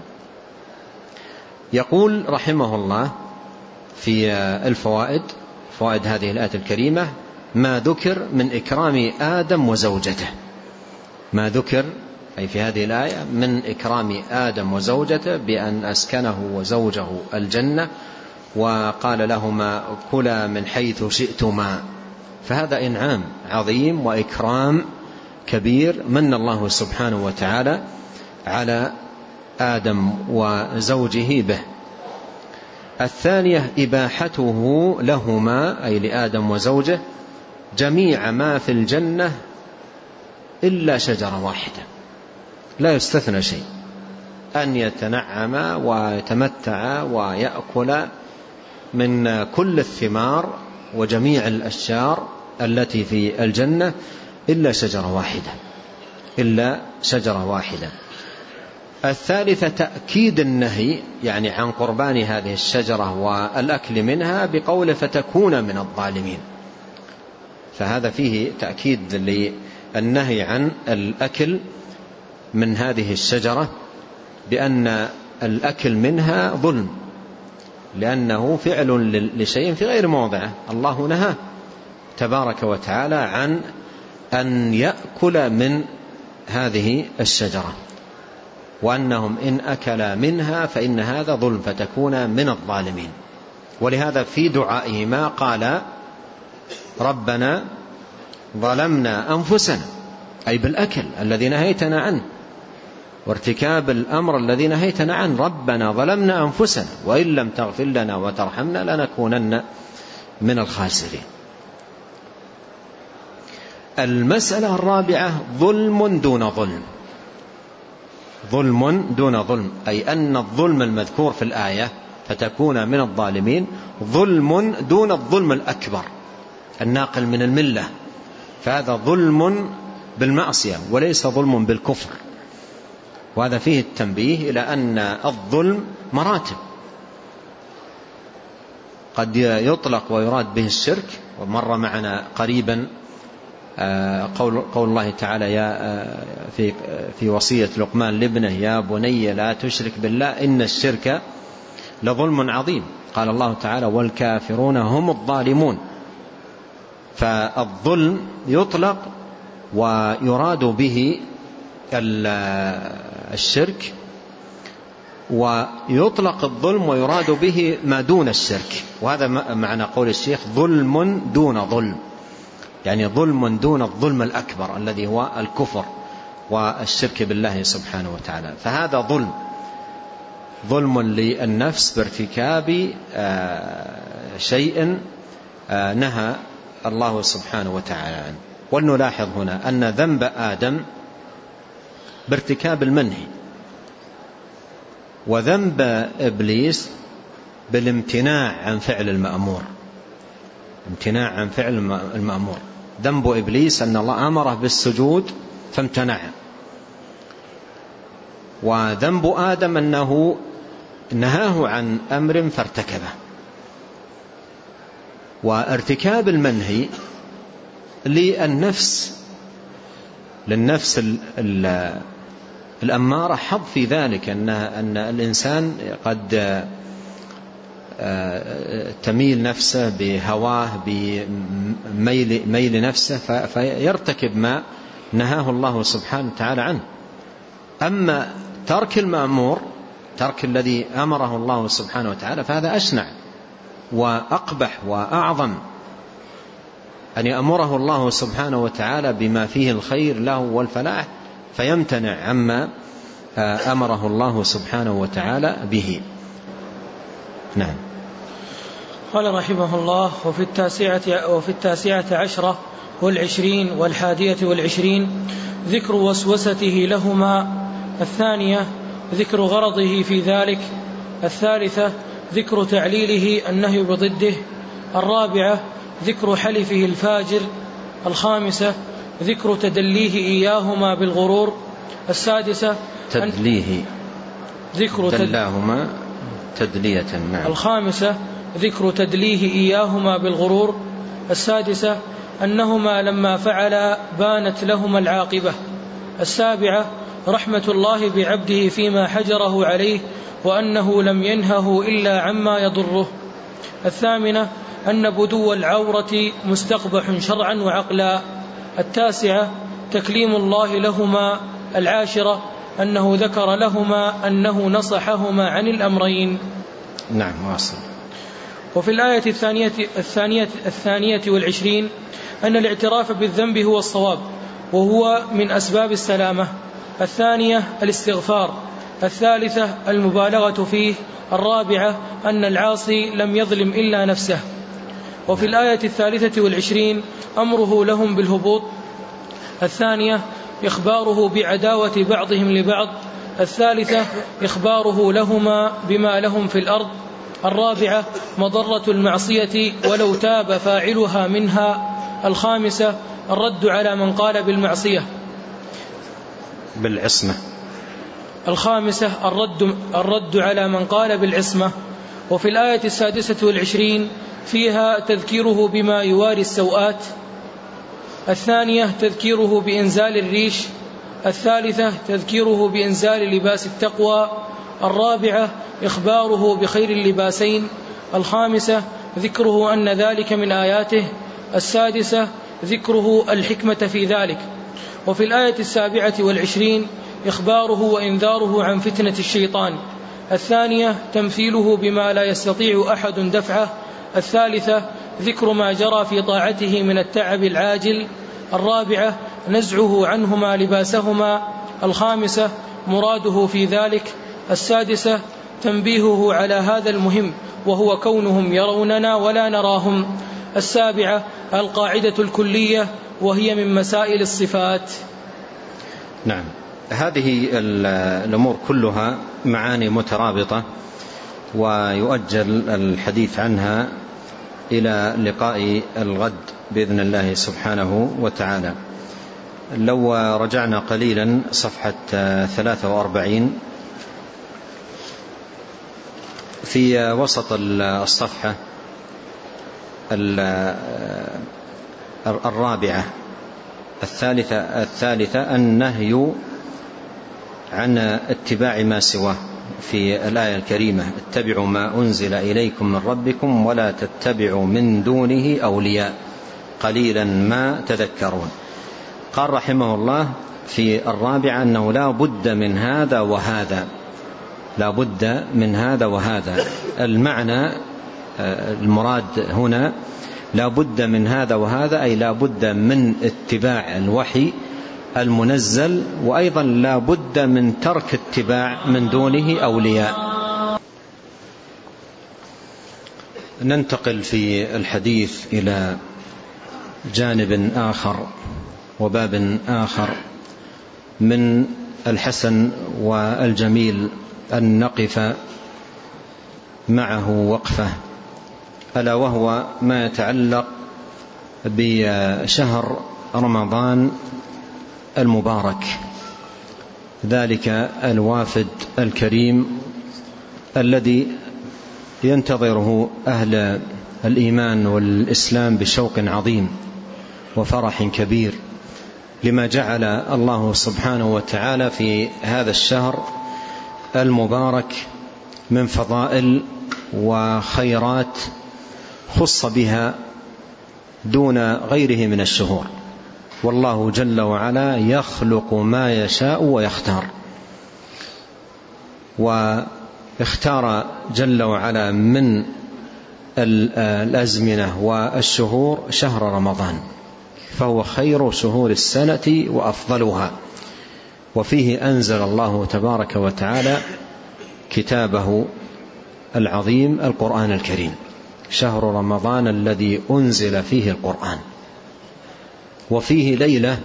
يقول رحمه الله في الفوائد فوائد هذه الآية الكريمة: ما ذكر من إكرام آدم وزوجته. ما ذكر أي في هذه الآية من إكرام آدم وزوجته بأن أسكنه وزوجه الجنة وقال لهما كلا من حيث شئتما، فهذا إنعام عظيم وإكرام كبير من الله سبحانه وتعالى على آدم وزوجه به. الثانية إباحته لهما أي لآدم وزوجه جميع ما في الجنة إلا شجرة واحدة، لا يستثنى شيء، أن يتنعما ويتمتعا ويأكلا من كل الثمار وجميع الأشجار التي في الجنة إلا شجرة واحدة إلا شجرة واحدة. الثالثة تأكيد النهي يعني عن قربان هذه الشجرة والأكل منها بقوله فتكون من الظالمين، فهذا فيه تأكيد للنهي عن الأكل من هذه الشجرة بأن الأكل منها ظلم لأنه فعل لشيء في غير موضعه. الله نهى تبارك وتعالى عن أن يأكل من هذه الشجرة وأنهم إن أكلا منها فإن هذا ظلم فتكون من الظالمين. ولهذا في دعائهما قال ربنا ظلمنا أنفسنا أي بالأكل الذي نهيتنا عنه وارتكاب الأمر الذي نهيتنا عنه، ربنا ظلمنا أنفسنا وإن لم تغفر لنا وترحمنا لنكونن من الخاسرين. المسألة الرابعة ظلم دون ظلم. ظلم دون ظلم أي أن الظلم المذكور في الآية فتكون من الظالمين ظلم دون الظلم الأكبر الناقل من الملة، فهذا ظلم بالمعصية وليس ظلم بالكفر. وهذا فيه التنبيه إلى أن الظلم مراتب، قد يطلق ويراد به الشرك، ومر معنا قريبا قول, قول الله تعالى يا في, في وصية لقمان لابنه يا بني لا تشرك بالله إن الشرك لظلم عظيم. قال الله تعالى والكافرون هم الظالمون. فالظلم يطلق ويراد به الشرك، ويطلق الظلم ويراد به ما دون الشرك، وهذا معنى قول الشيخ ظلم دون ظلم، يعني ظلم دون الظلم الأكبر الذي هو الكفر والشرك بالله سبحانه وتعالى. فهذا ظلم ظلم للنفس بارتكاب شيء نهى الله سبحانه وتعالى عنه. ولنلاحظ هنا أن ذنب آدم بارتكاب المنهي، وذنب إبليس بالامتناع عن فعل المأمور، امتناع عن فعل المأمور. ذنب إبليس أن الله أمره بالسجود فامتنع، وذنب آدم أنه نهاه عن أمر فارتكبه. وارتكاب المنهي للنفس للنفس الأمارة حظ في ذلك، أن أن الإنسان قد تميل نفسه بهواه بميل ميل نفسه فيرتكب ما نهاه الله سبحانه وتعالى عنه. أما ترك المأمور، ترك الذي أمره الله سبحانه وتعالى، فهذا أشنع وأقبح وأعظم، أن يأمره الله سبحانه وتعالى بما فيه الخير له والفلاح فيمتنع عما أمره الله سبحانه وتعالى به. نعم. قال رحمه الله: وفي التاسعة, وفي التاسعة عشرة والعشرين والحادية والعشرين ذكر وسوسته لهما. الثانية ذكر غرضه في ذلك. الثالثة ذكر تعليله النهي بضده. الرابعة ذكر حلفه الفاجر. الخامسة ذكر تدليه إياهما بالغرور. السادسة تدليه ذكر دلاهما تدلية. نعم. الخامسة ذكر تدليه إياهما بالغرور. السادسة أنهما لما فعلا بانت لهما العاقبة. السابعة رحمة الله بعبده فيما حجره عليه وأنه لم ينهه إلا عما يضره. الثامنة أن بدو العورة مستقبح شرعا وعقلا. التاسعة تكليم الله لهما. العاشرة أنه ذكر لهما أنه نصحهما عن الأمرين. نعم. واصل. وفي الآية الثانية, الثانية, الثانية والعشرين أن الاعتراف بالذنب هو الصواب وهو من أسباب السلامة. الثانية الاستغفار. الثالثة المبالغة فيه. الرابعة أن العاصي لم يظلم إلا نفسه. وفي الآية الثالثة والعشرين أمره لهم بالهبوط. الثانية إخباره بعداوة بعضهم لبعض. الثالثة إخباره لهما بما لهم في الأرض. الرابعة مضرة المعصية ولو تاب فاعلها منها. الخامسة الرد على من قال بالمعصية بالعصمة. الخامسة الرد, الرد على من قال بالعصمة. وفي الآية السادسة والعشرين فيها تذكيره بما يواري السوءات. الثانية تذكيره بإنزال الريش. الثالثة تذكيره بإنزال لباس التقوى. الرابعة إخباره بخير اللباسين. الخامسة ذكره أن ذلك من آياته. السادسة ذكره الحكمة في ذلك. وفي الآية السابعة والعشرين إخباره وإنذاره عن فتنة الشيطان. الثانية تمثيله بما لا يستطيع أحد دفعه. الثالثة ذكر ما جرى في طاعته من التعب العاجل. الرابعة نزعه عنهما لباسهما. الخامسة مراده في ذلك. السادسة تنبيهه على هذا المهم وهو كونهم يروننا ولا نراهم. السابعة القاعدة الكلية وهي من مسائل الصفات. نعم. هذه الأمور كلها معاني مترابطة ويؤجل الحديث عنها إلى لقاء الغد بإذن الله سبحانه وتعالى. لو رجعنا قليلا صفحة ثلاثة وأربعين في وسط الصفحة الرابعة الثالثة الثالثة النهي عن اتباع ما سواه. في الآية الكريمة: اتبعوا ما أنزل إليكم من ربكم ولا تتبعوا من دونه أولياء قليلا ما تذكرون. قال رحمه الله في الرابعة أنه لا بد من هذا وهذا، لا بد من هذا وهذا. المعنى المراد هنا لا بد من هذا وهذا، أي لا بد من اتباع الوحي المنزل، وأيضا لا بد من ترك اتباع من دونه أولياء. ننتقل في الحديث إلى جانب آخر وباب آخر من الحسن والجميل أن نقف معه وقفة، ألا وهو ما يتعلق بشهر رمضان المبارك، ذلك الوافد الكريم الذي ينتظره أهل الإيمان والإسلام بشوق عظيم وفرح كبير، لما جعل الله سبحانه وتعالى في هذا الشهر المبارك من فضائل وخيرات خص بها دون غيره من الشهور. والله جل وعلا يخلق ما يشاء ويختار، واختار جل وعلا من الأزمنة والشهور شهر رمضان، فهو خير شهور السنة وأفضلها، وفيه أنزل الله تبارك وتعالى كتابه العظيم القرآن الكريم، شهر رمضان الذي أنزل فيه القرآن، وفيه ليلة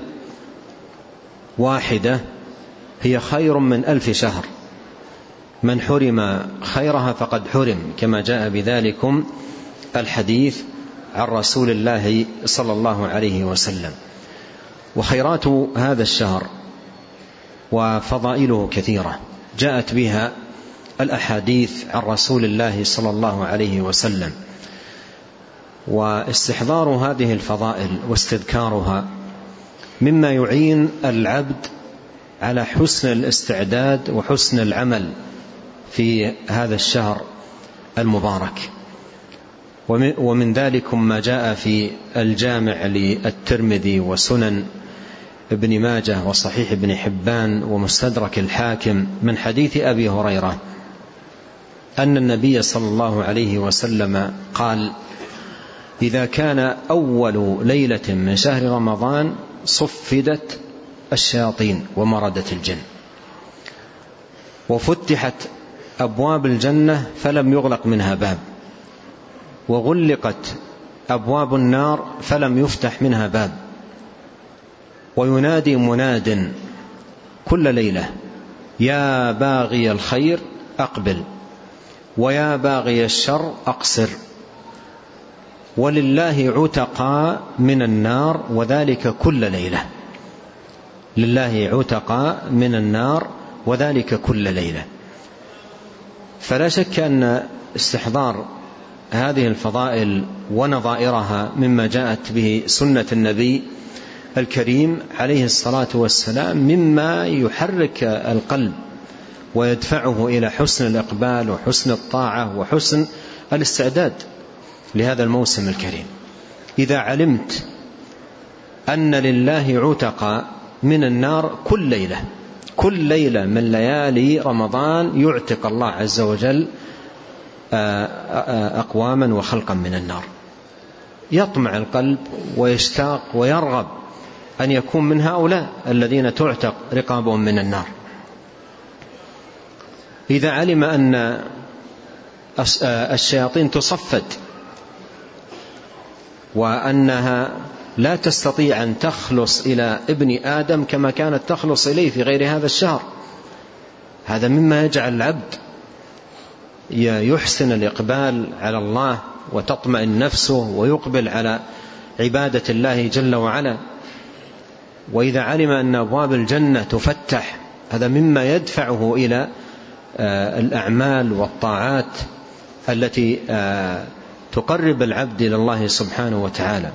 واحدة هي خير من ألف شهر، من حرم خيرها فقد حرم، كما جاء بذلكم الحديث عن رسول الله صلى الله عليه وسلم. وخيرات هذا الشهر وفضائله كثيرة جاءت بها الأحاديث عن رسول الله صلى الله عليه وسلم، واستحضار هذه الفضائل واستذكارها مما يعين العبد على حسن الاستعداد وحسن العمل في هذا الشهر المبارك. ومن ذلكم ما جاء في الجامع للترمذي وسنن ابن ماجه وصحيح ابن حبان ومستدرك الحاكم من حديث أبي هريرة أن النبي صلى الله عليه وسلم قال: إذا كان أول ليلة من شهر رمضان صفدت الشياطين ومردت الجن، وفتحت أبواب الجنة فلم يغلق منها باب، وغلقت أبواب النار فلم يفتح منها باب، وينادي مناد كل ليلة: يا باغي الخير أقبل، ويا باغي الشر أقصر، ولله عتقاء من النار وذلك كل ليلة. لله عتقاء من النار وذلك كل ليلة. فلا شك أن استحضار هذه الفضائل ونظائرها مما جاءت به سنة النبي الكريم عليه الصلاة والسلام مما يحرك القلب ويدفعه إلى حسن الإقبال وحسن الطاعة وحسن الاستعداد لهذا الموسم الكريم. إذا علمت أن لله عتقاء من النار كل ليلة، كل ليلة من ليالي رمضان يعتق الله عز وجل أقواما وخلقا من النار، يطمع القلب ويشتاق ويرغب أن يكون من هؤلاء الذين تعتق رقابهم من النار. إذا علم أن الشياطين تصفد وأنها لا تستطيع أن تخلص إلى ابن آدم كما كانت تخلص إليه في غير هذا الشهر، هذا مما يجعل العبد يحسن الإقبال على الله وتطمئن نفسه ويقبل على عبادة الله جل وعلا. وإذا علم أن أبواب الجنة تفتح، هذا مما يدفعه إلى الأعمال والطاعات التي تقرب العبد إلى الله سبحانه وتعالى.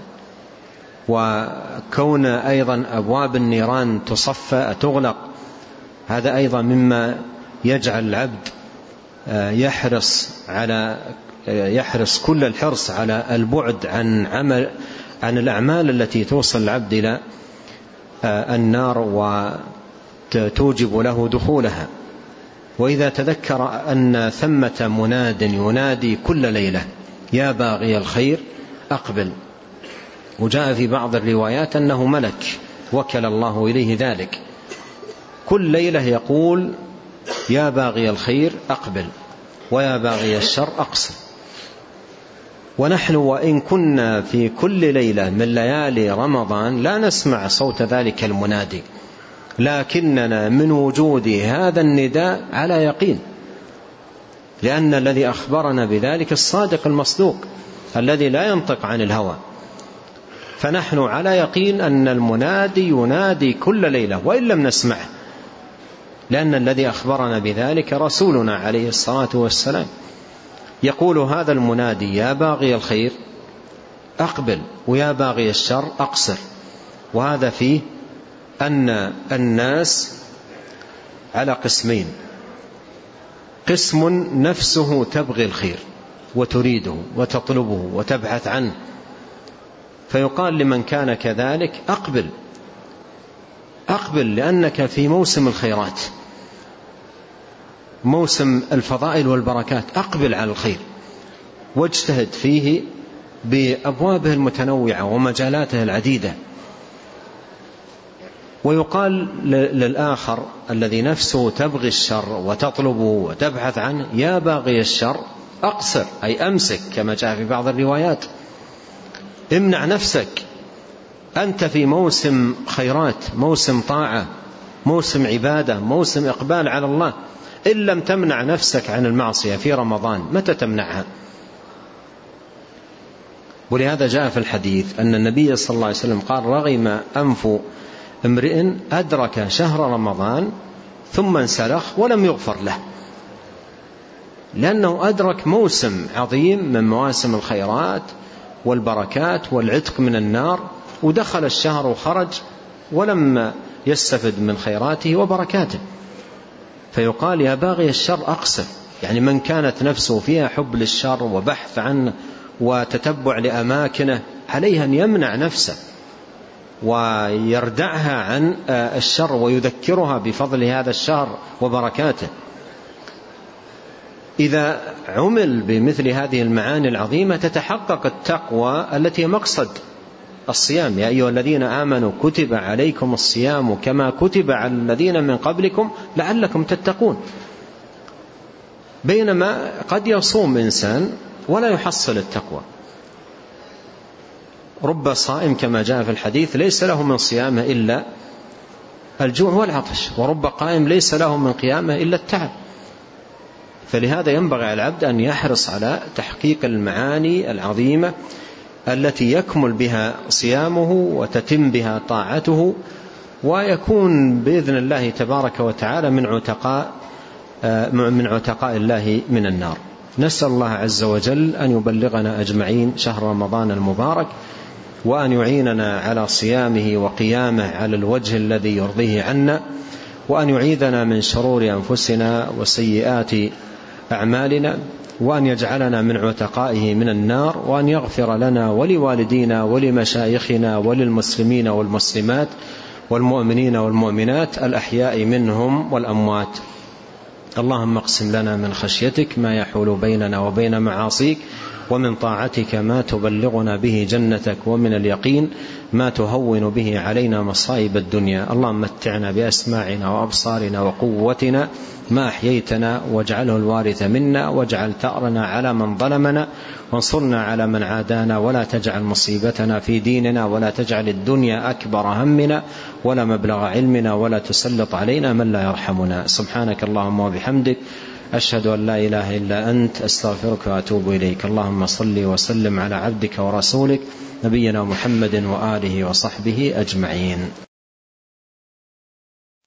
وكون أيضا أبواب النيران تصفى تغلق، هذا أيضا مما يجعل العبد يحرص على يحرص كل الحرص على البعد عن عمل عن الأعمال التي توصل العبد إلى النار وتوجب له دخولها. وإذا تذكر أن ثمة مناد ينادي كل ليلة يا باغي الخير أقبل، وجاء في بعض الروايات أنه ملك وكل الله إليه ذلك، كل ليلة يقول يا باغي الخير أقبل ويا باغي الشر أقصر. ونحن وإن كنا في كل ليلة من ليالي رمضان لا نسمع صوت ذلك المنادي، لكننا من وجود هذا النداء على يقين، لأن الذي أخبرنا بذلك الصادق المصدوق الذي لا ينطق عن الهوى. فنحن على يقين أن المنادي ينادي كل ليلة وإن لم نسمعه، لأن الذي أخبرنا بذلك رسولنا عليه الصلاة والسلام. يقول هذا المنادي يا باغي الخير أقبل ويا باغي الشر أقصر. وهذا فيه أن الناس على قسمين: قسم نفسه تبغي الخير وتريده وتطلبه وتبحث عنه، فيقال لمن كان كذلك أقبل أقبل لأنك في موسم الخيرات، موسم الفضائل والبركات، أقبل على الخير واجتهد فيه بأبوابه المتنوعة ومجالاته العديدة. ويقال للآخر الذي نفسه تبغي الشر وتطلبه وتبحث عنه يا باغي الشر أقصر، أي أمسك، كما جاء في بعض الروايات، امنع نفسك، أنت في موسم خيرات، موسم طاعة، موسم عبادة، موسم إقبال على الله. إن لم تمنع نفسك عن المعصية في رمضان متى تمنعها؟ ولهذا جاء في الحديث أن النبي صلى الله عليه وسلم قال رغم أنف امرئ أدرك شهر رمضان ثم انسلخ ولم يغفر له، لأنه أدرك موسم عظيم من مواسم الخيرات والبركات والعتق من النار، ودخل الشهر وخرج ولم يستفد من خيراته وبركاته. فيقال يا باغي الشر أقصر، يعني من كانت نفسه فيها حب للشر وبحث عنه وتتبع لأماكنه عليها أن يمنع نفسه ويردعها عن الشر ويذكرها بفضل هذا الشهر وبركاته. إذا عمل بمثل هذه المعاني العظيمة تتحقق التقوى التي مقصد الصيام. يا أيها الذين آمنوا كتب عليكم الصيام كما كتب على الذين من قبلكم لعلكم تتقون. بينما قد يصوم إنسان ولا يحصل التقوى، رب صائم كما جاء في الحديث ليس له من صيامه إلا الجوع والعطش، ورب قائم ليس له من قيامه إلا التعب. فلهذا ينبغي على العبد أن يحرص على تحقيق المعاني العظيمة التي يكمل بها صيامه وتتم بها طاعته، ويكون بإذن الله تبارك وتعالى من عتقاء من عتقاء الله من النار. نسأل الله عز وجل أن يبلغنا أجمعين شهر رمضان المبارك، وأن يعيننا على صيامه وقيامه على الوجه الذي يرضيه عنا، وأن يعيذنا من شرور أنفسنا وسيئات أعمالنا، وأن يجعلنا من عتقائه من النار، وأن يغفر لنا ولوالدينا ولمشايخنا وللمسلمين والمسلمات والمؤمنين والمؤمنات الأحياء منهم والأموات. اللهم اقسم لنا من خشيتك ما يحول بيننا وبين معاصيك، ومن طاعتك ما تبلغنا به جنتك، ومن اليقين ما تهون به علينا مصائب الدنيا. اللهم متعنا بأسماعنا وأبصارنا وقوتنا ما أحييتنا، واجعله الوارث منا، واجعل ثأرنا على من ظلمنا، وانصرنا على من عادانا، ولا تجعل مصيبتنا في ديننا، ولا تجعل الدنيا أكبر همنا ولا مبلغ علمنا، ولا تسلط علينا من لا يرحمنا. سبحانك اللهم وبحمدك، أشهد أن لا إله إلا أنت، أستغفرك وأتوب إليك. اللهم صل وسلم على عبدك ورسولك نبينا محمد وآله وصحبه أجمعين.